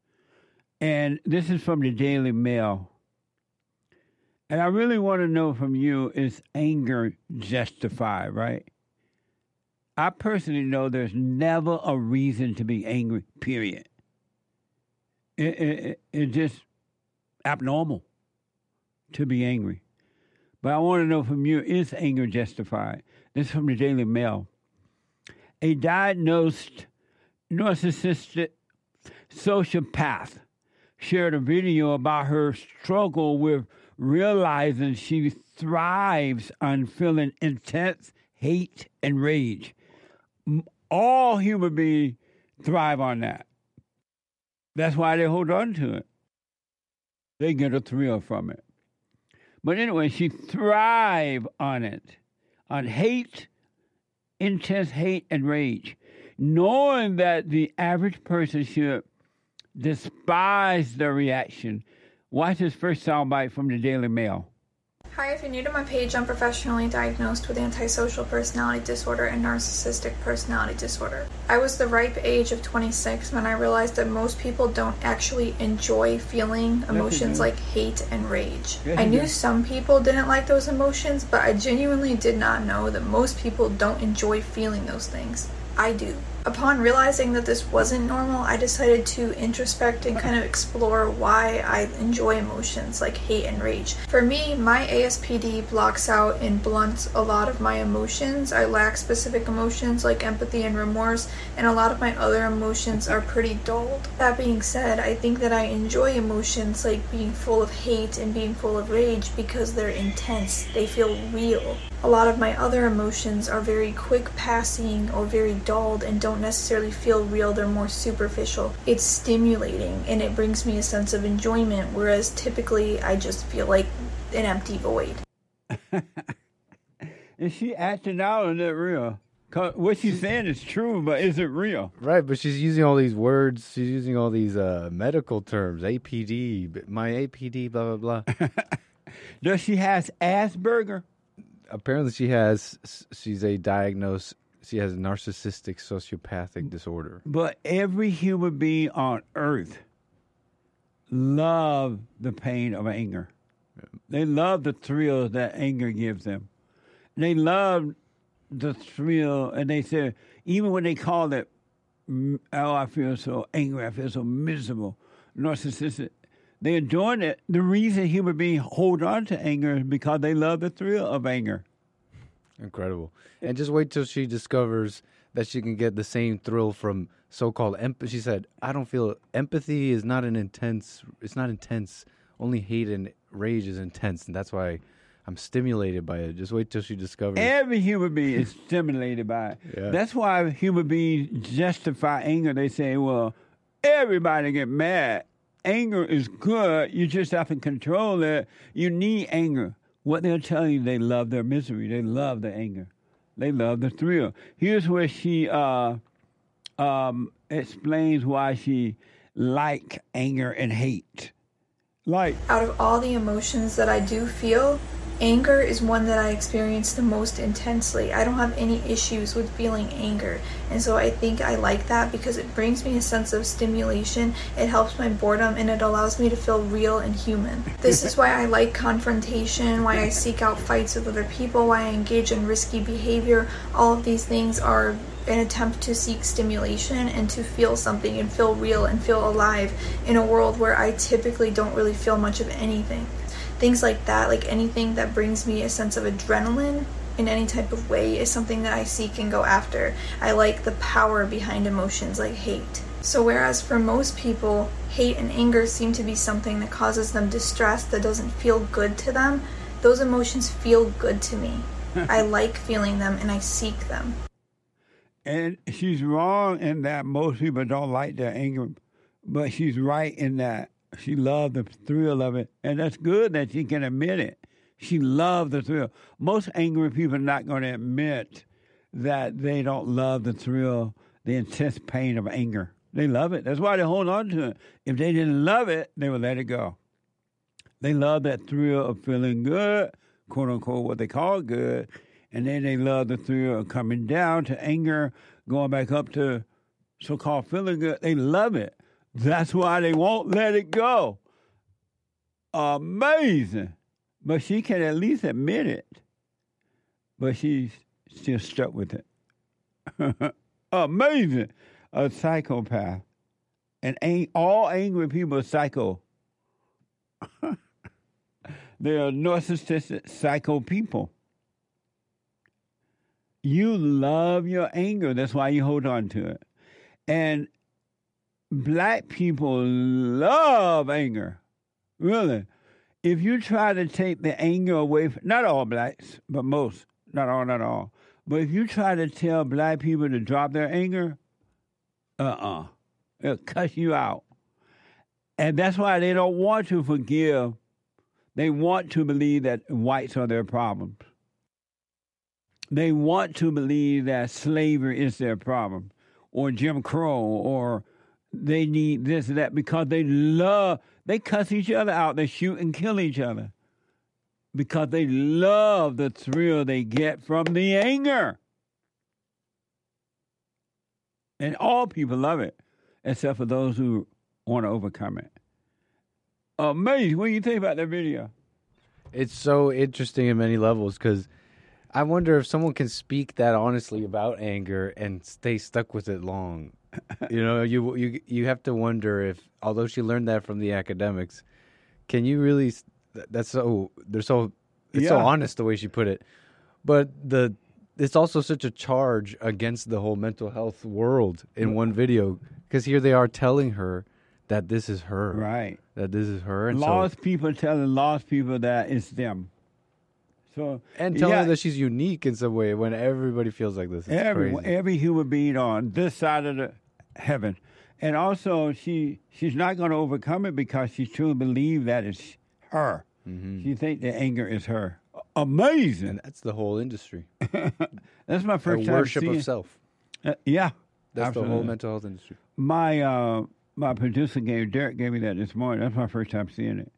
And this is from the Daily Mail. And I really want to know from you, is anger justified, right? I personally know there's never a reason to be angry, period. It, it, it's just abnormal to be angry. But I want to know from you, is anger justified? This is from the Daily Mail. A diagnosed narcissistic sociopath shared a video about her struggle with realizing she thrives on feeling intense hate and rage. All human beings thrive on that. That's why they hold on to it. They get a thrill from it. But anyway, she thrives on it, on hate, intense hate and rage, knowing that the average person should despise the reaction. Watch this first soundbite from the Daily Mail. Hi, if you're new to my page, I'm professionally diagnosed with antisocial personality disorder and narcissistic personality disorder. I was the ripe age of twenty-six when I realized that most people don't actually enjoy feeling emotions like hate and rage. Yes, I you knew do. some people didn't like those emotions, but I genuinely did not know that most people don't enjoy feeling those things. I do. Upon realizing that this wasn't normal, I decided to introspect and kind of explore why I enjoy emotions like hate and rage. For me, my A S P D blocks out and blunts a lot of my emotions. I lack specific emotions like empathy and remorse, and a lot of my other emotions are pretty dulled. That being said, I think that I enjoy emotions like being full of hate and being full of rage because they're intense, they feel real. A lot of my other emotions are very quick passing or very dulled and don't necessarily feel real, they're more superficial. It's stimulating and it brings me a sense of enjoyment, whereas typically I just feel like an empty void. Is she acting out or is it real? 'Cause what she's saying is true, but is it real? Right, but she's using all these words. She's using all these uh, medical terms. A P D, my A P D, blah, blah, blah. Does she has Asperger? Apparently she has, she's a diagnosed, she has a narcissistic sociopathic disorder. But every human being on earth love the pain of anger. They love the thrill that anger gives them. They love the thrill, and they say, even when they call it, oh, I feel so angry, I feel so miserable, narcissistic, they're doing it. The reason human beings hold on to anger is because they love the thrill of anger. Incredible. And just wait till she discovers that she can get the same thrill from so-called empathy. She said, I don't feel empathy is not an intense, it's not intense. Only hate and rage is intense. And that's why I'm stimulated by it. Just wait till she discovers. Every human being is stimulated by it. Yeah. That's why human beings justify anger. They say, well, everybody get mad. Anger is good. You just have to control it. You need anger. What they're telling you, they love their misery. They love the anger. They love the thrill. Here's where she uh, um, explains why she like anger and hate. Like, out of all the emotions that I do feel, anger is one that I experience the most intensely. I don't have any issues with feeling anger, and so I think I like that because it brings me a sense of stimulation, it helps my boredom, and it allows me to feel real and human. This is why I like confrontation, why I seek out fights with other people, why I engage in risky behavior. All of these things are an attempt to seek stimulation and to feel something and feel real and feel alive in a world where I typically don't really feel much of anything. Things like that, like anything that brings me a sense of adrenaline in any type of way is something that I seek and go after. I like the power behind emotions like hate. So whereas for most people, hate and anger seem to be something that causes them distress that doesn't feel good to them, those emotions feel good to me. I like feeling them and I seek them. And she's wrong in that most people don't like their anger, but she's right in that she loved the thrill of it, and that's good that she can admit it. She loved the thrill. Most angry people are not going to admit that they don't love the thrill, the intense pain of anger. They love it. That's why they hold on to it. If they didn't love it, they would let it go. They love that thrill of feeling good, quote unquote, what they call good, and then they love the thrill of coming down to anger, going back up to so-called feeling good. They love it. That's why they won't let it go. Amazing. But she can at least admit it. But she's still stuck with it. Amazing. A psychopath. And ang- all angry people are psycho. They are narcissistic psycho people. You love your anger. That's why you hold on to it. And black people love anger. Really. If you try to take the anger away from, not all blacks, but most, not all, not all. But if you try to tell black people to drop their anger, uh-uh. It'll cuss you out. And that's why they don't want to forgive. They want to believe that whites are their problems. They want to believe that slavery is their problem, or Jim Crow, or they need this and that, because they love, they cuss each other out, they shoot and kill each other, because they love the thrill they get from the anger. And all people love it, except for those who want to overcome it. Amazing. What do you think about that video? It's so interesting in many levels because I wonder if someone can speak that honestly about anger and stay stuck with it long. You know, you you you have to wonder if, although she learned that from the academics, can you really? That's so they're so it's so Yeah. honest the way she put it. But the it's also such a charge against the whole mental health world in one video, because here they are telling her that this is her, Right. That this is her, and so Lost people telling lost people that it's them. So and telling yeah, her that she's unique in some way when everybody feels like this. It's every crazy. every human being on this side of the heaven, and also she she's not going to overcome it because she truly believes that it's her. Mm-hmm. She thinks the anger is her. Amazing. And that's the whole industry. That's my first A time worship seeing- of self. Uh, yeah, That's absolutely. the whole mental health industry. My uh, my producer gave Derek gave me that this morning. That's my first time seeing it.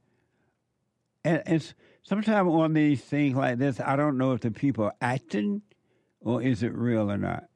And it's sometimes on these things like this, I don't know if the people are acting or is it real or not.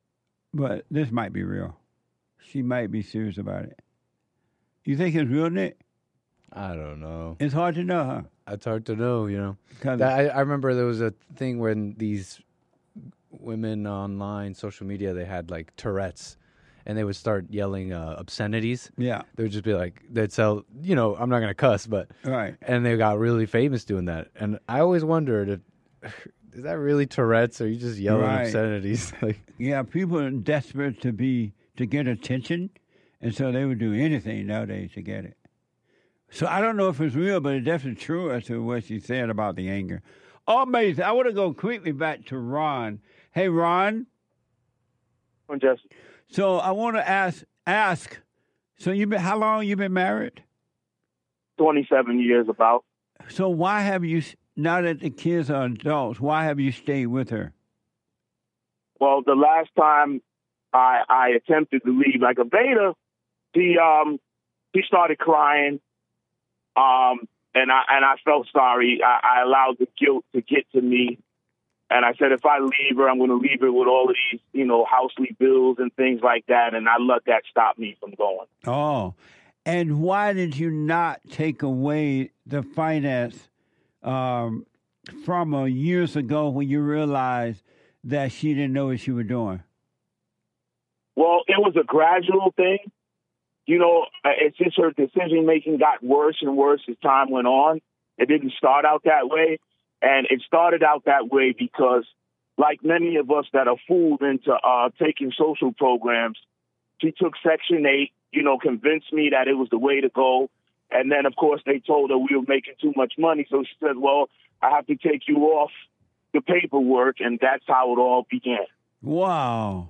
But this might be real. She might be serious about it. You think it's real, Nick? I don't know. It's hard to know, huh? It's hard to know, you know. 'Cause- That, I, I remember there was a thing when these women online, social media, they had like Tourette's, and they would start yelling uh, obscenities. Yeah. They would just be like, they'd sell, you know, I'm not going to cuss, but. Right. And they got really famous doing that. And I always wondered, if, is that really Tourette's, or are you just yelling Right. obscenities? Like, Yeah, people are desperate to be to get attention, and so they would do anything nowadays to get it. So I don't know if it's real, but it's definitely true as to what she said about the anger. Amazing. I want to go quickly back to Ron. Hey, Ron. I'm Jesse. So I want to ask ask. So you been how long you been married? twenty-seven years about. So why have you now that the kids are adults? Why have you stayed with her? Well, the last time I, I attempted to leave, like a beta, he um he started crying, um, and I and I felt sorry. I, I allowed the guilt to get to me, and I said, if I leave her, I'm going to leave her with all of these, you know, housely bills and things like that, and I let that stop me from going. Oh, and why did you not take away the finance um, from uh, years ago when you realized that she didn't know what she was doing? Well, it was a gradual thing. You know, uh, it's just her decision making got worse and worse as time went on. It didn't start out that way. And it started out that way because, like many of us that are fooled into uh, taking social programs, she took Section eight, you know, convinced me that it was the way to go. And then, of course, they told her we were making too much money. So she said, well, I have to take you off the paperwork. And that's how it all began. Wow.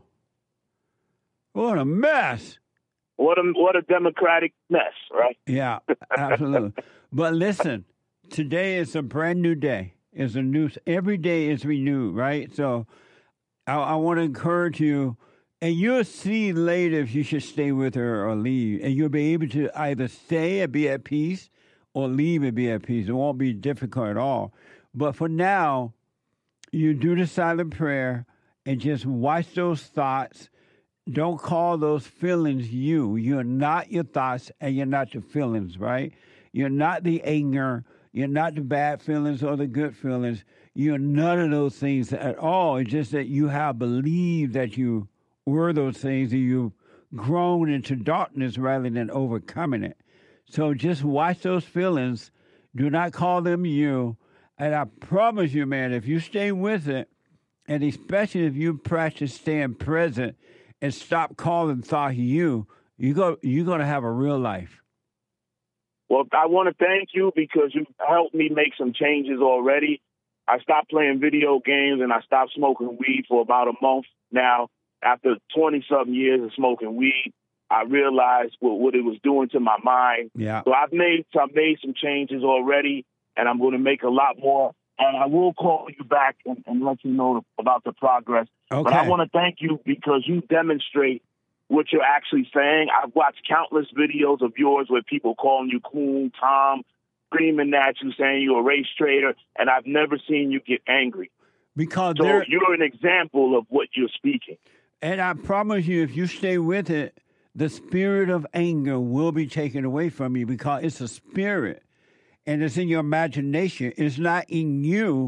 What a mess. What a, what a democratic mess, right? Yeah, absolutely. But listen, today is a brand new day. It's a new, every day is renewed, right? So I, I want to encourage you, and you'll see later if you should stay with her or leave. And you'll be able to either stay and be at peace or leave and be at peace. It won't be difficult at all. But for now, you do the silent prayer and just watch those thoughts. Don't call those feelings you. You're not your thoughts and you're not your feelings, right? You're not the anger. You're not the bad feelings or the good feelings. You're none of those things at all. It's just that you have believed that you were those things and you've grown into darkness rather than overcoming it. So just watch those feelings. Do not call them you. And I promise you, man, if you stay with it, and especially if you practice staying present and stop calling thought you, you go, you're going to have a real life. Well, I want to thank you because you helped me make some changes already. I stopped playing video games and I stopped smoking weed for about a month now. After twenty-something years of smoking weed, I realized what, what it was doing to my mind. Yeah. So I've made, I've made some changes already, and I'm going to make a lot more. And I will call you back and, and let you know about the progress. Okay. But I want to thank you because you demonstrate what you're actually saying. I've watched countless videos of yours where people calling you coon, Tom, screaming at you, saying you're a race traitor, and I've never seen you get angry. Because so there, you're an example of what you're speaking. And I promise you, if you stay with it, the spirit of anger will be taken away from you because it's a spirit. And it's in your imagination. It's not in you.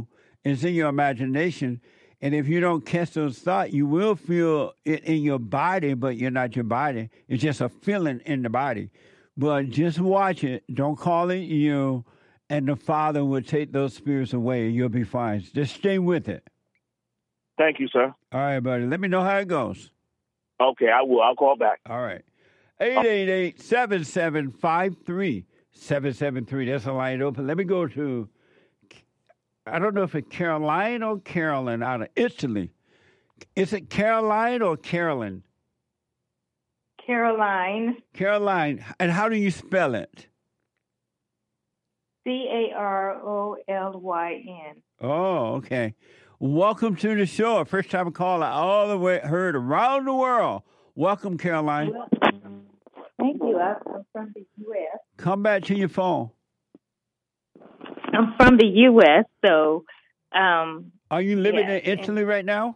It's in your imagination. And if you don't catch those thoughts, you will feel it in your body, but you're not your body. It's just a feeling in the body. But just watch it. Don't call it you. And the Father will take those spirits away. You'll be fine. Just stay with it. Thank you, sir. All right, buddy. Let me know how it goes. Okay, I will. I'll call back. All right. eight eight eight, seven seven five, three seven seven three. That's a line open. Let me go to, I don't know if it's Caroline or Carolyn out of Italy. Is it Caroline or Carolyn? Caroline. Caroline. And how do you spell it? C A R O L Y N. Oh, okay. Welcome to the show. First time caller all the way heard around the world. Welcome, Caroline. Well, thank you. I'm from the U S Come back to your phone. I'm from the U S, so... Um, Are you living yes, in Italy right now?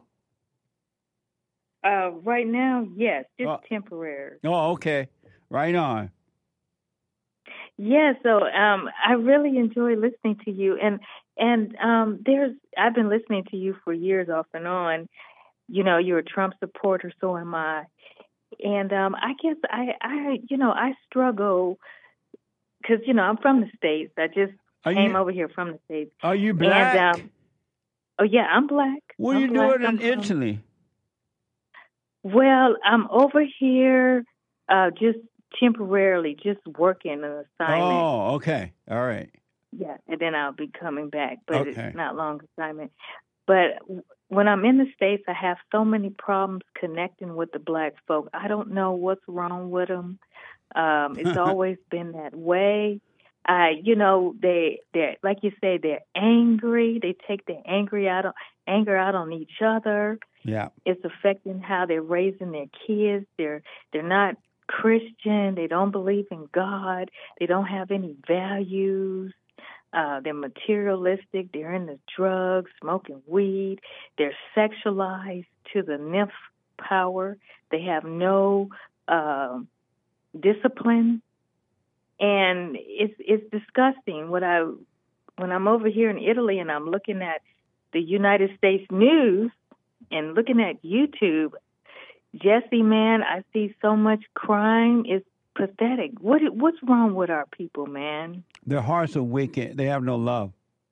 Uh, right now, yes, just Oh. temporary. Oh, okay. Right on. Yeah, so um, I really enjoy listening to you, and and um, there's I've been listening to you for years off and on. You know, you're a Trump supporter, so am I, and um, I guess I, I you know I struggle because you know I'm from the States. I just Are came you- over here from the States. Are you black? And, um, oh yeah, I'm black. What are I'm you black. doing in I'm from- Italy? Well, I'm over here uh, just temporarily, just working an assignment. Oh, okay. All right. Yeah, and then I'll be coming back, but Okay. it's not long assignment. But w- when I'm in the States, I have so many problems connecting with the black folk. I don't know what's wrong with them. Um, it's always been that way. Uh, you know, they they like you say, they're angry. They take their angry out on anger out on each other. Yeah. It's affecting how they're raising their kids. They're they're not Christian. They don't believe in God. They don't have any values. Uh, they're materialistic. They're into drugs, smoking weed. They're sexualized to the nth power. They have no uh, discipline, and it's it's disgusting. What I when I'm over here in Italy and I'm looking at the United States news and looking at YouTube, Jesse, man, I see so much crime. It's pathetic. What what's wrong with our people, man? Their hearts are wicked. They have no love.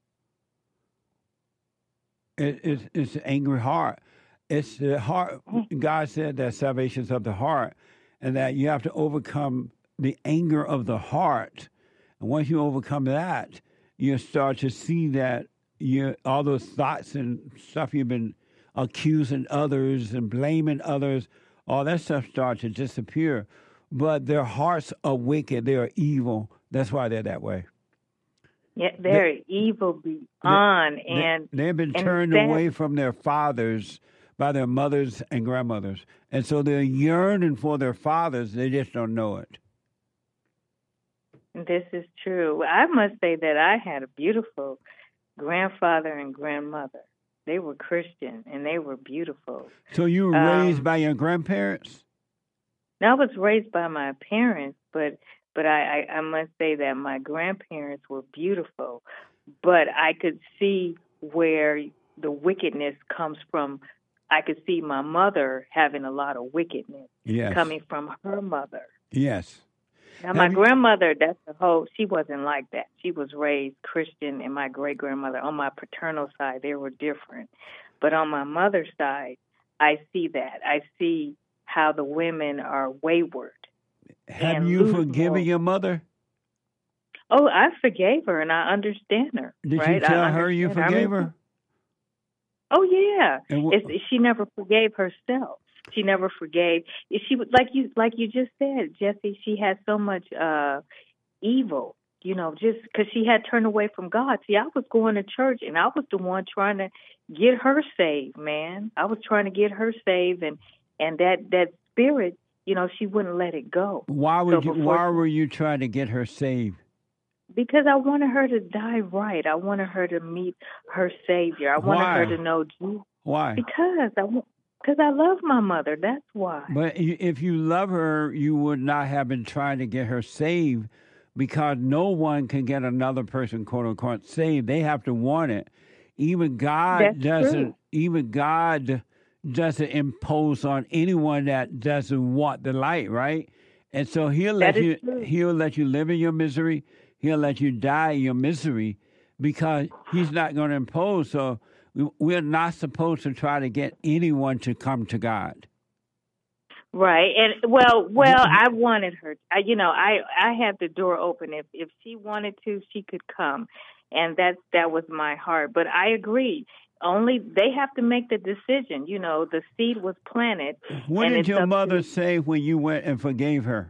It, it's it's an angry heart. It's the heart. God said that salvation is of the heart, and that you have to overcome the anger of the heart. And once you overcome that, you start to see that you all those thoughts and stuff you've been accusing others and blaming others, all that stuff starts to disappear. But their hearts are wicked. They are evil. That's why they're that way. Yeah, they're evil beyond, They- and they've been and turned that- away from their fathers by their mothers and grandmothers. And so they're yearning for their fathers. They just don't know it. This is true. I must say that I had a beautiful grandfather and grandmother. They were Christian, and they were beautiful. So you were Um, raised by your grandparents? Now, I was raised by my parents, but but I, I, I must say that my grandparents were beautiful. But I could see where the wickedness comes from. I could see my mother having a lot of wickedness Yes. coming from her mother. Yes. Now, my Have you- grandmother, that's the whole, she wasn't like that. She was raised Christian, and my great-grandmother, on my paternal side, they were different. But on my mother's side, I see that. I see how the women are wayward. Have and you lose forgiven more. your mother? Oh, I forgave her, and I understand her. Did right? you tell I her you understand. I forgave mean, her? Oh, yeah. And wh- It's, she never forgave herself. She never forgave. She was like you, like you just said, Jesse. She had so much uh, evil, you know, just because she had turned away from God. See, I was going to church, and I was the one trying to get her saved. Man, I was trying to get her saved, and and that that spirit, you know, she wouldn't let it go. Why would So you? before- Why were you trying to get her saved? Because I wanted her to die right. I wanted her to meet her Savior. I wanted Why? her to know Jesus. Why? Because I want. Because I love my mother. That's why. But you- if you love her, you would not have been trying to get her saved, because no one can get another person, quote unquote, saved. They have to want it. Even God That's doesn't. true. Even God doesn't impose on anyone that doesn't want the light, right? And so He'll let That is you. true. He'll let you live in your misery. He'll let you die in your misery because He's not going to impose. So we- we're not supposed to try to get anyone to come to God. Right, and well, well, I wanted her. I, you know, I I had the door open. If if she wanted to, she could come, and that that was my heart. But I agree. Only they have to make the decision. You know, the seed was planted. What and did it's your up mother to- say when you went and forgave her?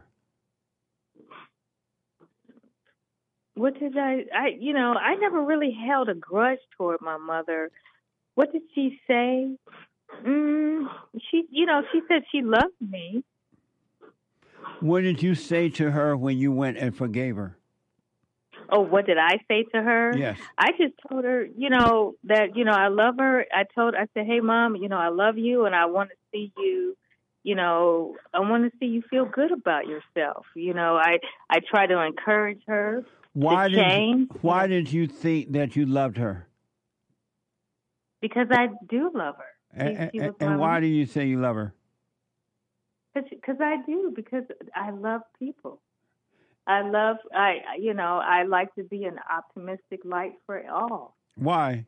What did I? I you know, I never really held a grudge toward my mother. What did she say? Mm, she, you know, she said she loved me. What did you say to her when you went and forgave her? Oh, what did I say to her? Yes. I just told her, you know, that, you know, I love her. I told, I said, hey, Mom, you know, I love you and I want to see you, you know, I want to see you feel good about yourself. You know, I, I try to encourage her Why to did change you, Why did you think that you loved her? because I do love her. She, And, she and, was and my why do you say you love her? Because I do, because I love people. I love, I, you know, I like to be an optimistic light for all. Why?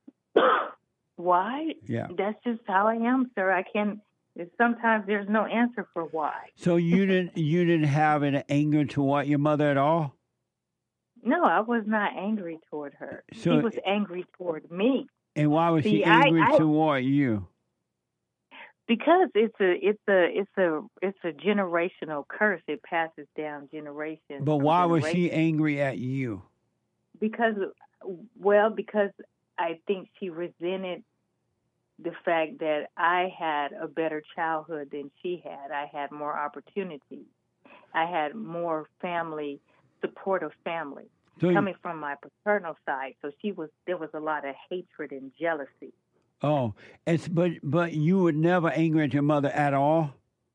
Why? Yeah. That's just how I am, sir. I can. Sometimes there's no answer for why. So you didn't you didn't have an anger toward your mother at all? No, I was not angry toward her. So- she was angry toward me. And why was See, she I- angry I- toward you? Because it's a, it's a, it's a, it's a generational curse. It passes down generations. But from why was she generation. angry at you? Because, well, because I think she resented the fact that I had a better childhood than she had. I had more opportunities. I had more family, supportive family So you- coming from my paternal side. So she was, there was a lot of hatred and jealousy. Oh, it's but but you were never angry at your mother at all.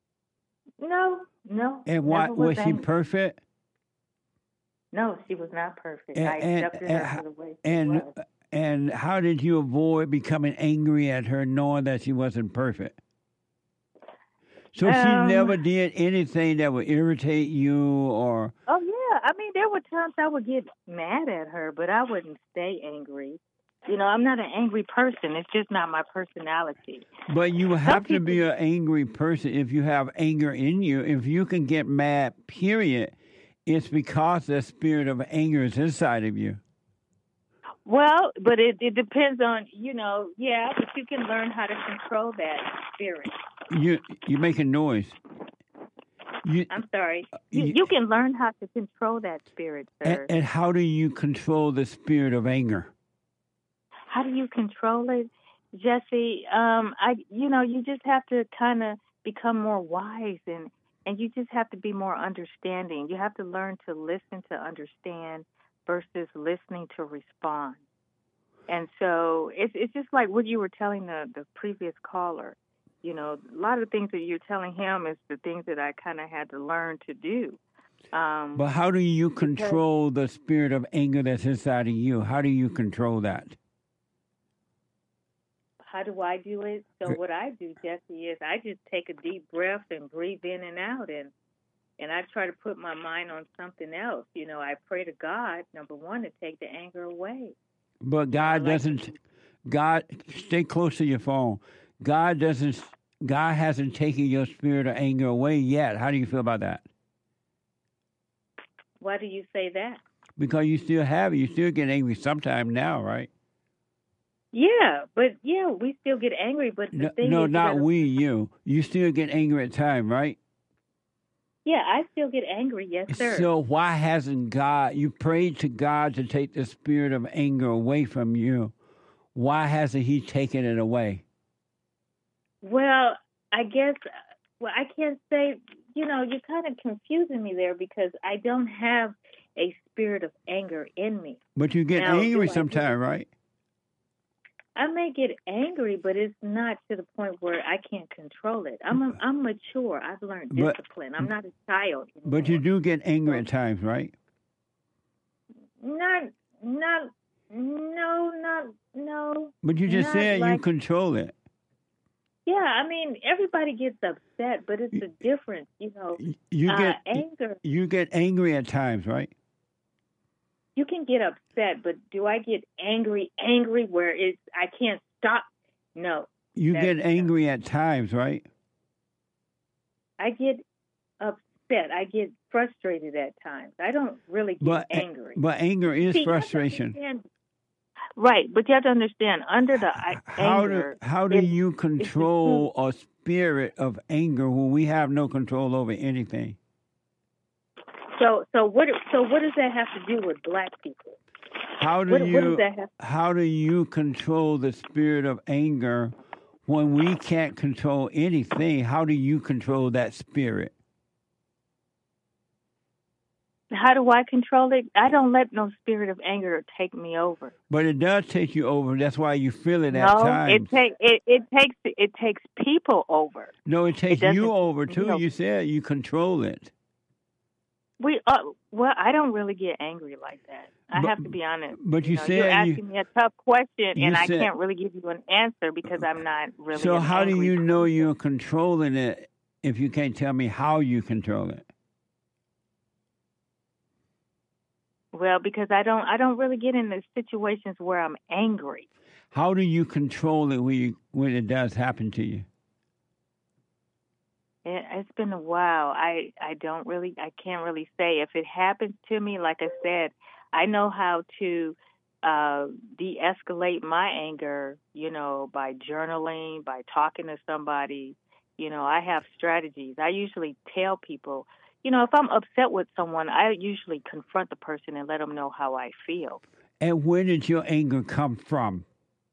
No, no. And why never was she angry. perfect? No, she was not perfect. I And accepted and, her for the way she and, was. and how did you avoid becoming angry at her, knowing that she wasn't perfect? So she Um, never did anything that would irritate you, or Oh yeah, I mean there were times I would get mad at her, but I wouldn't stay angry. You know, I'm not an angry person. It's just not my personality. but you have to be an angry person if you have anger in you. If you can get mad, period, it's because the spirit of anger is inside of you. Well, but it, it depends on, you know, yeah, but you can learn how to control that spirit. You you making noise. You, I'm sorry. You, you- you can learn how to control that spirit, sir. and, and how do you control the spirit of anger? How do you control it, Jesse? Um, I, you know, you just have to kind of become more wise, and and you just have to be more understanding. You have to learn to listen to understand versus listening to respond. And so it's it's just like what you were telling the the previous caller. You know, a lot of the things that you're telling him is the things that I kind of had to learn to do. Um, But how do you control the spirit of anger that's inside of you? How do you control that? How do I do it? So what I do, Jesse, is I just take a deep breath and breathe in and out, and and I try to put my mind on something else. You know, I pray to God, number one, to take the anger away. But God doesn't. God, stay close to your phone. God doesn't. God hasn't taken your spirit of anger away yet. How do you feel about that? Why do you say that? Because you still have it. You still get angry sometime now, right? Yeah, but yeah, we still get angry. But the No, thing no is, you not gotta- we. You. You still get angry at time, right? Yeah, I still get angry. Yes, sir. So why hasn't God? You prayed to God to take the spirit of anger away from you. Why hasn't He taken it away? Well, I guess, well, I can't say, you know, you're kind of confusing me there because I don't have a spirit of anger in me. But you get Now, angry do I- sometime, right? I may get angry, but it's not to the point where I can't control it. I'm a, I'm mature. I've learned But- discipline. I'm not a child. But you do get angry at times, right? Not, not, No, not no. But you just not said like, you control it. Yeah, I mean, everybody gets upset, but it's a difference, you know. You uh, get anger. You get angry at times, right? You can get upset, but do I get angry, angry where it's I can't stop? No. You That's- get angry at times, right? I get upset. I get frustrated at times. I don't really get But angry. but anger is See, you have to frustration. understand- Right, but you have to understand, under the I- How anger, do how do it- you it's the control a spirit of anger when we have no control over anything? So, so what? So, what does that have to do with black people? How do What- what you does that have- how do you control the spirit of anger when we can't control anything? How do you control that spirit? How do I control it? I don't let no spirit of anger take me over. But it does take you over. That's why you feel it at No, times. it take it, it takes it takes people over. no, it takes doesn't- you over too. no. You said you control it. We uh, well, I don't really get angry like that. I But- have to be honest. but you know, said you're you- asking me a tough question, you and I said- can't really give you an answer because I'm not really. So an how do angry you know you're controlling it if you can't tell me how you control it? Well, because I don't, I don't really get into situations where I'm angry. How do you control it when you, when it does happen to you? It, it's been a while. I, I don't really, I can't really say. If it happens to me, like I said, I know how to uh, de-escalate my anger, you know, by journaling, by talking to somebody. You know, I have strategies. I usually tell people, you know, if I'm upset with someone, I usually confront the person and let them know how I feel. And where did your anger come from?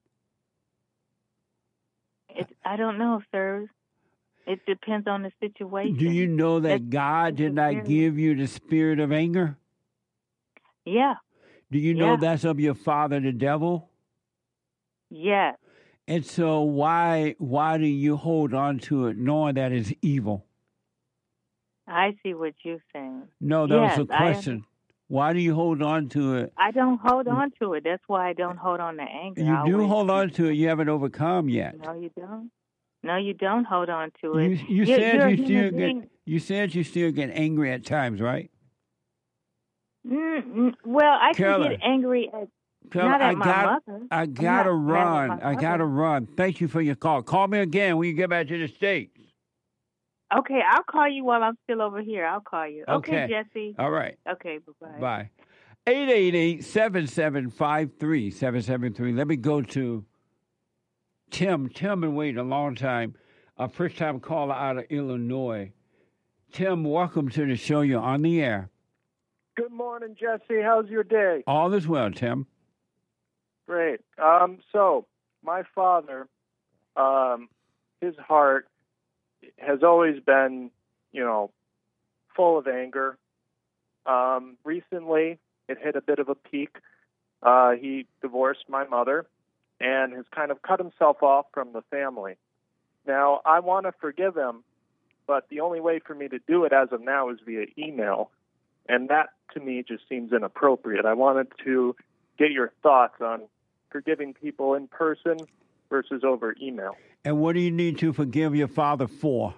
It, I don't know, sir. It depends on the situation. Do you know that It's- God did not very- give you the spirit of anger? Yeah, Do you know Yeah. that's of your father, the devil? yeah. And so why why do you hold on to it knowing that it's evil? I see what you're saying. No, that Yes, was a I question. Why do you hold on to it? I don't hold on to it. That's why I don't hold on to anger. You I do always- hold on to it. You haven't overcome yet. No, you don't. No, you don't hold on to it. You, you You're- said you're a you still human get being. you said you still get angry at times, right? Mm, mm, well, I Carolyn. can get angry at Carolyn, not at I my got mother. I I'm gotta not mad at run. my I gotta mother. run. Thank you for your call. Call me again when you get back to the States. Okay, I'll call you while I'm still over here. I'll call you. Okay, Okay. Jesse. All right. Okay, bye-bye. Bye. eight eight eight, seven seven five, three seven seven three. Let me go to Tim. Tim been waiting a long time. A first time caller out of Illinois. Tim, welcome to the show. You're on the air. Good morning, Jesse. How's your day? All is well, Tim. Great. Um, so, my father, um, his heart has always been, you know, full of anger. Um, recently, it hit a bit of a peak. Uh, he divorced my mother and has kind of cut himself off from the family. Now, I want to forgive him, but the only way for me to do it as of now is via email. And that, to me, just seems inappropriate. I wanted to get your thoughts on forgiving people in person versus over email. And what do you need to forgive your father for?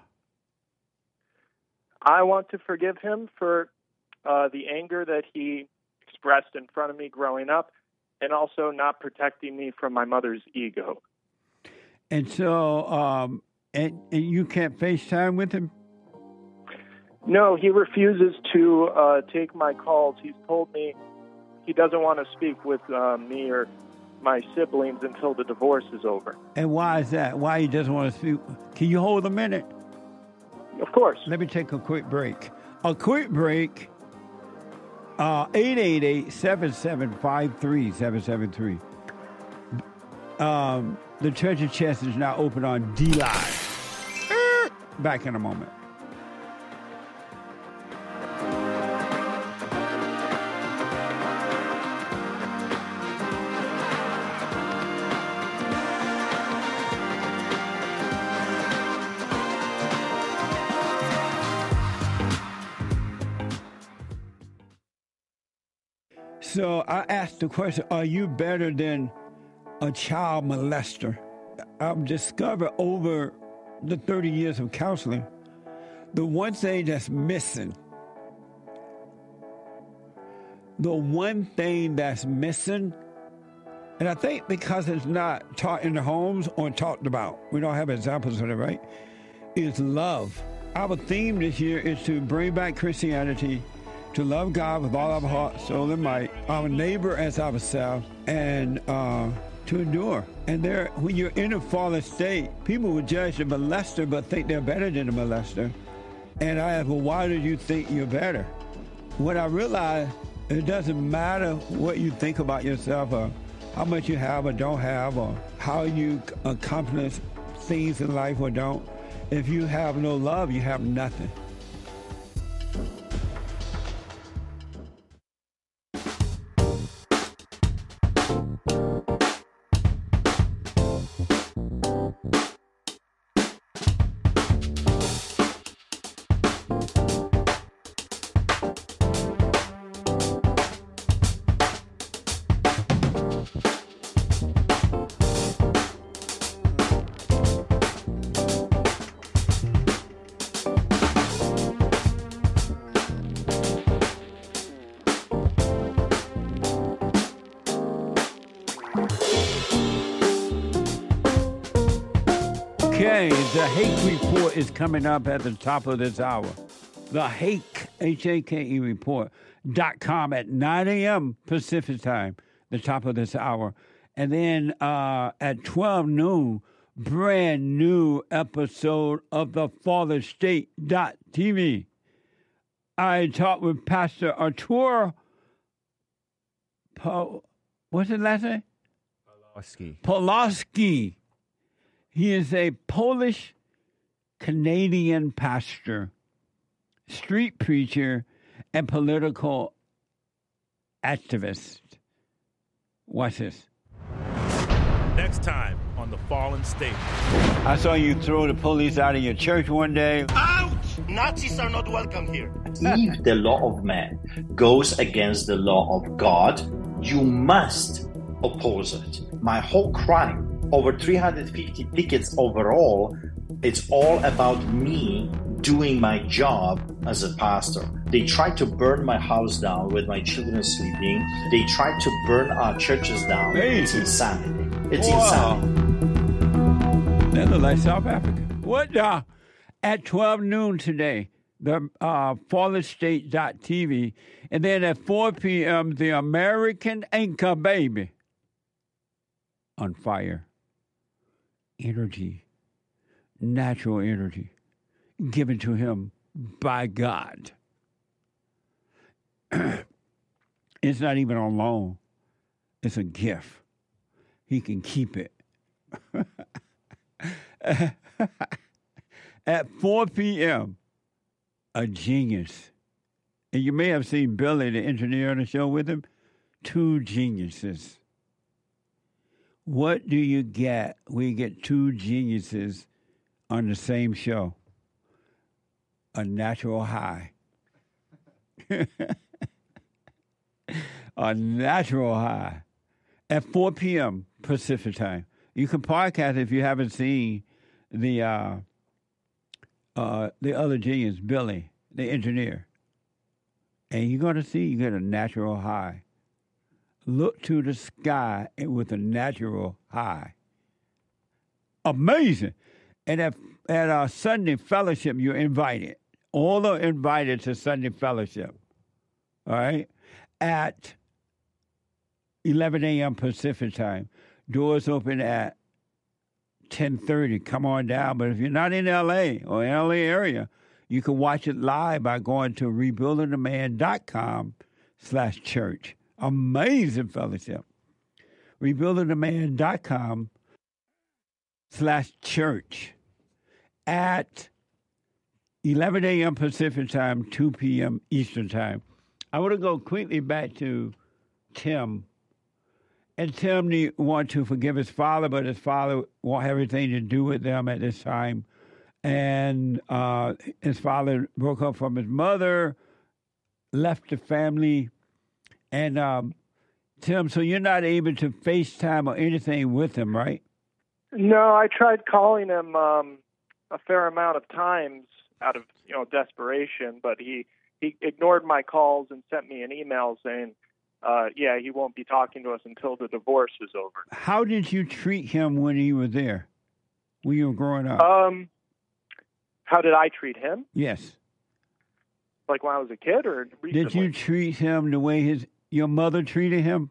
I want to forgive him for uh, the anger that he expressed in front of me growing up and also not protecting me from my mother's ego. And so, um, and, and you can't FaceTime with him? No, he refuses to uh, take my calls. He's told me he doesn't want to speak with uh, me or my siblings until the divorce is over. And why is that? Why he doesn't want to speak? Can you hold a minute? Of course. Let me take a quick break. A quick break. Uh, eight eight eight, seven seven five, three seven seven three. Um, the Treasure Chest is now open on D-Live. Back in a moment. So I asked the question, are you better than a child molester? I've discovered over the thirty years of counseling, the one thing that's missing, the one thing that's missing, and I think because it's not taught in the homes or talked about, we don't have examples of it, right, is love. Our theme this year is to bring back Christianity, to love God with all our heart, soul, and might, our neighbor as ourselves, and uh, to endure. And there, when you're in a fallen state, people will judge the molester but think they're better than the molester. And I ask, well, why do you think you're better? When I realized it doesn't matter what you think about yourself or how much you have or don't have or how you accomplish things in life or don't. If you have no love, you have nothing. Okay, the Hake Report is coming up at the top of this hour. The Hake, H A K E Report, dot com at nine a.m. Pacific time, the top of this hour. And then uh, at twelve noon, brand new episode of the Father State dot T V. I talked with Pastor Artur, po- what's his last name? Pawlowski. Pawlowski. He is a Polish-Canadian pastor, street preacher, and political activist. Watch this. Next time on The Fallen State. I saw you throw the police out of your church one day. Out! Nazis are not welcome here. If the law of man goes against the law of God, you must oppose it. My whole crime, over three hundred fifty tickets overall, it's all about me doing my job as a pastor. They tried to burn my house down with my children sleeping. They tried to burn our churches down. Hey. It's insanity. It's Wow. insanity. That looks like South Africa. What? Uh, at twelve noon today, the uh, Father State dot T V. And then at four p.m., the American Anchor Baby. On fire. Energy. Natural energy. Given to him by God. It's not even on loan. It's a gift. He can keep it. At four p.m., a genius. And you may have seen Billy, the engineer on the show with him. Two geniuses. What do you get when you get two geniuses on the same show? A natural high. A natural high. At four p.m. Pacific time. You can podcast if you haven't seen the uh, uh, the other genius, Billy, the engineer. And you're going to see you get a natural high. Look to the sky with a natural high. Amazing. And at, at our Sunday fellowship, you're invited. All are invited to Sunday fellowship. All right? At eleven a.m. Pacific time. Doors open at ten thirty. Come on down. But if you're not in L A or L A area, you can watch it live by going to rebuilding the man dot com slash church. Amazing fellowship. rebuilding the man dot com slash church at eleven a.m. Pacific time, two p.m. Eastern time. I want to go quickly back to Tim. And Tim need, want to forgive his father, but his father won't have anything to do with them at this time. And uh, his father broke up from his mother, left the family, And um, Tim, so you're not able to FaceTime or anything with him, right? No, I tried calling him um, a fair amount of times out of you know desperation, but he he ignored my calls and sent me an email saying, uh, "Yeah, he won't be talking to us until the divorce is over." How did you treat him when he was there, when you were growing up? Um, how did I treat him? Yes. Like when I was a kid, or recently? Did you treat him the way his your mother treated him?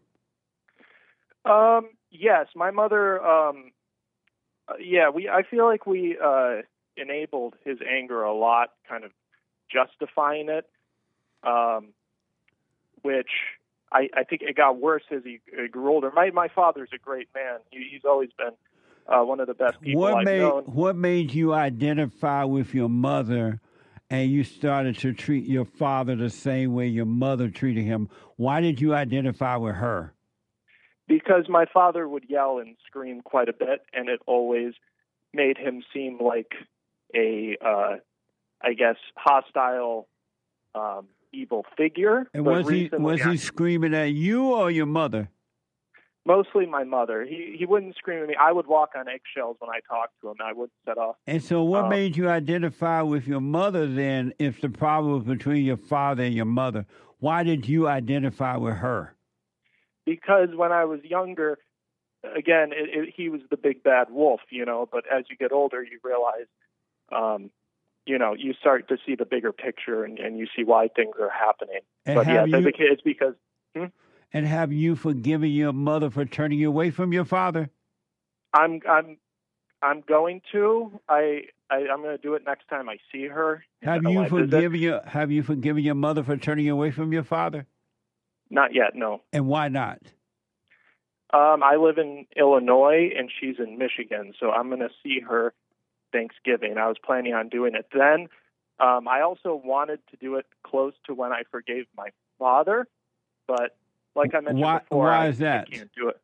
Um, yes, my mother. Um, uh, yeah, we. I feel like we uh, enabled his anger a lot, kind of justifying it. Um, which I, I think it got worse as he uh, grew older. My my father's a great man. He, he's always been uh, one of the best people What I've made known. What made you identify with your mother, and you started to treat your father the same way your mother treated him? Why did you identify with her? Because my father would yell and scream quite a bit, and it always made him seem like a, uh, I guess, hostile, um, evil figure. And But was he recently was I- he screaming at you or your mother? Mostly my mother. He he wouldn't scream at me. I would walk on eggshells when I talked to him. I wouldn't set off. And so, what Um, made you identify with your mother then? If the problem was between your father and your mother, why did you identify with her? Because when I was younger, again, it, it, he was the big bad wolf, you know. But as you get older, you realize, um, you know, you start to see the bigger picture, and, and you see why things are happening. And but yeah, have as you- a kid, it's because. Hmm? And have you forgiven your mother for turning you away from your father? I'm I'm I'm going to. I, I I'm going to do it next time I see her. Have When you I visit. forgiven your Have you forgiven your mother for turning you away from your father? Not yet, no. And why not? Um, I live in Illinois and she's in Michigan, so I'm going to see her Thanksgiving. I was planning on doing it then. Um, I also wanted to do it close to when I forgave my father, but like I mentioned Why- before, why I, is that? I can't do it.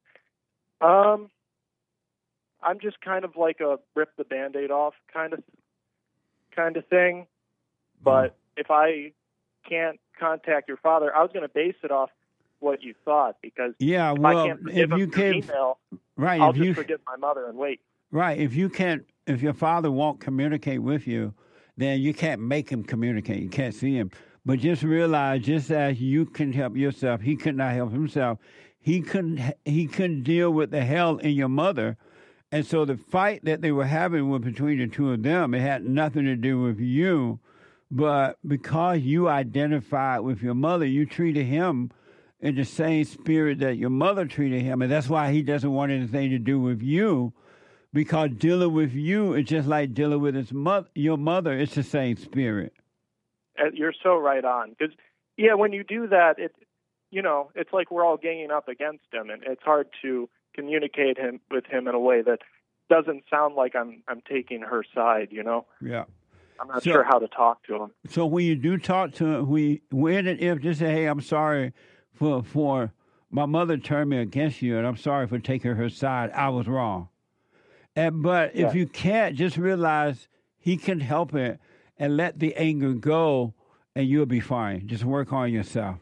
Um, I'm just kind of like a rip the Band-Aid off kind of kind of thing. But if I can't contact your father, I was going to base it off what you thought, because Yeah, if well, I can't forgive if him you through can't- email, Right, I'll if just you- forgive my mother and wait. Right. If you can't, if your father won't communicate with you, then you can't make him communicate. You can't see him. But just realize, just as you can help yourself, he could not help himself. He couldn't. He couldn't deal with the hell in your mother, and so the fight that they were having was between the two of them. It had nothing to do with you, but because you identified with your mother, you treated him in the same spirit that your mother treated him, and that's why he doesn't want anything to do with you. Because dealing with you is just like dealing with his mother, your mother. It's the same spirit. Uh, You're so right on. Because, yeah, when you do that, it, you know, it's like we're all ganging up against him, and it's hard to communicate him with him in a way that doesn't sound like I'm I'm taking her side. You know, Yeah. I'm not So- sure how to talk to him. So when you do talk to him, we when and if just say, "Hey, I'm sorry for for my mother turned me against you, and I'm sorry for taking her side. I was wrong." And but Yeah. if you can't, just realize he can help it and let the anger go, and you'll be fine. Just work on yourself.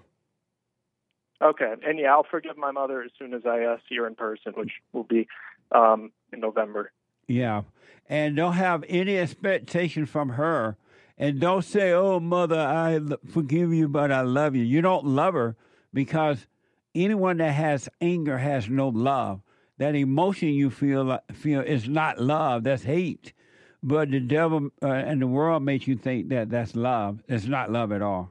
Okay, and yeah, I'll forgive my mother as soon as I uh, see her in person, which will be um, in November. Yeah. And don't have any expectation from her. And don't say, "Oh, mother, I l- forgive you, but I love you." You don't love her, because anyone that has anger has no love. That emotion you feel feel is not love. That's hate. But the devil uh, and the world makes you think that that's love. It's not love at all.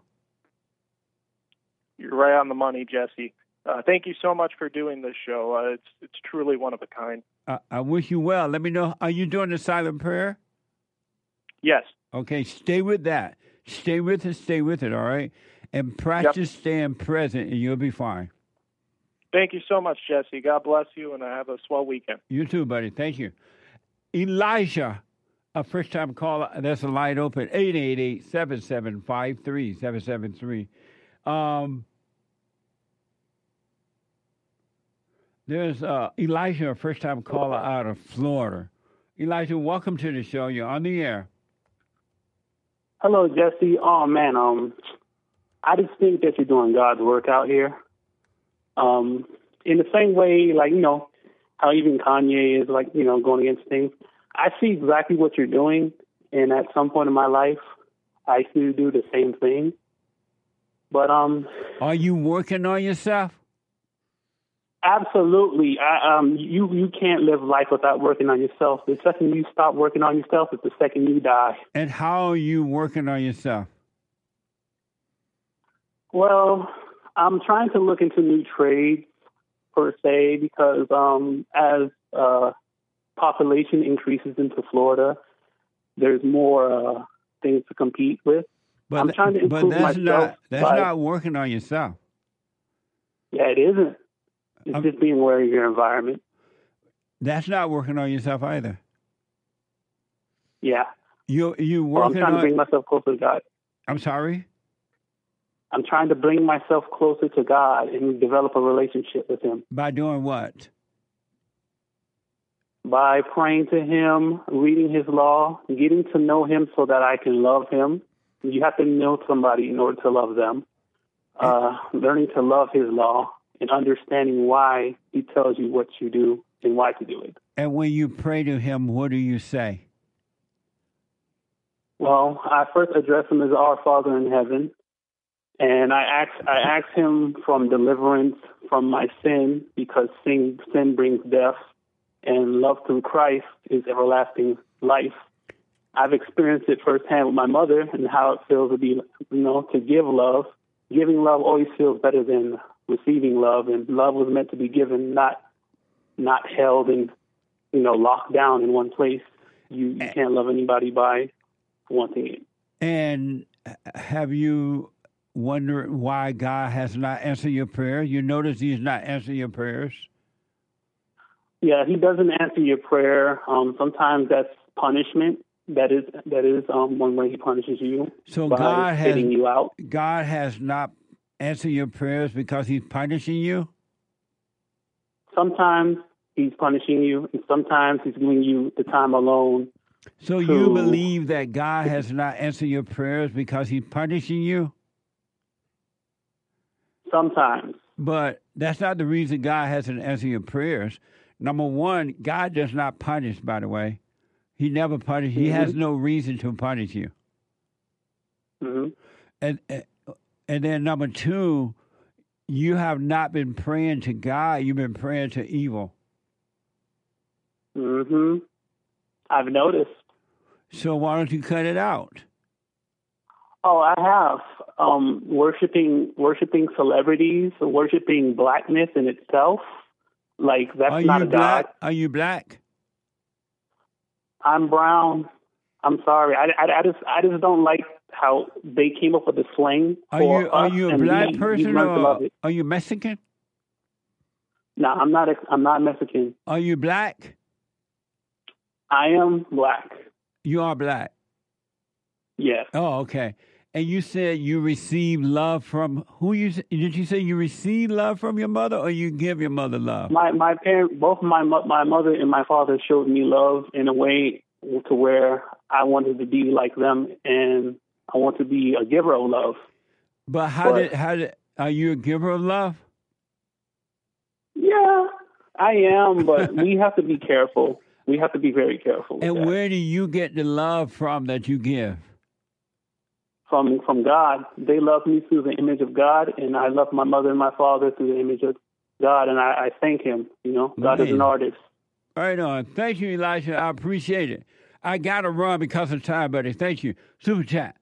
You're right on the money, Jesse. Uh, thank you so much for doing this show. Uh, it's it's truly one of a kind. I, I wish you well. Let me know. Are you doing the silent prayer? Yes. Okay, stay with that. Stay with it, stay with it, all right? And practice staying present, and you'll be fine. Thank you so much, Jesse. God bless you, and have a swell weekend. You too, buddy. Thank you. Elijah, a first-time caller. That's a line open, eight eight eight, seven seven five, three seven seven three. Um, there's uh, Elijah, a first-time caller out of Florida. Elijah, welcome to the show. You're on the air. Hello, Jesse. Oh man, um, I just think that you're doing God's work out here. Um, in the same way, like, you know, how even Kanye is, like, you know, going against things. I see exactly what you're doing, and at some point in my life, I used to do the same thing. But um, are you working on yourself? Absolutely. I, um, you you can't live life without working on yourself. The second you stop working on yourself is the second you die. And how are you working on yourself? Well, I'm trying to look into new trades per se because um, as uh, population increases into Florida, there's more uh, things to compete with. But I'm trying to improve but that's myself. not that's by, not working on yourself. Yeah, it isn't. It's I'm, just being aware of your environment. That's not working on yourself either. Yeah. You you well, working I'm trying on, to bring myself closer to God. I'm sorry? I'm trying to bring myself closer to God and develop a relationship with Him. By doing what? By praying to Him, reading His law, getting to know Him so that I can love Him. You have to know somebody in order to love them. Uh, learning to love His law and understanding why He tells you what you do and why to do it. And when you pray to Him, what do you say? Well, I first address Him as our Father in heaven. And I ask, I ask Him from deliverance from my sin, because sin, sin brings death, and love through Christ is everlasting life. I've experienced it firsthand with my mother and how it feels to be, you know, to give love. Giving love always feels better than receiving love, and love was meant to be given, not not held and, you know, locked down in one place. You, you can't love anybody by wanting it. And have you wondered why God has not answered your prayer? You notice He's not answering your prayers? Yeah, He doesn't answer your prayer. Um, sometimes that's punishment. That is that is um, one way He punishes you. So by God has spitting you out. God has not answered your prayers because He's punishing you? Sometimes He's punishing you, and sometimes He's giving you the time alone. So to... you believe that God has not answered your prayers because He's punishing you? Sometimes. But that's not the reason God hasn't answered your prayers. Number one, God does not punish, by the way. He never punishes. Mm-hmm. He has no reason to punish you. Mm-hmm. And, and then number two, you have not been praying to God. You've been praying to evil. Mm-hmm. I've noticed. So why don't you cut it out? Oh, I have. Um, worshiping, worshiping celebrities, worshiping blackness in itself. Like, that's Are not you a black? God. Are you black? I'm brown. I'm sorry. I, I, I just I just don't like how they came up with the slang. Are for you are us, you a and black we, person we learned to love or it. are you Mexican? No, I'm not. A, I'm not Mexican. Are you black? I am black. You are black. Yes. Oh, okay. And you said you received love from who? You did you say you received love from your mother, or you give your mother love? My my parent, both my my mother and my father showed me love in a way to where I wanted to be like them, and I want to be a giver of love. But how but, did how did are you a giver of love? Yeah, I am, but we have to be careful. We have to be very careful. And that. where do you get the love from that you give? From from God. They love me through the image of God, and I love my mother and my father through the image of God, and I, I thank Him. You know, God Man. is an artist. Right on. Thank you, Elijah. I appreciate it. I got to run because of time, buddy. Thank you. Super chat.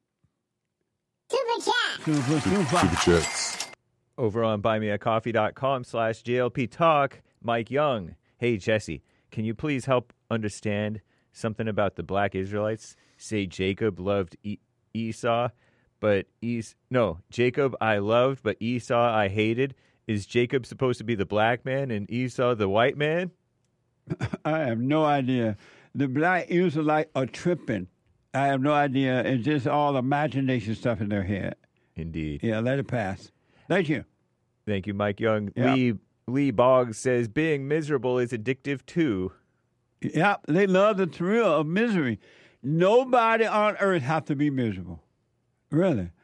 Super chat. Super, super. Super chats. Over on buymeacoffee.com slash JLP Talk, Mike Young. Hey, Jesse, can you please help understand something about the black Israelites? Say Jacob loved e- Esau, but Es- no, Jacob I loved, but Esau I hated. Is Jacob supposed to be the black man and Esau the white man? I have no idea. The black Israelites are tripping. I have no idea. It's just all imagination stuff in their head. Indeed. Yeah, let it pass. Thank you. Thank you, Mike Young. Yeah. Lee Lee Boggs says being miserable is addictive too. Yeah, they love the thrill of misery. Nobody on earth has to be miserable. Really.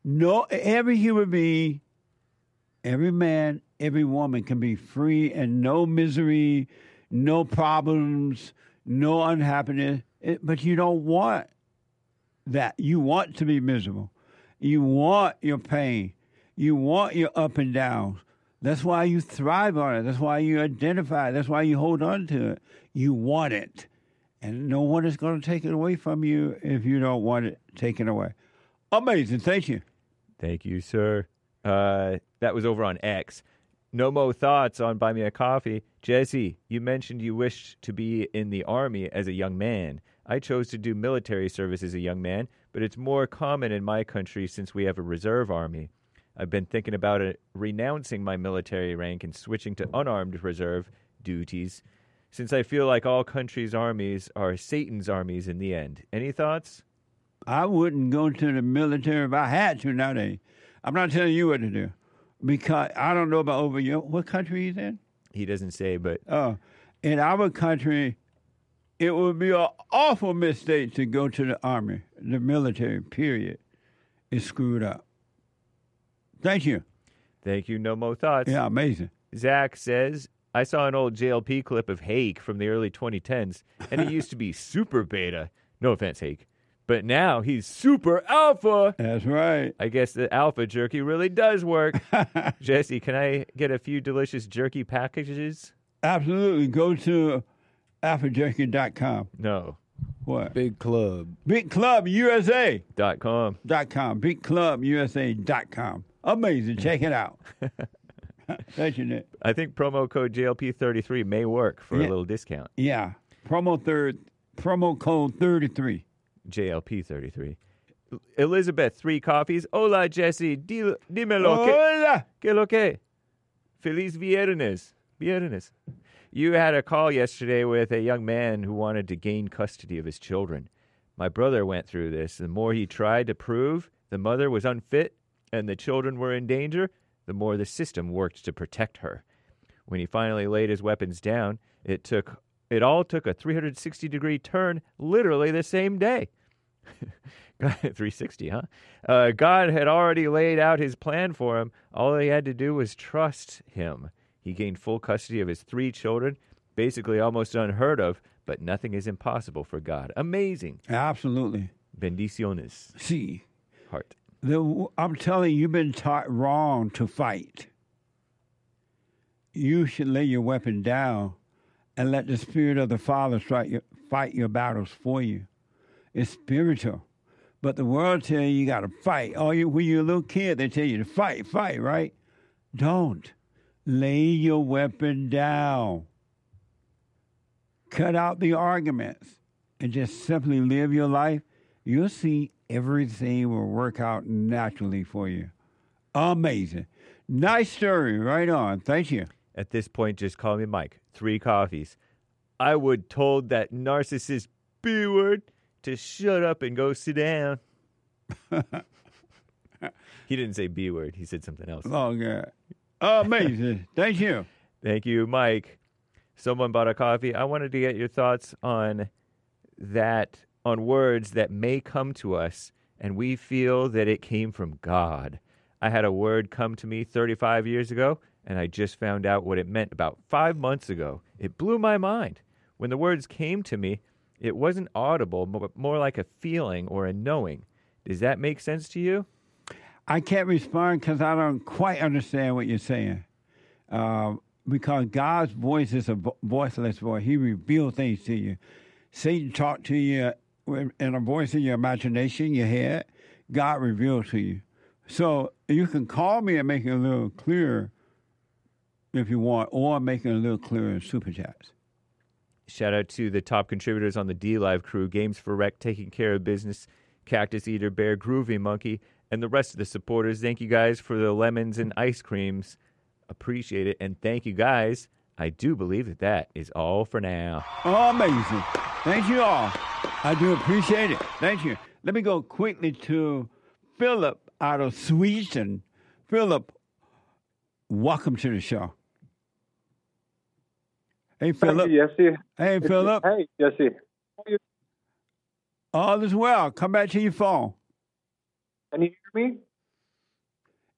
No, every human being, every man, every woman can be free and no misery, no problems, no unhappiness. It, but you don't want that. You want to be miserable. You want your pain. You want your up and downs. That's why you thrive on it. That's why you identify. That's why you hold on to it. You want it. And no one is going to take it away from you if you don't want it taken away. Amazing. Thank you. Thank you, sir. Uh, that was over on X. No more thoughts on Buy Me a Coffee. Jesse, you mentioned you wished to be in the Army as a young man. I chose to do military service as a young man, but it's more common in my country since we have a reserve army. I've been thinking about it, renouncing my military rank and switching to unarmed reserve duties, since I feel like all countries' armies are Satan's armies in the end. Any thoughts? I wouldn't go to the military if I had to nowadays. I'm not telling you what to do because I don't know about over you. What country he's in? He doesn't say, but... Oh, in our country, it would be an awful mistake to go to the army. The military, period, is screwed up. Thank you. Thank you. No more thoughts. Yeah, amazing. Zach says, I saw an old J L P clip of Hake from the early twenty tens, and he used to be super beta. No offense, Hake. But now he's super alpha. That's right. I guess the alpha jerky really does work. Jesse, can I get a few delicious jerky packages? Absolutely. Go to alpha jerky dot com. No. What? Big Club. Big Club U S A. Dot com. Dot com. Big Club U S A dot com. Amazing. Check it out. Thank you, Nick. I think promo code J L P thirty-three may work for yeah. a little discount. Yeah. Promo third. Promo code thirty-three. J L P thirty-three. Elizabeth, three coffees. Hola, Jesse. Di, dímelo. Hola. ¿Qué lo que? Feliz viernes. Viernes. You had a call yesterday with a young man who wanted to gain custody of his children. My brother went through this. The more he tried to prove the mother was unfit and the children were in danger, the more the system worked to protect her. When he finally laid his weapons down, it took it all took a three hundred sixty degree turn literally the same day. three sixty, huh? Uh, God had already laid out his plan for him. All he had to do was trust him. He gained full custody of his three children, basically almost unheard of, but nothing is impossible for God. Amazing. Absolutely. Bendiciones. See. Heart. The, I'm telling you, you've been taught wrong to fight. You should lay your weapon down and let the Spirit of the Father strike your, fight your battles for you. It's spiritual. But the world tell you you got to fight. Oh, you, when you're a little kid, they tell you to fight, fight, right? Don't. Lay your weapon down. Cut out the arguments and just simply live your life. You'll see everything will work out naturally for you. Amazing. Nice story. Right on. Thank you. At this point, just call me Mike. Three coffees. I would told that narcissist B word to shut up and go sit down. He didn't say B word. He said something else. Oh, God. Amazing. Thank you. Thank you, Mike. Someone bought a coffee. I wanted to get your thoughts on that, on words that may come to us, and we feel that it came from God. I had a word come to me thirty-five years ago, and I just found out what it meant about five months ago. It blew my mind. When the words came to me, it wasn't audible, but more like a feeling or a knowing. Does that make sense to you? I can't respond because I don't quite understand what you're saying. Uh, because God's voice is a vo- voiceless voice. He reveals things to you. Satan talked to you in a voice in your imagination, your head. God revealed to you. So you can call me and make it a little clearer if you want, or make it a little clearer in Super Chats. Shout out to the top contributors on the D-Live crew, Games for Rec, Taking Care of Business, Cactus Eater, Bear, Groovy Monkey, and the rest of the supporters. Thank you guys for the lemons and ice creams. Appreciate it. And thank you guys. I do believe that that is all for now. Amazing. Thank you all. I do appreciate it. Thank you. Let me go quickly to Philip out of Sweden. Philip, welcome to the show. Hey, Philip. Hey, Jesse. Hey, Philip. Hey, Jesse. How are you? All is well. Come back to your phone. Can you hear me?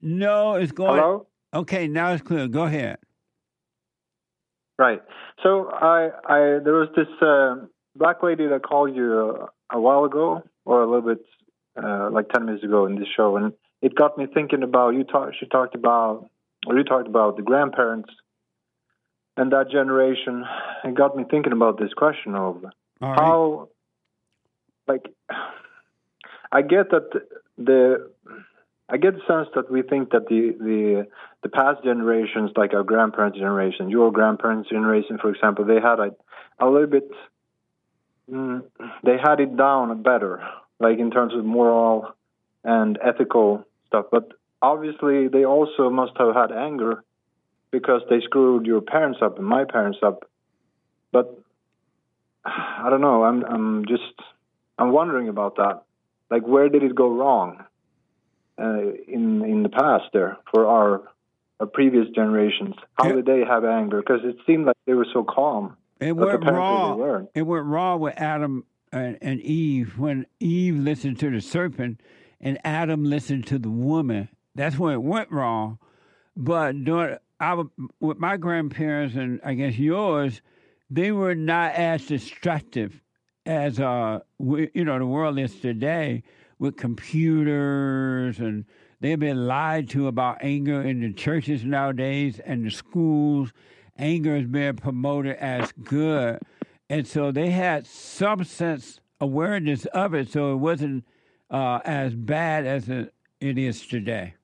No, it's going. Hello? Okay, now it's clear. Go ahead. Right. So I, I there was this uh, black lady that called you uh, a while ago, or a little bit, uh, like ten minutes ago in this show, and it got me thinking about you. Talk, she talked about, or you talked about the grandparents and that generation. It got me thinking about this question of All how, like, I get that the. I get the sense that we think that the, the the past generations, like our grandparents' generation, your grandparents' generation, for example, they had a, a little bit, mm, they had it down better, like in terms of moral and ethical stuff. But obviously, they also must have had anger because they screwed your parents up and my parents up. But I don't know. I'm I'm just I'm wondering about that. Like, where did it go wrong? Uh, in in the past there for our, our previous generations, how did they have anger? Because it seemed like they were so calm. It but went apparently wrong. They weren't. It went wrong with Adam and, and Eve when Eve listened to the serpent and Adam listened to the woman. That's when it went wrong. But during, I, with my grandparents and I guess yours, they were not as destructive as uh we, you know the world is today. With computers, and they've been lied to about anger in the churches nowadays and the schools. Anger is being promoted as good. And so they had some sense awareness of it, so it wasn't uh, as bad as it, it is today.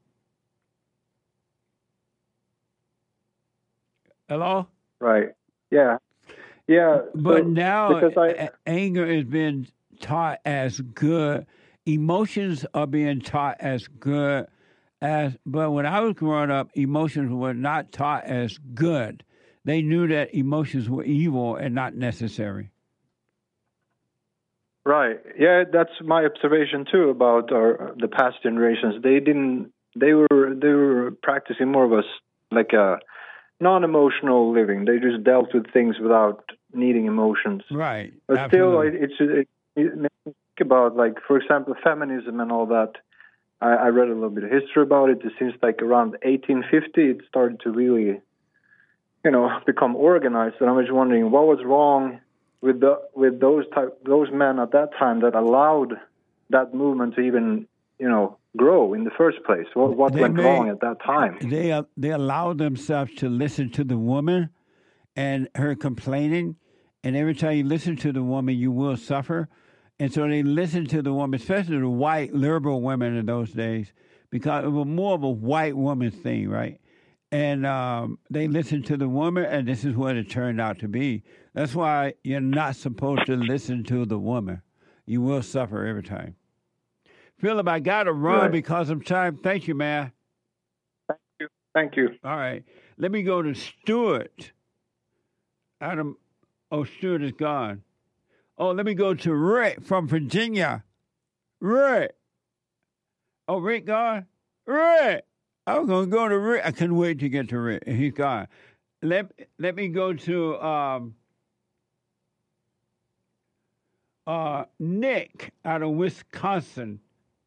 Hello? Right. Yeah. Yeah. But so, now because I, a- anger is being taught as good. Emotions are being taught as good as, but when I was growing up, emotions were not taught as good. They knew that emotions were evil and not necessary. Right. Yeah, that's my observation too about our the past generations. They didn't. They were they were practicing more of a s- like a non-emotional living. They just dealt with things without needing emotions. Right. But Absolutely. still, it, it's it, it makes me think about, like, for example, feminism and all that. I, I read a little bit of history about it. It seems like around eighteen fifty, it started to really, you know, become organized. And I was wondering what was wrong with the with those type those men at that time that allowed that movement to even, you know, grow in the first place. What what They went made- wrong at that time? They uh, they allowed themselves to listen to the woman and her complaining, and every time you listen to the woman, you will suffer. And so they listened to the woman, especially the white liberal women in those days, because it was more of a white woman thing, right? And um, they listened to the woman, and this is what it turned out to be. That's why you're not supposed to listen to the woman. You will suffer every time. Philip, I got to run Right. because I'm time. Thank you, man. Thank you. All right. Let me go to Stuart. Adam, oh, Stuart is gone. Oh, let me go to Rick from Virginia. Rick. Oh, Rick gone? Rick. I was going to go to Rick. I couldn't wait to get to Rick. He's gone. Let, let me go to um, uh, Nick out of Wisconsin.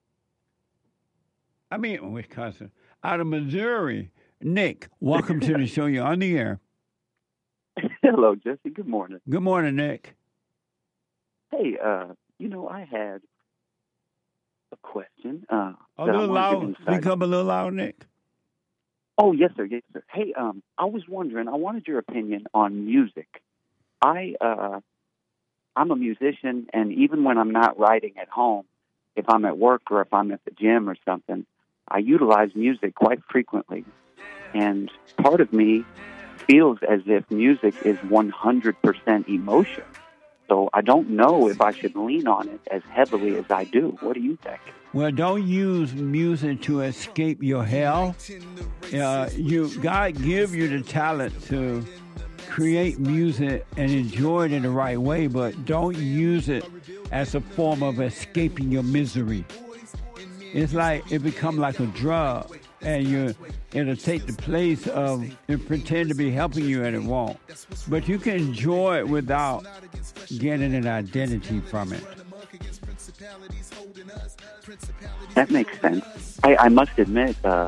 I mean, Wisconsin. Out of Missouri. Nick, welcome to the show. You're on the air. Hello, Jesse. Good morning. Good morning, Nick. Hey, uh, you know, I had a question. Uh, A that I little wanted to loud. insight Become a little loud, Nick. Oh, yes, sir. Yes, sir. Hey, um, I was wondering, I wanted your opinion on music. I, uh, I'm a musician, and even when I'm not writing at home, if I'm at work or if I'm at the gym or something, I utilize music quite frequently. And part of me feels as if music is one hundred percent emotion. So I don't know if I should lean on it as heavily as I do. What do you think? Well, don't use music to escape your hell. Uh, you God give you the talent to create music and enjoy it in the right way, but don't use it as a form of escaping your misery. It's like it become like a drug, and you it'll take the place of and pretend to be helping you, and it won't. But you can enjoy it without getting an identity from it. That makes sense. I, I must admit, uh,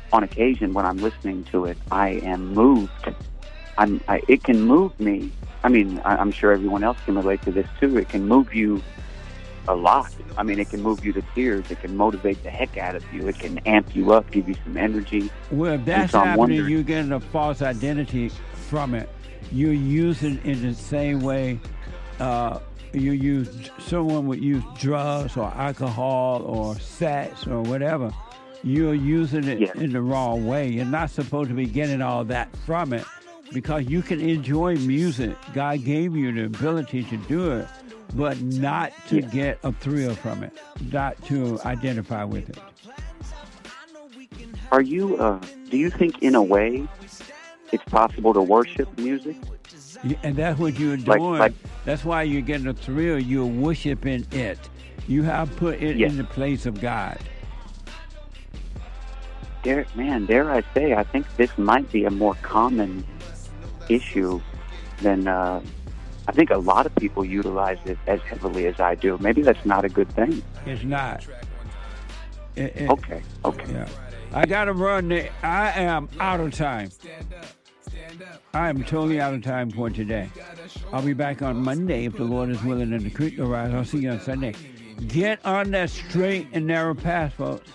on occasion when I'm listening to it, I am moved. I'm, I, it can move me. I mean, I, I'm sure everyone else can relate to this too. It can move you a lot. I mean, it can move you to tears. It can motivate the heck out of you. It can amp you up, give you some energy. Well, if that's so happening, you're getting a false identity from it. You use it in the same way uh, you use, someone would use drugs or alcohol or sex or whatever. You're using it yes. in the wrong way. You're not supposed to be getting all that from it, because you can enjoy music. God gave you the ability to do it, but not to yes. get a thrill from it, not to identify with it. Are you, uh, do you think in a way it's possible to worship music? Yeah, and that's what you're doing. Like, like, that's why you're getting a thrill. You're worshiping it. You have put it yes. in the place of God. Dare, man, dare I say, I think this might be a more common issue than uh, I think a lot of people utilize it as heavily as I do. Maybe that's not a good thing. It's not. It, it, okay, okay. Yeah. I got to run. The, I am out of time. I am totally out of time for today. I'll be back on Monday if the Lord is willing and the creek will rise. I'll see you on Sunday. Get on that straight and narrow path, folks.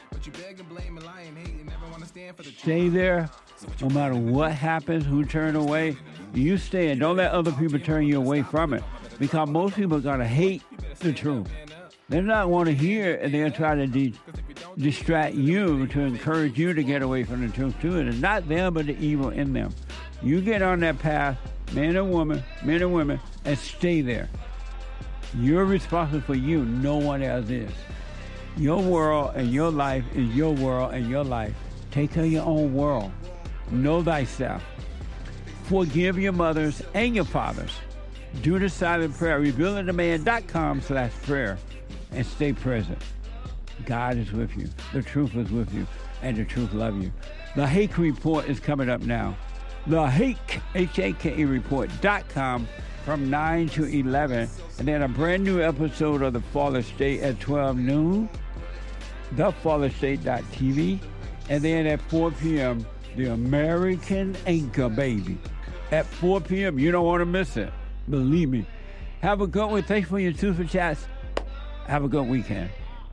Stay there. No matter what happens, who turn away, you stay and don't let other people turn you away from it. Because most people are going to hate the truth. They're not want to hear it, and they'll try to de- distract you to encourage you to get away from the truth too. And it's not them, but the evil in them. You get on that path, man and woman, men and women, and stay there. You're responsible for you. No one else is. Your world and your life is your world and your life. Take care of your own world. Know thyself. Forgive your mothers and your fathers. Do the silent prayer. rebuilding the man dot com slash prayer. And stay present. God is with you. The truth is with you. And the truth loves you. The Hake Report is coming up now. The Hake, H A K E report dot com from nine to eleven. And then a brand new episode of The Fallen State at twelve noon. the fallen state dot t v. And then at four p.m., The American Anchor Baby. At four p.m., you don't want to miss it. Believe me. Have a good one. Thanks for your super chats. Have a good weekend.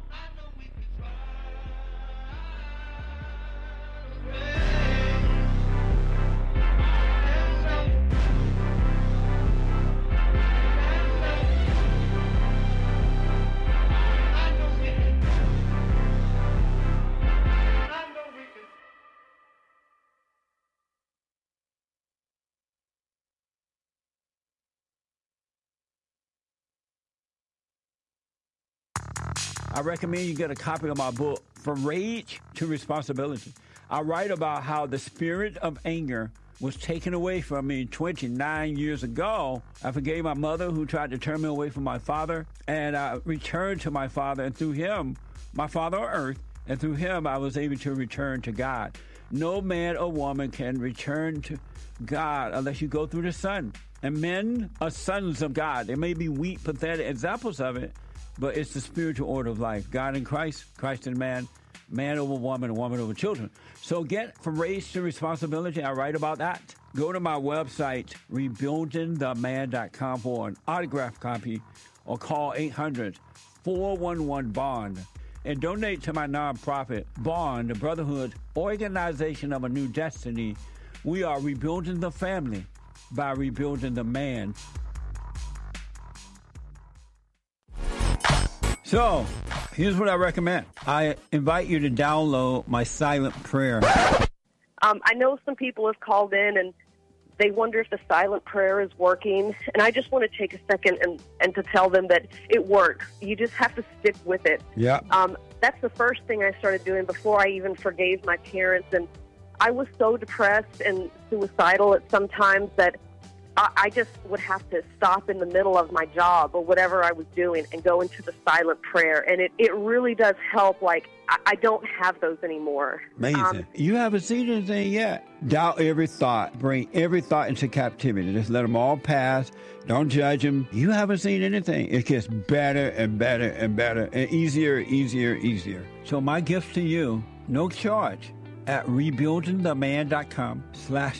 I recommend you get a copy of my book, From Rage to Responsibility. I write about how the spirit of anger was taken away from me twenty-nine years ago. I forgave my mother who tried to turn me away from my father, and I returned to my father, and through him, my father on earth, and through him I was able to return to God. No man or woman can return to God unless you go through the Son. And men are sons of God. There may be weak, pathetic examples of it, but it's the spiritual order of life. God in Christ, Christ in man, man over woman, and woman over children. So get From Rage to Responsibility. I write about that. Go to my website, rebuilding the man dot com for an autographed copy, or call eight hundred, four one one, BOND. And donate to my nonprofit, BOND, the Brotherhood Organization of a New Destiny. We are rebuilding the family by rebuilding the man. So, here's what I recommend. I invite you to download my silent prayer. Um, I know some people have called in and they wonder if the silent prayer is working. And I just want to take a second and, and to tell them that it works. You just have to stick with it. Yeah. Um, that's the first thing I started doing before I even forgave my parents. And I was so depressed and suicidal at some times that I just would have to stop in the middle of my job or whatever I was doing and go into the silent prayer. And it, it really does help. Like, I, I don't have those anymore. Amazing. Um, you haven't seen anything yet. Doubt every thought. Bring every thought into captivity. Just let them all pass. Don't judge them. You haven't seen anything. It gets better and better and better and easier, easier, easier. So my gift to you, no charge. at rebuildingtheman.com slash